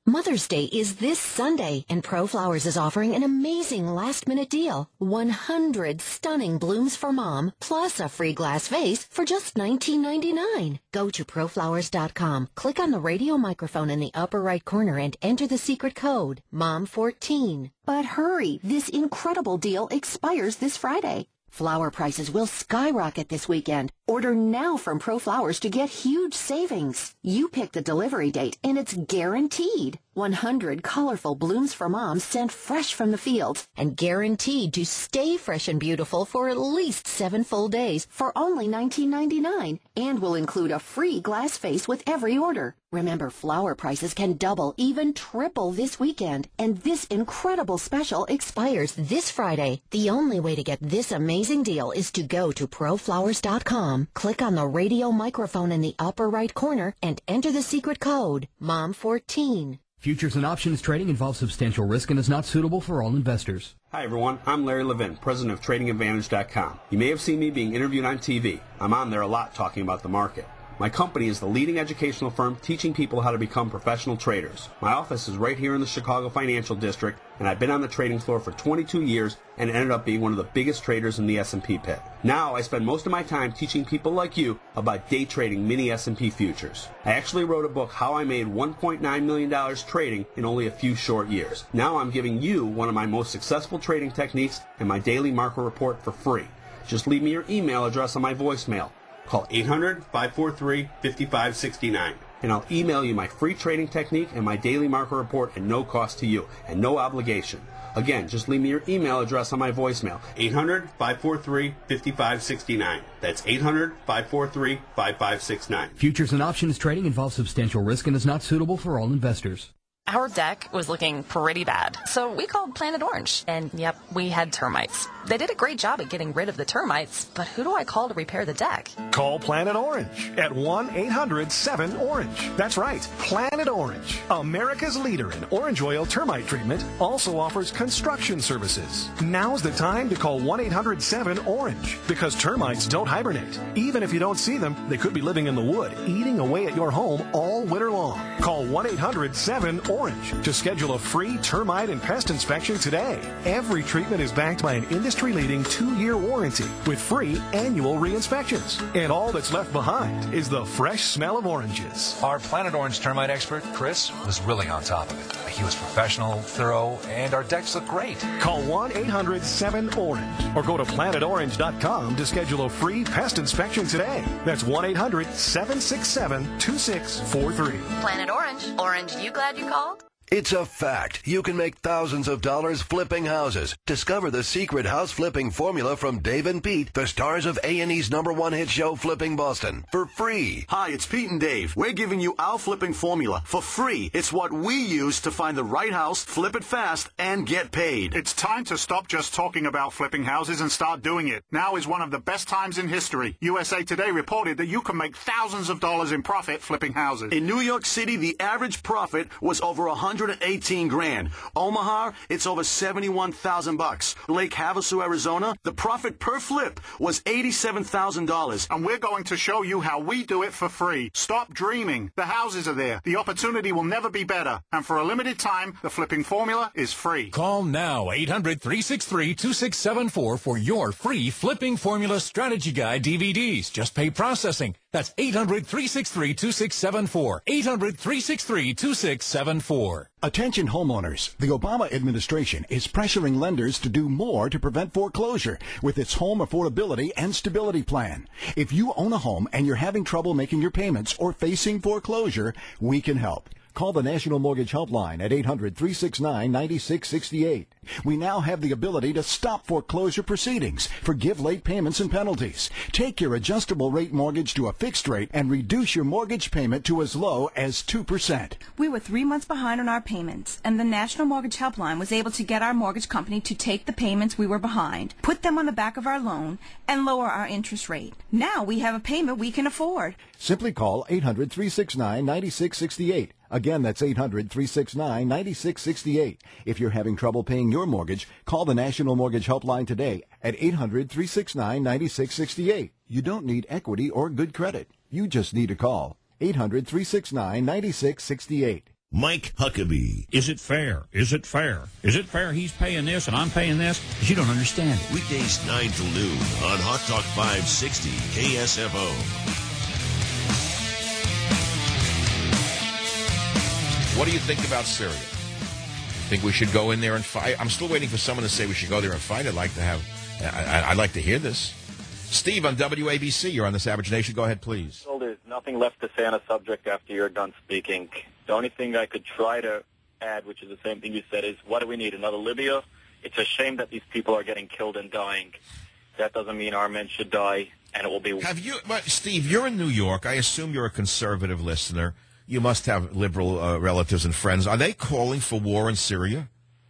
Mother's Day is this Sunday, and ProFlowers is offering an amazing last-minute deal. one hundred stunning blooms for Mom, plus a free glass vase for just nineteen ninety-nine. Go to proflowers dot com, click on the radio microphone in the upper right corner, and enter the secret code, mom fourteen. But hurry, this incredible deal expires this Friday. Flower prices will skyrocket this weekend. Order now from ProFlowers to get huge savings. You pick the delivery date, and it's guaranteed. one hundred colorful blooms for Mom sent fresh from the fields and guaranteed to stay fresh and beautiful for at least seven full days for only nineteen ninety-nine, and will include a free glass vase with every order. Remember, flower prices can double, even triple this weekend, and this incredible special expires this Friday. The only way to get this amazing deal is to go to proflowers dot com, click on the radio microphone in the upper right corner, and enter the secret code, mom fourteen. Futures and options trading involves substantial risk and is not suitable for all investors. Hi everyone, I'm Larry Levin, president of trading advantage dot com. You may have seen me being interviewed on T V. I'm on there a lot talking about the market. My company is the leading educational firm teaching people how to become professional traders. My office is right here in the Chicago Financial District, and I've been on the trading floor for twenty-two years and ended up being one of the biggest traders in the S and P pit. Now I spend most of my time teaching people like you about day trading mini S and P futures. I actually wrote a book, How I Made one point nine million dollars trading in only a few short years. Now I'm giving you one of my most successful trading techniques and my daily market report for free. Just leave me your email address on my voicemail. Call eight hundred, five four three, five five six nine, and I'll email you my free trading technique and my daily market report at no cost to you and no obligation. Again, just leave me your email address on my voicemail, eight hundred, five four three, five five six nine. That's eight hundred, five four three, five five six nine. Futures and options trading involves substantial risk and is not suitable for all investors. Our deck was looking pretty bad, so we called Planet Orange, and yep, we had termites. They did a great job at getting rid of the termites, but who do I call to repair the deck? Call Planet Orange at one eight hundred seven orange. That's right, Planet Orange, America's leader in orange oil termite treatment, also offers construction services. Now's the time to call one eight hundred seven orange, because termites don't hibernate. Even if you don't see them, they could be living in the wood, eating away at your home all winter long. Call one eight hundred seven orange to schedule a free termite and pest inspection today. Every treatment is backed by an industry-leading two-year warranty with free annual re-inspections. And all that's left behind is the fresh smell of oranges. Our Planet Orange termite expert, Chris, was really on top of it. He was professional, thorough, and our decks look great. Call one eight hundred seven orange or go to planet orange dot com to schedule a free pest inspection today. That's one eight hundred seven six seven two six four three. Planet Orange. Orange, you glad you called? It's a fact. You can make thousands of dollars flipping houses. Discover the secret house flipping formula from Dave and Pete, the stars of A and E's number one hit show, Flipping Boston, for free. Hi, it's Pete and Dave. We're giving you our flipping formula for free. It's what we use to find the right house, flip it fast, and get paid. It's time to stop just talking about flipping houses and start doing it. Now is one of the best times in history. U S A Today reported that you can make thousands of dollars in profit flipping houses. In New York City, the average profit was over one hundred eighteen grand. Omaha, it's over seventy-one thousand bucks. Lake Havasu, Arizona, the profit per flip was eighty-seven thousand dollars. And we're going to show you how we do it for free. Stop dreaming. The houses are there. The opportunity will never be better. And for a limited time, the flipping formula is free. Call now, eight hundred, three six three, two six seven four for your free Flipping Formula Strategy Guide D V Ds. Just pay processing. That's eight hundred, three six three, two six seven four. eight hundred, three six three, two six seven four. Attention homeowners. The Obama administration is pressuring lenders to do more to prevent foreclosure with its Home Affordability and Stability Plan. If you own a home and you're having trouble making your payments or facing foreclosure, we can help. Call the National Mortgage Helpline at eight hundred, three six nine, nine six six eight. We now have the ability to stop foreclosure proceedings, forgive late payments and penalties, take your adjustable rate mortgage to a fixed rate, and reduce your mortgage payment to as low as two percent. We were three months behind on our payments, and the National Mortgage Helpline was able to get our mortgage company to take the payments we were behind, put them on the back of our loan, and lower our interest rate. Now we have a payment we can afford. Simply call eight hundred, three six nine, nine six six eight. Again, that's eight hundred, three six nine, nine six six eight. If you're having trouble paying your mortgage, call the National Mortgage Helpline today at eight hundred, three six nine, nine six six eight. You don't need equity or good credit. You just need to call eight hundred, three six nine, nine six six eight. Mike Huckabee. Is it fair? Is it fair? Is it fair he's paying this and I'm paying this? Because you don't understand it. Weekdays nine till noon on Hot Talk five sixty K S F O. What do you think about Syria? Think we should go in there and fight? I'm still waiting for someone to say we should go there and fight. I'd like to have, I, I'd like to hear this. Steve on W A B C, you're on the Savage Nation. Go ahead, please. Well, there's nothing left to say on a subject after you're done speaking. The only thing I could try to add, which is the same thing you said, is what do we need? Another Libya? It's a shame that these people are getting killed and dying. That doesn't mean our men should die, and it will be... Have you, but Steve, you're in New York. I assume you're a conservative listener. You must have liberal uh, relatives and friends. Are they calling for war in Syria?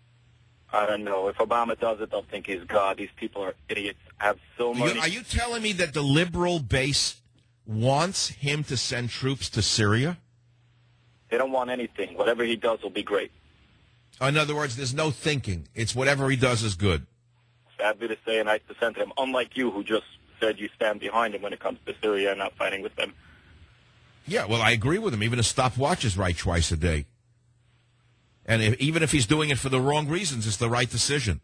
I don't know. If Obama does it, they'll think he's God. These people are idiots. Have so Are many... you, are you telling me that the liberal base wants him to send troops to Syria? They don't want anything. Whatever he does will be great. In other words, there's no thinking. It's whatever he does is good. Sadly to say, and I dissent to him, unlike you who just said you stand behind him when it comes to Syria and not fighting with them. Yeah, well, I agree with him. Even a stopwatch is right twice a day. And if, even if he's doing it for the wrong reasons, it's the right decision.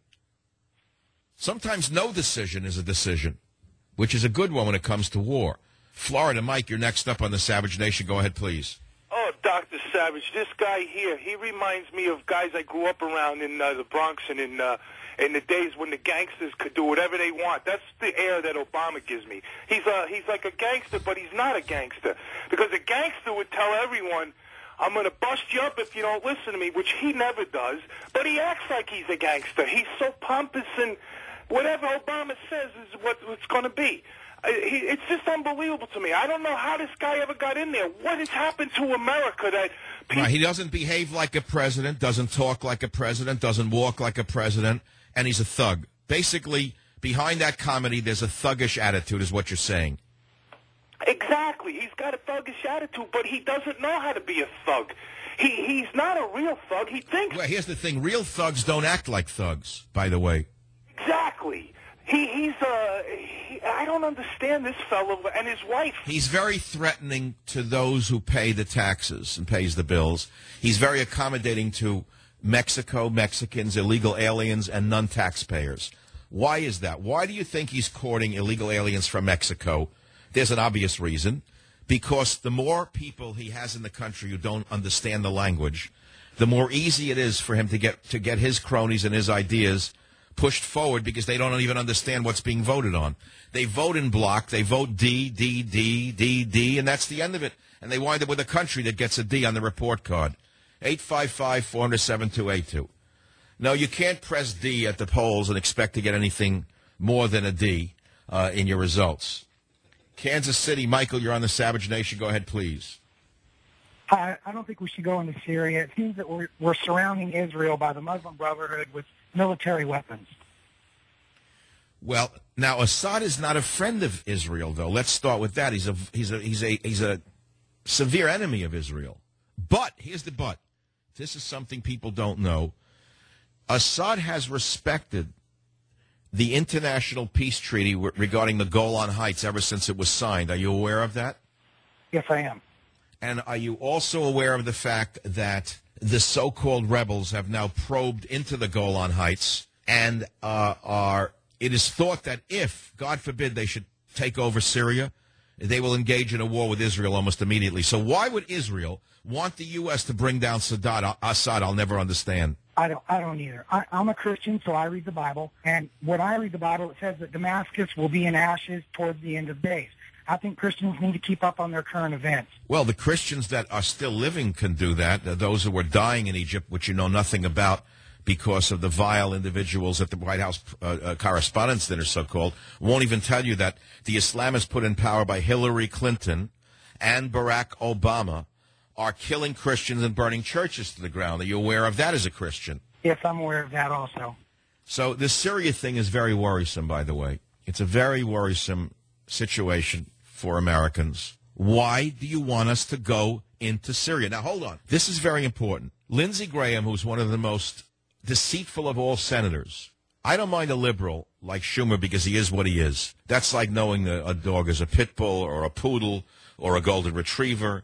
Sometimes no decision is a decision, which is a good one when it comes to war. Florida, Mike, you're next up on the Savage Nation. Go ahead, please. Oh, Doctor Savage, this guy here, he reminds me of guys I grew up around in uh, the Bronx and in uh, in the days when the gangsters could do whatever they want. That's the air that Obama gives me. He's uh, he's like a gangster, but he's not a gangster. Because a gangster would tell everyone, I'm going to bust you up if you don't listen to me, which he never does. But he acts like he's a gangster. He's so pompous, and whatever Obama says is what it's going to be. It's just unbelievable to me. I don't know how this guy ever got in there. What has happened to America that people... Right, he doesn't behave like a president, doesn't talk like a president, doesn't walk like a president, and he's a thug. Basically, behind that comedy, there's a thuggish attitude, is what you're saying. Exactly. He's got a thuggish attitude, but he doesn't know how to be a thug. He He's not a real thug. He thinks... Well, here's the thing. Real thugs don't act like thugs, by the way. Exactly. He, he's, uh, he, I don't understand this fellow and his wife. He's very threatening to those who pay the taxes and pays the bills. He's very accommodating to Mexico, Mexicans, illegal aliens, and non-taxpayers. Why is that? Why do you think he's courting illegal aliens from Mexico? There's an obvious reason. Because the more people he has in the country who don't understand the language, the more easy it is for him to get to get his cronies and his ideas pushed forward because they don't even understand what's being voted on. They vote in block. They vote D, D, D, D, D, and that's the end of it. And they wind up with a country that gets a D on the report card. eight five five, four zero seven, two eight two. No, you can't press D at the polls and expect to get anything more than a D uh, in your results. Kansas City, Michael, you're on the Savage Nation. Go ahead, please. I, I don't think we should go into Syria. It seems that we're, we're surrounding Israel by the Muslim Brotherhood with military weapons. Well, now Assad is not a friend of Israel, though. Let's start with that. He's a he's a he's a he's a severe enemy of Israel. But here's the but. This is something people don't know. Assad has respected the international peace treaty regarding the Golan Heights ever since it was signed. Are you aware of that? Yes, I am. And are you also aware of the fact that the so-called rebels have now probed into the Golan Heights and uh, are, it is thought that if, God forbid, they should take over Syria, they will engage in a war with Israel almost immediately. So why would Israel want the U S to bring down Saddam, Assad? I'll never understand. I don't, I don't either. I, I'm a Christian, so I read the Bible. And when I read the Bible, it says that Damascus will be in ashes towards the end of days. I think Christians need to keep up on their current events. Well, the Christians that are still living can do that. Those who were dying in Egypt, which you know nothing about because of the vile individuals at the White House uh, uh, Correspondents' Dinner, so-called, won't even tell you that the Islamists put in power by Hillary Clinton and Barack Obama are killing Christians and burning churches to the ground. Are you aware of that as a Christian? Yes, I'm aware of that also. So this Syria thing is very worrisome, by the way. It's a very worrisome situation for Americans. Why do you want us to go into Syria? Now, hold on. This is very important. Lindsey Graham, who's one of the most deceitful of all senators, I don't mind a liberal like Schumer because he is what he is. That's like knowing a, a dog is a pit bull or a poodle or a golden retriever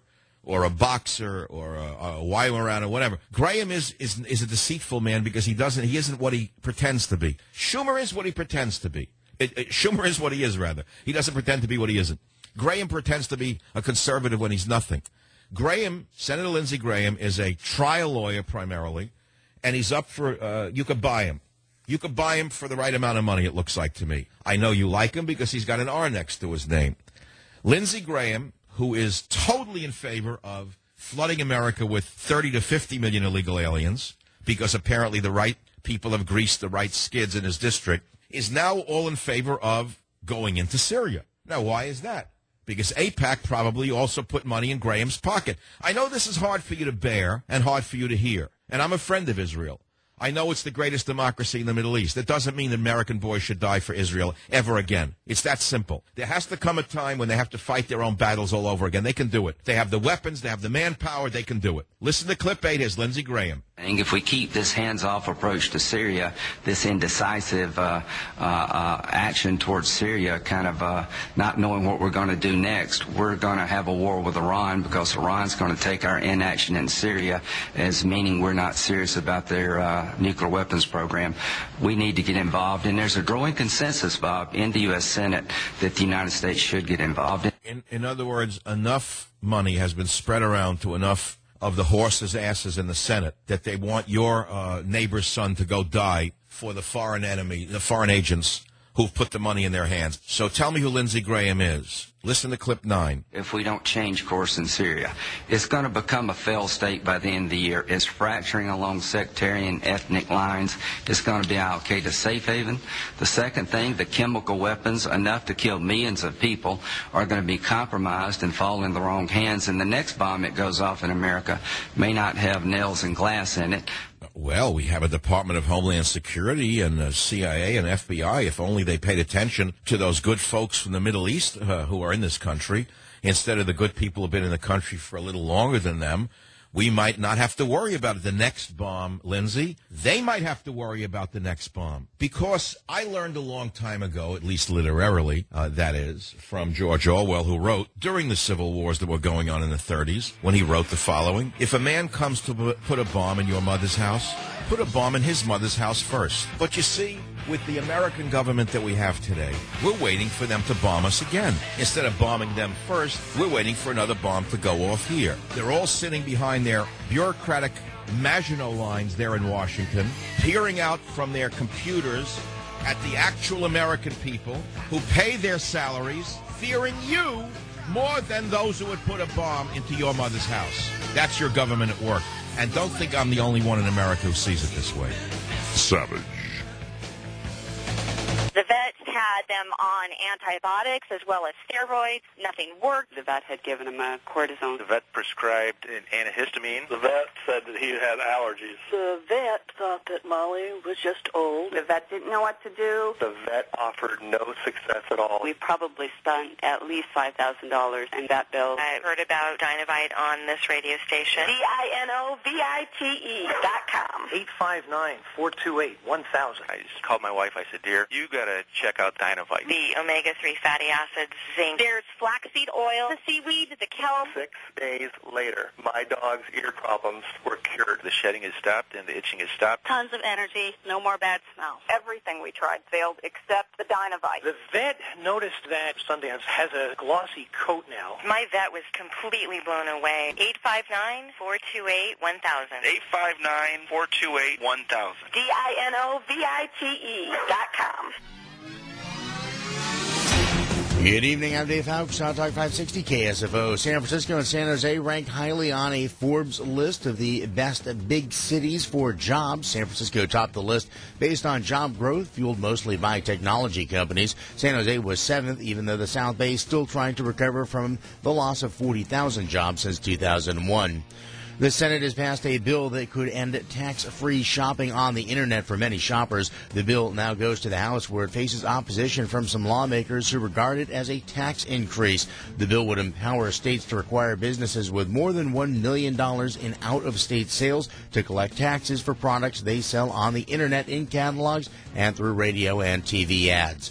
or a boxer or a, a Weimaraner or whatever. Graham is, is is a deceitful man because he doesn't he isn't what he pretends to be. Schumer is what he pretends to be. It, it, Schumer is what he is, rather. He doesn't pretend to be what he isn't. Graham pretends to be a conservative when he's nothing. Graham, Senator Lindsey Graham, is a trial lawyer primarily, and he's up for, uh, you could buy him. You could buy him for the right amount of money, it looks like to me. I know you like him because he's got an R next to his name. Lindsey Graham, who is totally in favor of flooding America with thirty to fifty million illegal aliens, because apparently the right people have greased the right skids in his district, is now all in favor of going into Syria. Now, why is that? Because AIPAC probably also put money in Graham's pocket. I know this is hard for you to bear and hard for you to hear, and I'm a friend of Israel. I know it's the greatest democracy in the Middle East. That doesn't mean that American boys should die for Israel ever again. It's that simple. There has to come a time when they have to fight their own battles all over again. They can do it. They have the weapons. They have the manpower. They can do it. Listen to clip eight. Here's Lindsey Graham. If we keep this hands-off approach to Syria, this indecisive uh, uh, uh, action towards Syria, kind of uh, not knowing what we're going to do next, we're going to have a war with Iran because Iran's going to take our inaction in Syria as meaning we're not serious about their uh, nuclear weapons program. We need to get involved, and there's a growing consensus, Bob, in the U S Senate that the United States should get involved. In, in other words, enough money has been spread around to enough of the horses' asses in the Senate that they want your uh, neighbor's son to go die for the foreign enemy, the foreign agents who've put the money in their hands. So tell me who Lindsey Graham is. Listen to clip nine. If we don't change course in Syria, it's going to become a failed state by the end of the year. It's fracturing along sectarian ethnic lines. It's going to be al-Qaeda safe haven. The second thing, the chemical weapons, enough to kill millions of people, are going to be compromised and fall in the wrong hands. And the next bomb that goes off in America may not have nails and glass in it. Well, we have a Department of Homeland Security and a C I A and F B I. If only they paid attention to those good folks from the Middle East uh, who are in this country, instead of the good people who have been in the country for a little longer than them, we might not have to worry about it. The next bomb, Lindsey, they might have to worry about the next bomb. Because I learned a long time ago, at least literarily, uh, that is, from George Orwell, who wrote during the civil wars that were going on in the thirties, when he wrote the following: if a man comes to put a bomb in your mother's house, put a bomb in his mother's house first. But you see, with the American government that we have today, we're waiting for them to bomb us again. Instead of bombing them first, we're waiting for another bomb to go off here. They're all sitting behind their bureaucratic Maginot lines there in Washington, peering out from their computers at the actual American people who pay their salaries, fearing you more than those who would put a bomb into your mother's house. That's your government at work. And don't think I'm the only one in America who sees it this way. Savage. The vet had them on antibiotics as well as steroids. Nothing worked. The vet had given him a cortisone. The vet prescribed an antihistamine. The vet said that he had allergies. The vet thought that Molly was just old. The vet didn't know what to do. The vet offered no success at all. We probably spent at least five thousand dollars in vet bills. I heard about Dinovite on this radio station. D I N O V I T E dot com. eight five nine, four two eight, one thousand. I just called my wife. I said, dear, you got to check out Dinovite. The omega three fatty acids, zinc. There's flaxseed oil, the seaweed, the kelp. Six days later, my dog's ear problems were cured. The shedding has stopped and the itching has stopped. Tons of energy, no more bad smell. Everything we tried failed except the Dinovite. The vet noticed that Sundance has a glossy coat now. My vet was completely blown away. eight five nine, four two eight, one thousand. eight five nine, four two eight, one thousand. D I N O V I T E dot com. Good evening, I'm Dave Howks, Hot Talk five sixty K S F O. San Francisco and San Jose ranked highly on a Forbes list of the best big cities for jobs. San Francisco topped the list based on job growth, fueled mostly by technology companies. San Jose was seventh, even though the South Bay is still trying to recover from the loss of forty thousand jobs since two thousand one. The Senate has passed a bill that could end tax-free shopping on the Internet for many shoppers. The bill now goes to the House, where it faces opposition from some lawmakers who regard it as a tax increase. The bill would empower states to require businesses with more than one million dollars in out-of-state sales to collect taxes for products they sell on the Internet in catalogs and through radio and T V ads.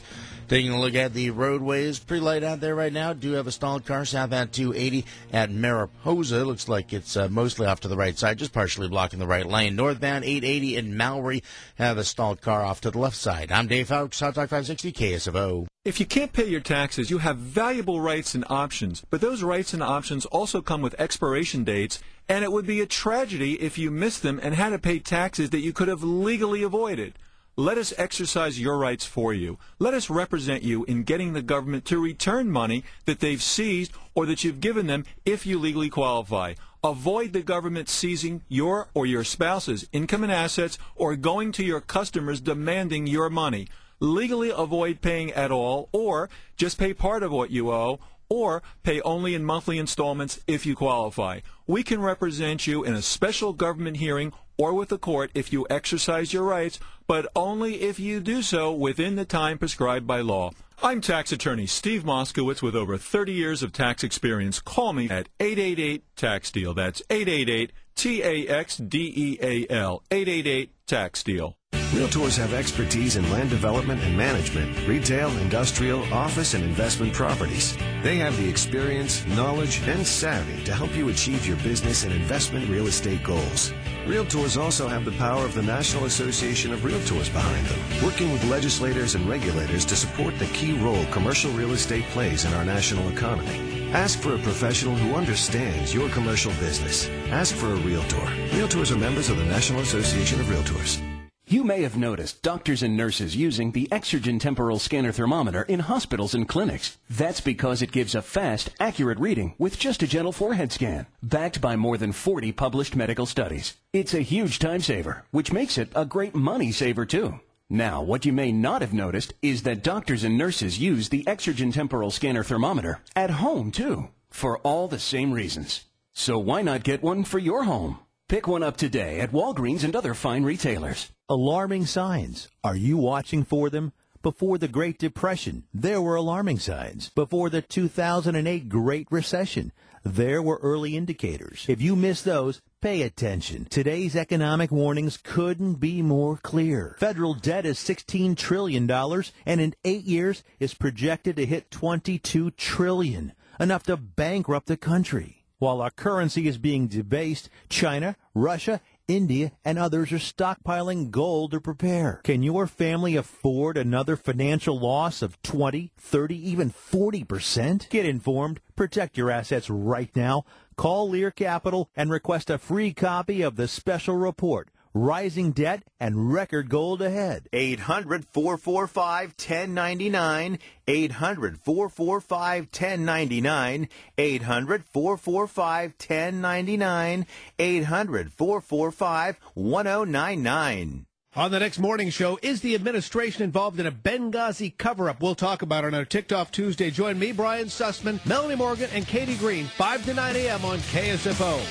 Taking a look at the roadways, pretty light out there right now. Do have a stalled car southbound two eighty at Mariposa. Looks like it's uh, mostly off to the right side, just partially blocking the right lane. Northbound eight eighty in Mallory have a stalled car off to the left side. I'm Dave Fowkes, Hot Talk five sixty K S F O. If you can't pay your taxes, you have valuable rights and options, but those rights and options also come with expiration dates, and it would be a tragedy if you missed them and had to pay taxes that you could have legally avoided. Let us exercise your rights for you. Let us represent you in getting the government to return money that they've seized or that you've given them if you legally qualify. Avoid the government seizing your or your spouse's income and assets or going to your customers demanding your money. Legally avoid paying at all, or just pay part of what you owe, or pay only in monthly installments if you qualify. We can represent you in a special government hearing or with the court if you exercise your rights, but only if you do so within the time prescribed by law. I'm tax attorney Steve Moskowitz with over thirty years of tax experience. Call me at eight eight eight tax deal. That's eight eight eight T A X D E A L. eight eight eight tax deal. Realtors have expertise in land development and management, retail, industrial, office, and investment properties. They have the experience, knowledge, and savvy to help you achieve your business and investment real estate goals. Realtors also have the power of the National Association of Realtors behind them, working with legislators and regulators to support the key role commercial real estate plays in our national economy. Ask for a professional who understands your commercial business. Ask for a Realtor. Realtors are members of the National Association of Realtors. You may have noticed doctors and nurses using the Exergen temporal scanner thermometer in hospitals and clinics. That's because it gives a fast, accurate reading with just a gentle forehead scan, backed by more than forty published medical studies. It's a huge time saver, which makes it a great money saver too. Now, what you may not have noticed is that doctors and nurses use the Exergen temporal scanner thermometer at home too, for all the same reasons. So why not get one for your home? Pick one up today at Walgreens and other fine retailers. Alarming signs. Are you watching for them? Before the Great Depression, there were alarming signs. Before the two thousand eight Great Recession, there were early indicators. If you miss those, pay attention. Today's economic warnings couldn't be more clear. Federal debt is sixteen trillion dollars, and in eight years is projected to hit twenty-two trillion dollars, enough to bankrupt the country. While our currency is being debased, China, Russia, India, and others are stockpiling gold to prepare. Can your family afford another financial loss of twenty, thirty, even forty percent? Get informed. Protect your assets right now. Call Lear Capital and request a free copy of the special report, Rising Debt and Record Gold Ahead. eight hundred, four four five, one zero nine nine. eight hundred, four four five, one zero nine nine. eight hundred, four four five, one zero nine nine. eight hundred, four four five, one zero nine nine. On the next morning show, is the administration involved in a Benghazi cover-up? We'll talk about it on our Ticked-Off Tuesday. Join me, Brian Sussman, Melanie Morgan, and Katie Green, five to nine a.m. on K S F O.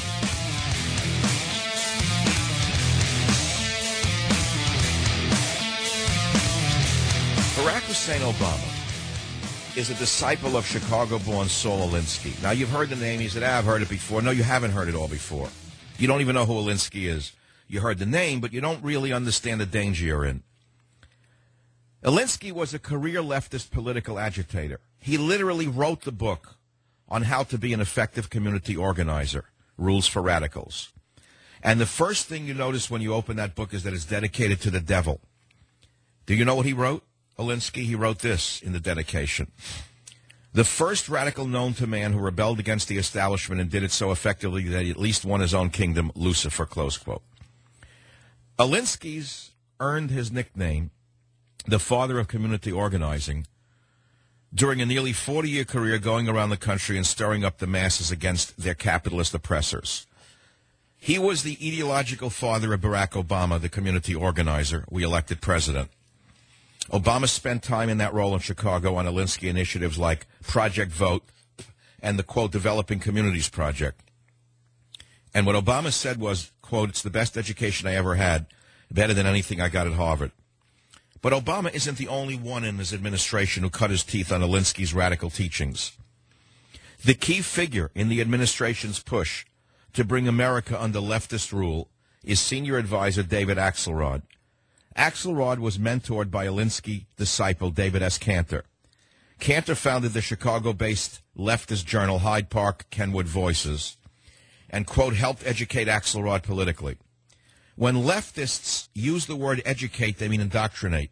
Barack Hussein Obama is a disciple of Chicago-born Saul Alinsky. Now, you've heard the name. He said, ah, I've heard it before. No, you haven't heard it all before. You don't even know who Alinsky is. You heard the name, but you don't really understand the danger you're in. Alinsky was a career leftist political agitator. He literally wrote the book on how to be an effective community organizer, Rules for Radicals. And the first thing you notice when you open that book is that it's dedicated to the devil. Do you know what he wrote? Alinsky, he wrote this in the dedication. The first radical known to man who rebelled against the establishment and did it so effectively that he at least won his own kingdom, Lucifer, close quote. Alinsky's earned his nickname, the father of community organizing, during a nearly forty-year career going around the country and stirring up the masses against their capitalist oppressors. He was the ideological father of Barack Obama, the community organizer we elected president. Obama spent time in that role in Chicago on Alinsky initiatives like Project Vote and the, quote, Developing Communities Project. And what Obama said was, quote, it's the best education I ever had, better than anything I got at Harvard. But Obama isn't the only one in his administration who cut his teeth on Alinsky's radical teachings. The key figure in the administration's push to bring America under leftist rule is senior advisor David Axelrod. Axelrod was mentored by Alinsky disciple David S. Cantor. Cantor founded the Chicago-based leftist journal Hyde Park Kenwood Voices and, quote, helped educate Axelrod politically. When leftists use the word educate, they mean indoctrinate.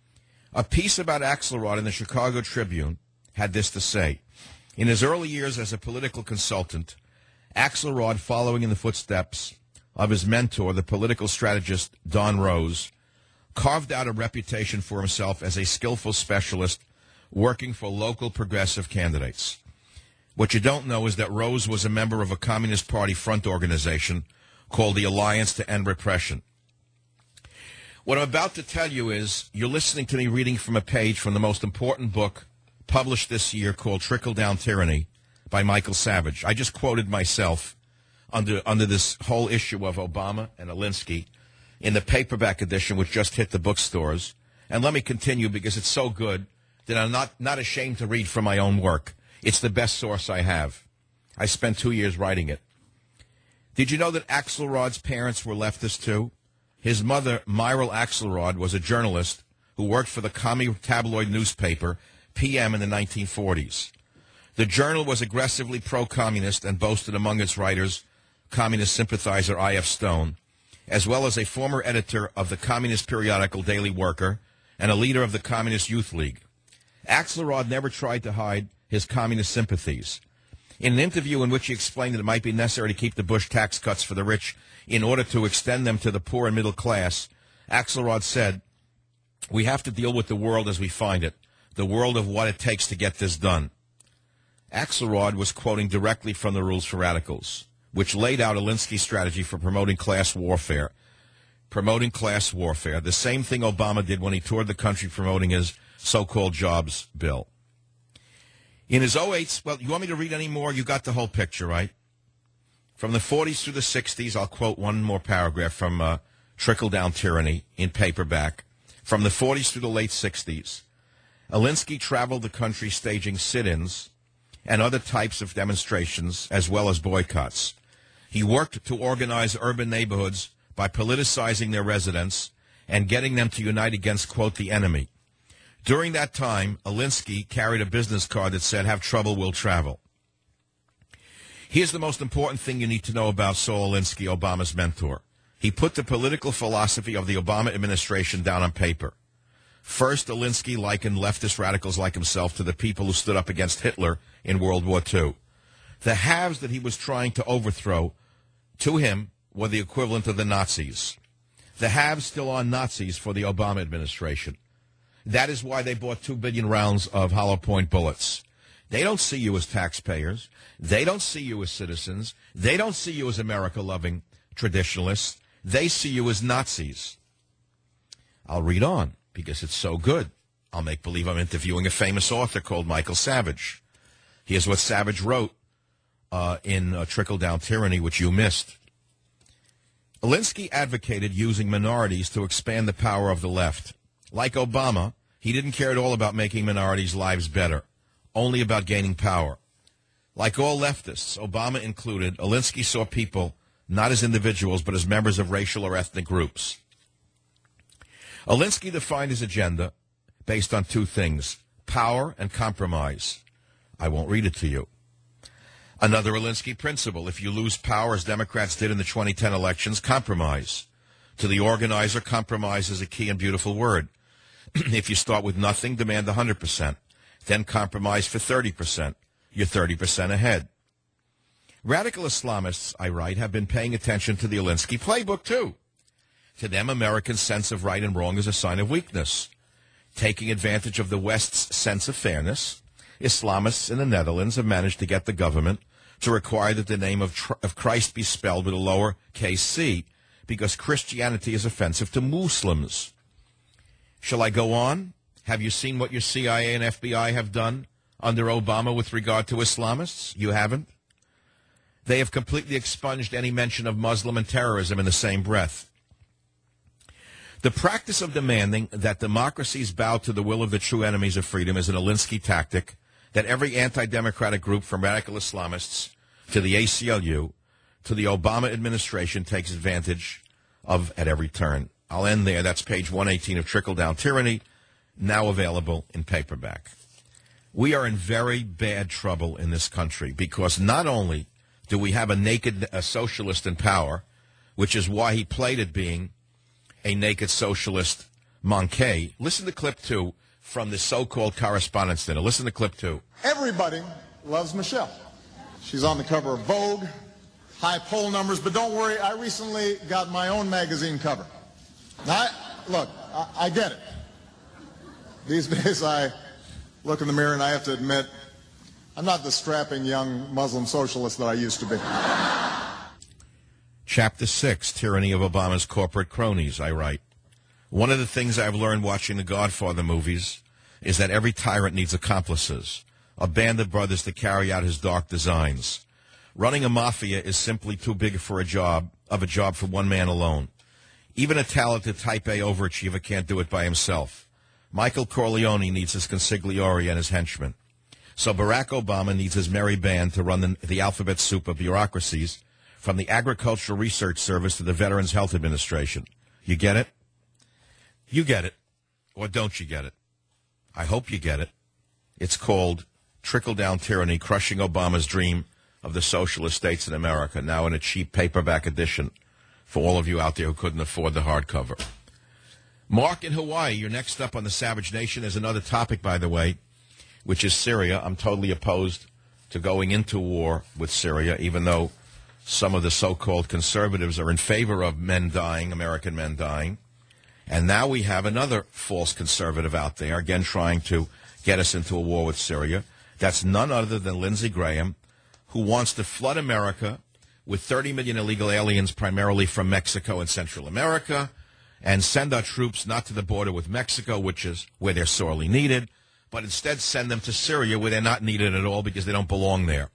A piece about Axelrod in the Chicago Tribune had this to say. In his early years as a political consultant, Axelrod, following in the footsteps of his mentor, the political strategist Don Rose, carved out a reputation for himself as a skillful specialist working for local progressive candidates. What you don't know is that Rose was a member of a Communist Party front organization called the Alliance to End Repression. What I'm about to tell you is you're listening to me reading from a page from the most important book published this year called Trickle-Down Tyranny by Michael Savage. I just quoted myself under under this whole issue of Obama and Alinsky in the paperback edition, which just hit the bookstores. And let me continue because it's so good that I'm not, not ashamed to read from my own work. It's the best source I have. I spent two years writing it. Did you know that Axelrod's parents were leftists too? His mother, Myril Axelrod, was a journalist who worked for the commie tabloid newspaper P M in the nineteen forties. The journal was aggressively pro-communist and boasted among its writers communist sympathizer I F Stone, as well as a former editor of the communist periodical Daily Worker and a leader of the Communist Youth League. Axelrod never tried to hide his communist sympathies. In an interview in which he explained that it might be necessary to keep the Bush tax cuts for the rich in order to extend them to the poor and middle class, Axelrod said, "We have to deal with the world as we find it, the world of what it takes to get this done." Axelrod was quoting directly from the Rules for Radicals, which laid out Alinsky's strategy for promoting class warfare. Promoting class warfare, the same thing Obama did when he toured the country promoting his so-called jobs bill. In his oh eight, well, you want me to read any more? You got the whole picture, right? From the forties through the sixties, I'll quote one more paragraph from uh, Trickle-Down Tyranny in paperback. From the forties through the late sixties, Alinsky traveled the country staging sit-ins and other types of demonstrations, as well as boycotts. He worked to organize urban neighborhoods by politicizing their residents and getting them to unite against, quote, the enemy. During that time, Alinsky carried a business card that said, "Have trouble, we'll travel." Here's the most important thing you need to know about Saul Alinsky, Obama's mentor. He put the political philosophy of the Obama administration down on paper. First, Alinsky likened leftist radicals like himself to the people who stood up against Hitler in World War Two. The haves that he was trying to overthrow, to him, were the equivalent of the Nazis. The haves still are Nazis for the Obama administration. That is why they bought two billion rounds of hollow point bullets. They don't see you as taxpayers. They don't see you as citizens. They don't see you as America-loving traditionalists. They see you as Nazis. I'll read on because it's so good. I'll make believe I'm interviewing a famous author called Michael Savage. Here's what Savage wrote uh, in uh, Trickle-Down Tyranny, which you missed. Alinsky advocated using minorities to expand the power of the left. Like Obama, he didn't care at all about making minorities' lives better, only about gaining power. Like all leftists, Obama included, Alinsky saw people not as individuals but as members of racial or ethnic groups. Alinsky defined his agenda based on two things, power and compromise. I won't read it to you. Another Alinsky principle, if you lose power, as Democrats did in the twenty ten elections, compromise. To the organizer, compromise is a key and beautiful word. If you start with nothing, demand one hundred percent. Then compromise for thirty percent. You're thirty percent ahead. Radical Islamists, I write, have been paying attention to the Alinsky playbook, too. To them, Americans' sense of right and wrong is a sign of weakness. Taking advantage of the West's sense of fairness, Islamists in the Netherlands have managed to get the government to require that the name of, tr- of Christ be spelled with a lowercase c, because Christianity is offensive to Muslims. Shall I go on? Have you seen what your C I A and F B I have done under Obama with regard to Islamists? You haven't? They have completely expunged any mention of Muslim and terrorism in the same breath. The practice of demanding that democracies bow to the will of the true enemies of freedom is an Alinsky tactic that every anti-democratic group from radical Islamists to the A C L U to the Obama administration takes advantage of at every turn. I'll end there. That's page one eighteen of Trickle Down Tyranny, now available in paperback. We are in very bad trouble in this country because not only do we have a naked a socialist in power, which is why he played at being a naked socialist Monkey. Listen to clip two from the so-called Correspondents' Dinner. Listen to clip two. Everybody loves Michelle. She's on the cover of Vogue, high poll numbers, but don't worry, I recently got my own magazine cover. Now, I, look, I, I get it. These days I look in the mirror and I have to admit, I'm not the strapping young Muslim socialist that I used to be. Chapter six, Tyranny of Obama's Corporate Cronies, I write. One of the things I've learned watching the Godfather movies is that every tyrant needs accomplices, a band of brothers to carry out his dark designs. Running a mafia is simply too big for a job, of a job for one man alone. Even a talented type A overachiever can't do it by himself. Michael Corleone needs his consigliere and his henchmen. So Barack Obama needs his merry band to run the, the alphabet soup of bureaucracies, from the Agricultural Research Service to the Veterans Health Administration. You get it? You get it. Or don't you get it? I hope you get it. It's called Trickle-Down Tyranny, Crushing Obama's Dream of the Socialist States in America, now in a cheap paperback edition for all of you out there who couldn't afford the hardcover. Mark in Hawaii, you're next up on the Savage Nation. There's another topic, by the way, which is Syria. I'm totally opposed to going into war with Syria, even though some of the so-called conservatives are in favor of men dying, American men dying. And now we have another false conservative out there, again trying to get us into a war with Syria. That's none other than Lindsey Graham, who wants to flood America with thirty million illegal aliens, primarily from Mexico and Central America, and send our troops not to the border with Mexico, which is where they're sorely needed, but instead send them to Syria, where they're not needed at all because they don't belong there.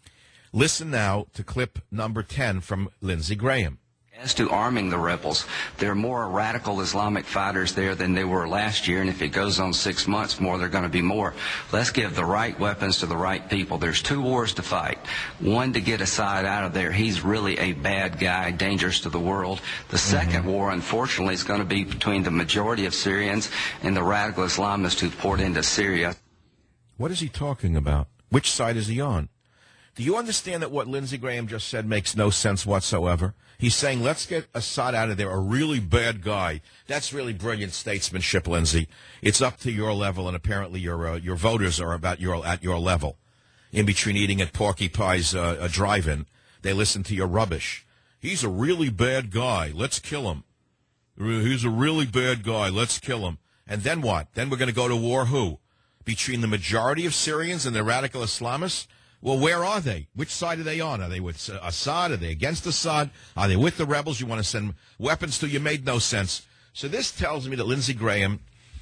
Listen now to clip number ten from Lindsey Graham. As to arming the rebels, there are more radical Islamic fighters there than there were last year, and if it goes on six months more, there are going to be more. Let's give the right weapons to the right people. There's two wars to fight. One, to get Assad out of there. He's really a bad guy, dangerous to the world. The second mm-hmm. war, unfortunately, is going to be between the majority of Syrians and the radical Islamists who poured into Syria. What is he talking about? Which side is he on? Do you understand that what Lindsey Graham just said makes no sense whatsoever? He's saying, let's get Assad out of there, a really bad guy. That's really brilliant statesmanship, Lindsey. It's up to your level, and apparently your uh, your voters are about your at your level. In between eating at Porky Pie's uh, a drive-in, they listen to your rubbish. He's a really bad guy. Let's kill him. He's a really bad guy. Let's kill him. And then what? Then we're going to go to war who? Between the majority of Syrians and the radical Islamists? Well, where are they? Which side are they on? Are they with Assad? Are they against Assad? Are they with the rebels you want to send weapons to? You made no sense. So this tells me that Lindsey Graham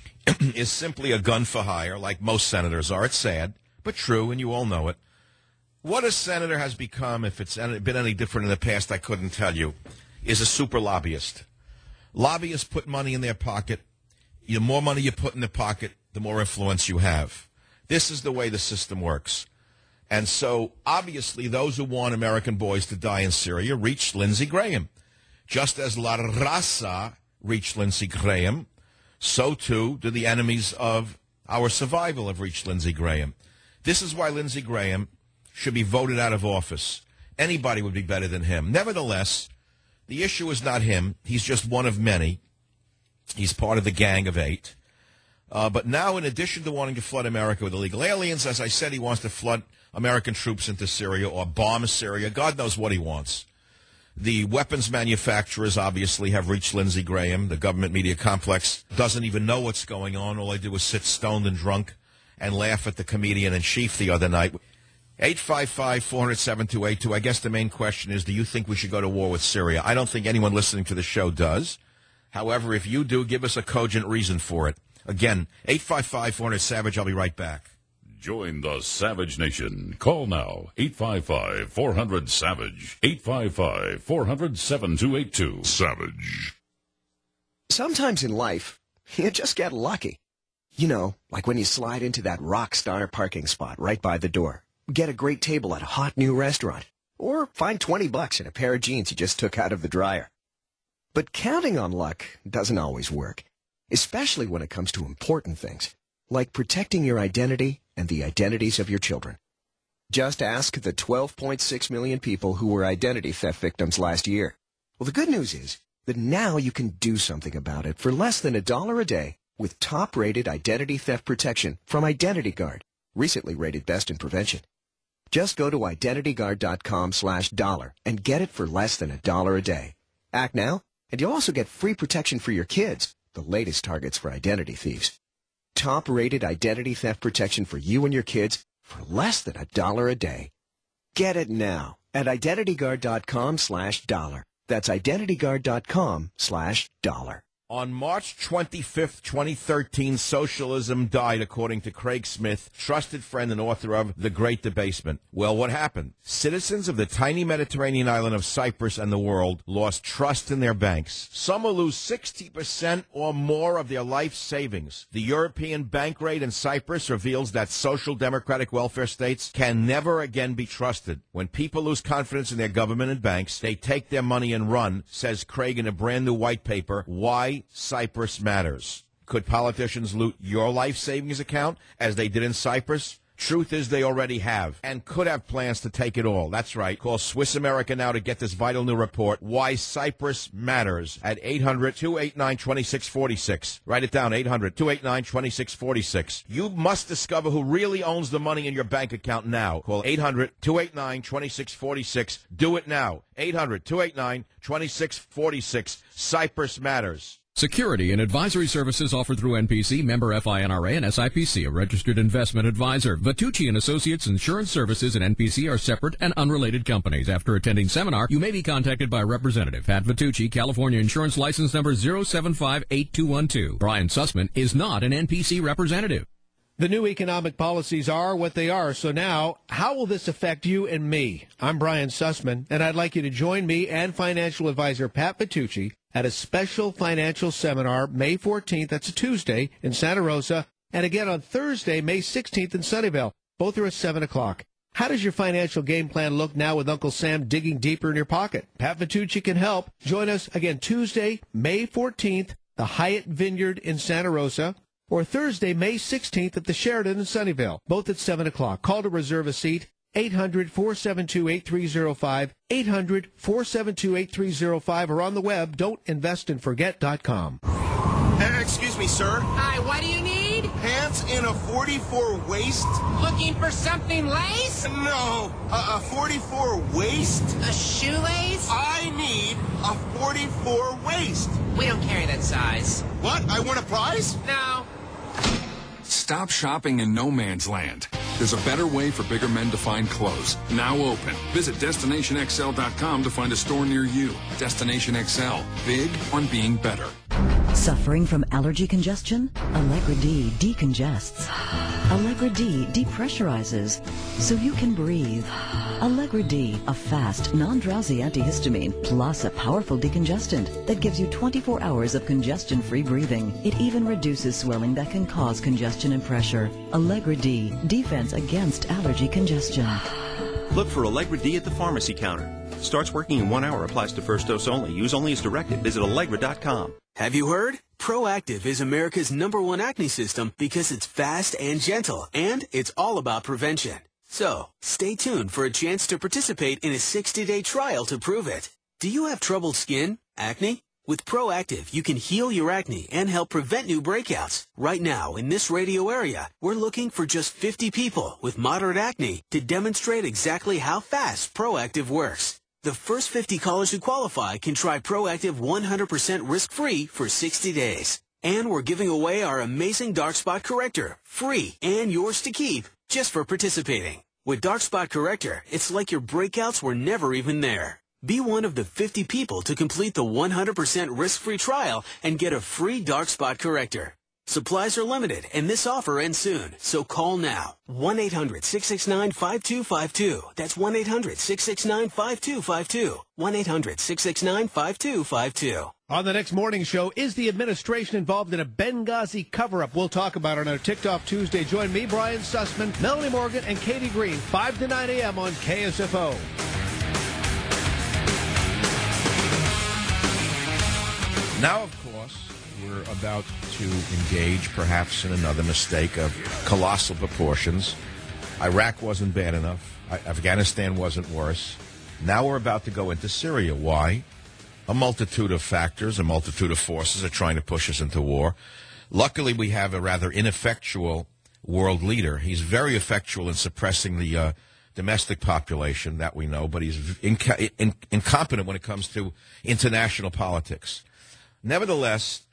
is simply a gun for hire, like most senators are. It's sad, but true, and you all know it. What a senator has become, if it's been any different in the past, I couldn't tell you, is a super lobbyist. Lobbyists put money in their pocket. The more money you put in the pocket, the more influence you have. This is the way the system works. And so, obviously, those who want American boys to die in Syria reached Lindsey Graham. Just as La Raza reached Lindsey Graham, so too do the enemies of our survival have reached Lindsey Graham. This is why Lindsey Graham should be voted out of office. Anybody would be better than him. Nevertheless, the issue is not him. He's just one of many. He's part of the gang of eight. Uh, but now, in addition to wanting to flood America with illegal aliens, as I said, he wants to flood American troops into Syria or bomb Syria. God knows what he wants. The weapons manufacturers obviously have reached Lindsey Graham. The government media complex doesn't even know what's going on. All they do is sit stoned and drunk and laugh at the comedian-in-chief the other night. eight five five, four hundred, seven two eight two. I guess the main question is, do you think we should go to war with Syria? I don't think anyone listening to the show does. However, if you do, give us a cogent reason for it. Again, eight five five, four hundred, SAVAGE. I'll be right back. Join the Savage Nation. Call now, eight five five, four hundred, SAVAGE. eight five five, four hundred, seven two eight two. Savage. Sometimes in life, you just get lucky. You know, like when you slide into that rock star parking spot right by the door, get a great table at a hot new restaurant, or find twenty bucks in a pair of jeans you just took out of the dryer. But counting on luck doesn't always work, especially when it comes to important things, like protecting your identity and the identities of your children. Just ask the twelve point six million people who were identity theft victims last year. Well, the good news is that now you can do something about it for less than a dollar a day with top-rated identity theft protection from Identity Guard, recently rated best in prevention. Just go to identityguard.com slash dollar and get it for less than a dollar a day. Act now, and you'll also get free protection for your kids, the latest targets for identity thieves. Top-rated identity theft protection for you and your kids for less than a dollar a day. Get it now at identityguard.com slash dollar. That's identityguard.com slash dollar. On March twenty-fifth, twenty thirteen, socialism died, according to Craig Smith, trusted friend and author of The Great Debasement. Well, what happened? Citizens of the tiny Mediterranean island of Cyprus and the world lost trust in their banks. Some will lose sixty percent or more of their life savings. The European bank raid in Cyprus reveals that social democratic welfare states can never again be trusted. When people lose confidence in their government and banks, they take their money and run, says Craig in a brand new white paper, Why Cyprus Matters. Could politicians loot your life savings account as they did in Cyprus? Truth is they already have and could have plans to take it all. That's right. Call Swiss America now to get this vital new report, Why Cyprus Matters, at eight hundred, two eight nine, two six four six. Write it down, eight hundred, two eight nine, two six four six. You must discover who really owns the money in your bank account now. Call eight hundred, two eight nine, two six four six. Do it now. eight hundred, two eight nine, two six four six. Cyprus Matters. Security and advisory services offered through N P C, member F I N R A, and S I P C, a registered investment advisor. Vitucci and Associates Insurance Services and N P C are separate and unrelated companies. After attending seminar, you may be contacted by a representative. Pat Vitucci, California Insurance License Number zero seven five eight two one two. Brian Sussman is not an N P C representative. The new economic policies are what they are. So now, how will this affect you and me? I'm Brian Sussman, and I'd like you to join me and financial advisor Pat Vitucci at a special financial seminar May fourteenth, that's a Tuesday, in Santa Rosa, and again on Thursday, May sixteenth in Sunnyvale. Both are at seven o'clock. How does your financial game plan look now with Uncle Sam digging deeper in your pocket? Pat Vitucci can help. Join us again Tuesday, May fourteenth, the Hyatt Vineyard in Santa Rosa, or Thursday, May sixteenth at the Sheraton in Sunnyvale, both at seven o'clock. Call to reserve a seat, eight hundred, four seven two, eight three zero five, eight hundred, four seven two, eight three zero five, or on the web, don't invest and forget dot com. Uh, excuse me, sir. Hi, what do you need? Pants in a forty-four waist? Looking for something lace? No, a, a forty-four waist? A shoelace? I need a forty-four waist. We don't carry that size. What? I won a prize? No. Stop shopping in no man's land. There's a better way for bigger men to find clothes. Now open. Visit Destination X L dot com to find a store near you. Destination X L. Big on being better. Suffering from allergy congestion? Allegra D decongests. Allegra D depressurizes so you can breathe. Allegra D, a fast, non-drowsy antihistamine, plus a powerful decongestant that gives you twenty-four hours of congestion-free breathing. It even reduces swelling that can cause congestion and pressure. Allegra D, defense against allergy congestion. Look for Allegra D at the pharmacy counter. Starts working in one hour, applies to first dose only. Use only as directed. Visit Allegra dot com. Have you heard? Proactive is America's number one acne system because it's fast and gentle, and it's all about prevention. So, stay tuned for a chance to participate in a sixty-day trial to prove it. Do you have troubled skin? Acne? With Proactive, you can heal your acne and help prevent new breakouts. Right now, in this radio area, we're looking for just fifty people with moderate acne to demonstrate exactly how fast Proactive works. The first fifty callers who qualify can try Proactive one hundred percent risk-free for sixty days. And we're giving away our amazing Dark Spot Corrector, free and yours to keep, just for participating. With Dark Spot Corrector, it's like your breakouts were never even there. Be one of the fifty people to complete the one hundred percent risk-free trial and get a free Dark Spot Corrector. Supplies are limited, and this offer ends soon, so call now. one eight hundred, six six nine, five two five two. That's one eight hundred, six six nine, five two five two. one eight hundred, six six nine, five two five two. On the next morning show, is the administration involved in a Benghazi cover-up? We'll talk about it on our TikTok Tuesday. Join me, Brian Sussman, Melanie Morgan, and Katie Green, five to nine a.m. on K S F O. Now, of course, we're about to engage perhaps in another mistake of colossal proportions. Iraq wasn't bad enough. Afghanistan wasn't worse. Now we're about to go into Syria. Why? A multitude of factors, a multitude of forces are trying to push us into war. Luckily, we have a rather ineffectual world leader. He's very effectual in suppressing the uh, domestic population, that we know, but he's inca- in- incompetent when it comes to international politics. Nevertheless,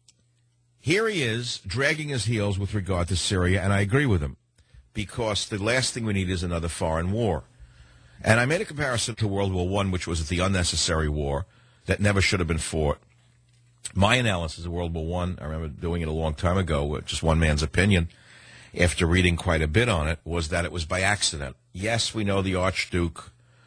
here he is dragging his heels with regard to Syria, and I agree with him, because the last thing we need is another foreign war. And I made a comparison to World War One, which was the unnecessary war that never should have been fought. My analysis of World War One, I remember doing it a long time ago, with just one man's opinion, after reading quite a bit on it, was that it was by accident. Yes, we know the Archduke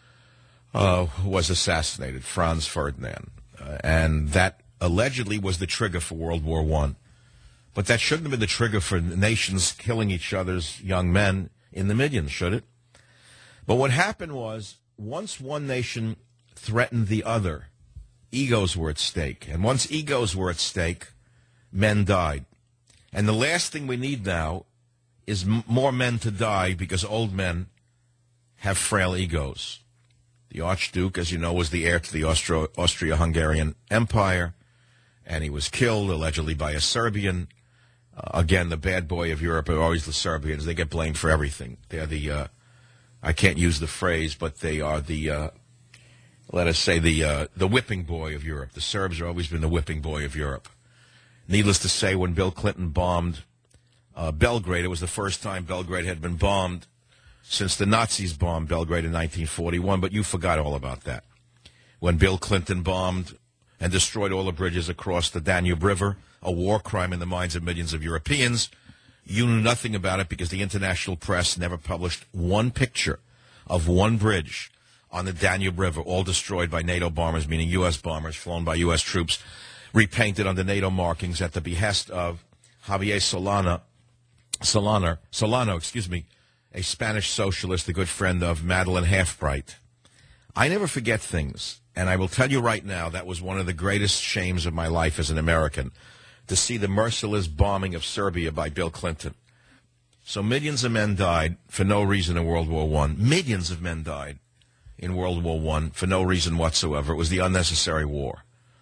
uh, was assassinated, Franz Ferdinand, uh, and that allegedly was the trigger for World War One. But that shouldn't have been the trigger for nations killing each other's young men in the millions, should it? But what happened was, once one nation threatened the other, egos were at stake. And once egos were at stake, men died. And the last thing we need now is m- more men to die because old men have frail egos. The Archduke, as you know, was the heir to the Austro- Austria-Hungarian Empire, and he was killed, allegedly, by a Serbian. Uh, again, the bad boy of Europe are always the Serbians. They get blamed for everything. They're the, uh, I can't use the phrase, but they are the, uh, let us say, the uh, the whipping boy of Europe. The Serbs have always been the whipping boy of Europe. Needless to say, when Bill Clinton bombed uh, Belgrade, it was the first time Belgrade had been bombed since the Nazis bombed Belgrade in nineteen forty-one, but you forgot all about that. When Bill Clinton bombed and destroyed all the bridges across the Danube River, a war crime in the minds of millions of Europeans, you knew nothing about it because the international press never published one picture of one bridge on the Danube River, all destroyed by NATO bombers, meaning U S bombers flown by U S troops, repainted under NATO markings at the behest of Javier Solana, Solana, Solano, excuse me, a Spanish socialist, a good friend of Madeleine Halfbright. I never forget things, and I will tell you right now, that was one of the greatest shames of my life as an American, to see the merciless bombing of Serbia by Bill Clinton. So millions of men died for no reason in World War One. Millions of men died in World War One for no reason whatsoever. It was the unnecessary war.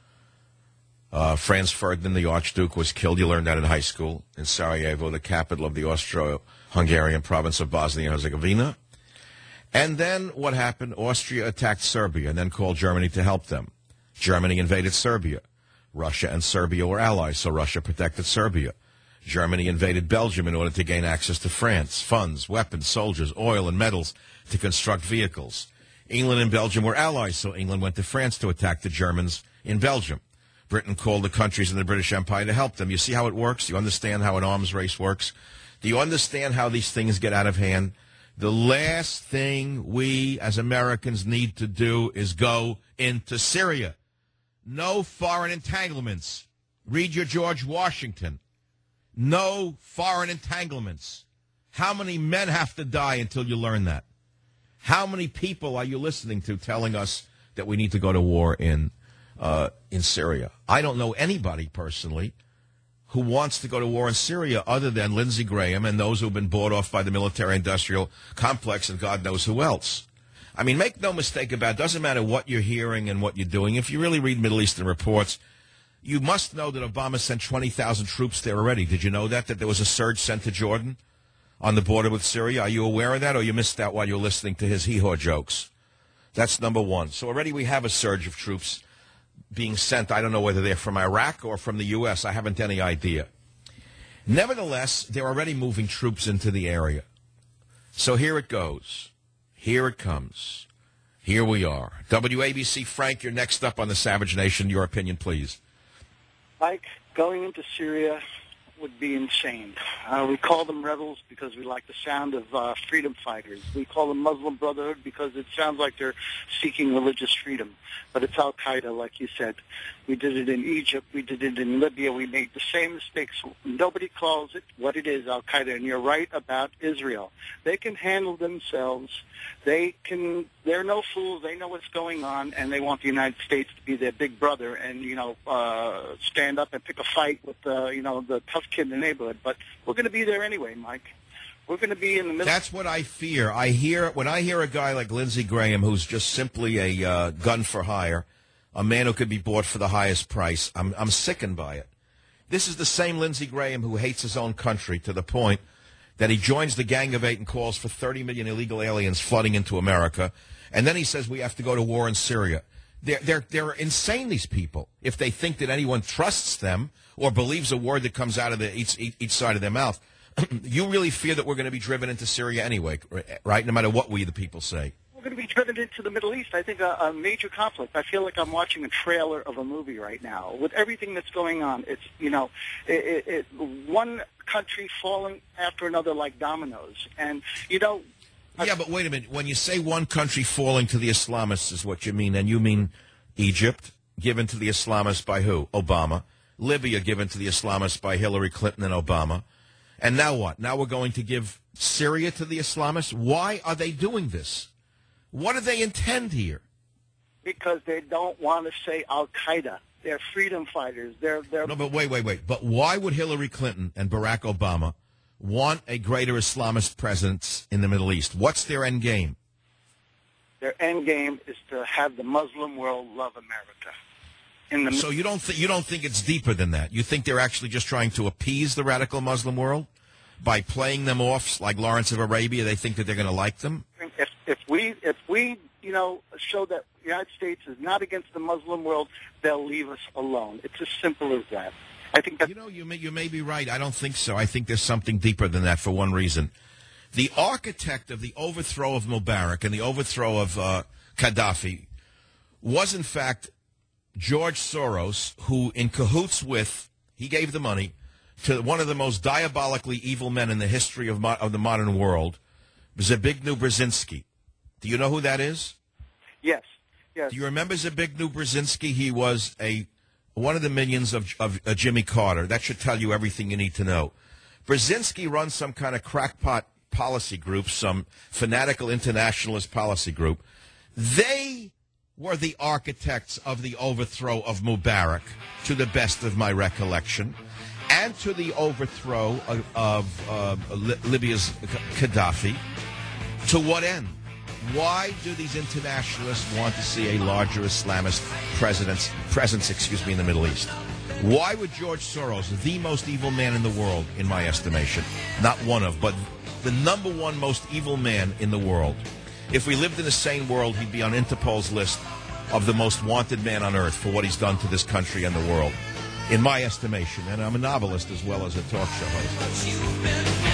Uh, Franz Ferdinand, the Archduke, was killed. You learned that in high school in Sarajevo, the capital of the Austro-Hungarian province of Bosnia and Herzegovina. And then what happened? Austria attacked Serbia and then called Germany to help them. Germany invaded Serbia. Russia and Serbia were allies, so Russia protected Serbia. Germany invaded Belgium in order to gain access to France, funds, weapons, soldiers, oil, and metals to construct vehicles. England and Belgium were allies, so England went to France to attack the Germans in Belgium. Britain called the countries in the British Empire to help them. You see how it works? You understand how an arms race works? Do you understand how these things get out of hand? The last thing we as Americans need to do is go into Syria. No foreign entanglements. Read your George Washington. No foreign entanglements. How many men have to die until you learn that? How many people are you listening to telling us that we need to go to war in uh, in Syria? I don't know anybody personally who wants to go to war in Syria other than Lindsey Graham and those who have been bought off by the military-industrial complex and God knows who else. I mean, make no mistake about it. It doesn't matter what you're hearing and what you're doing. If you really read Middle Eastern reports, you must know that Obama sent twenty thousand troops there already. Did you know that, that there was a surge sent to Jordan on the border with Syria? Are you aware of that, or you missed that while you were listening to his hee-haw jokes? That's number one. So already we have a surge of troops being sent. I don't know whether they're from Iraq or from the U S. I haven't any idea. Nevertheless, they're already moving troops into the area. So here it goes. Here it comes. Here we are. W A B C, Frank, you're next up on the Savage Nation. Your opinion, please. Mike, going into Syria, would be insane. Uh, we call them rebels because we like the sound of uh, freedom fighters. We call them Muslim Brotherhood because it sounds like they're seeking religious freedom. But it's Al-Qaeda, like you said. We did it in Egypt. We did it in Libya. We made the same mistakes. Nobody calls it what it is, Al-Qaeda. And you're right about Israel. They can handle themselves. They can, they're no fools. They know what's going on, and they want the United States to be their big brother and, you know, uh, stand up and pick a fight with, uh, you know, the tough kid in the neighborhood. But we're going to be there anyway, Mike. We're going to be in the middle. That's what I fear. I hear when I hear a guy like Lindsey Graham, who's just simply a uh, gun for hire, a man who could be bought for the highest price. I'm I'm sickened by it. This is the same Lindsey Graham who hates his own country to the point that he joins the Gang of Eight and calls for thirty million illegal aliens flooding into America, and then he says we have to go to war in Syria. They're they're they're insane, these people, if they think that anyone trusts them or believes a word that comes out of the, each each side of their mouth. You really fear that we're going to be driven into Syria anyway, right? No matter what we, the people, say. We're going to be driven into the Middle East. I think a, a major conflict. I feel like I'm watching a trailer of a movie right now. With everything that's going on, it's, you know, it, it, it, one country falling after another like dominoes. And, you know... Yeah, but wait a minute. When you say one country falling to the Islamists is what you mean, and you mean Egypt, given to the Islamists by who? Obama. Libya, given to the Islamists by Hillary Clinton and Obama. And now what? Now we're going to give Syria to the Islamists? Why are they doing this? What do they intend here? Because they don't want to say Al-Qaeda. They're freedom fighters. They're, they're... No, but wait, wait, wait. But why would Hillary Clinton and Barack Obama want a greater Islamist presence in the Middle East? What's their end game? Their end game is to have the Muslim world love America. In the so you don't th- you don't think it's deeper than that? You think they're actually just trying to appease the radical Muslim world by playing them off like Lawrence of Arabia? They think that they're going to like them? If, if we, if we, you know, show that the United States is not against the Muslim world, they'll leave us alone. It's as simple as that. I think that... You know, you may, you may be right. I don't think so. I think there's something deeper than that for one reason. The architect of the overthrow of Mubarak and the overthrow of uh, Gaddafi was, in fact, George Soros, who in cahoots with, he gave the money to one of the most diabolically evil men in the history of, mo- of the modern world, Zbigniew Brzezinski. Do you know who that is? Yes, yes. Do you remember Zbigniew Brzezinski? He was a one of the minions of, of uh, Jimmy Carter. That should tell you everything you need to know. Brzezinski runs some kind of crackpot policy group, some fanatical internationalist policy group. They were the architects of the overthrow of Mubarak, to the best of my recollection, and to the overthrow of, of uh, Libya's Gaddafi. To what end? Why do these internationalists want to see a larger Islamist presence, presence excuse me, in the Middle East? Why would George Soros, the most evil man in the world, in my estimation, not one of, but the number one most evil man in the world, if we lived in a sane world, he'd be on Interpol's list of the most wanted man on earth for what he's done to this country and the world, in my estimation. And I'm a novelist as well as a talk show host.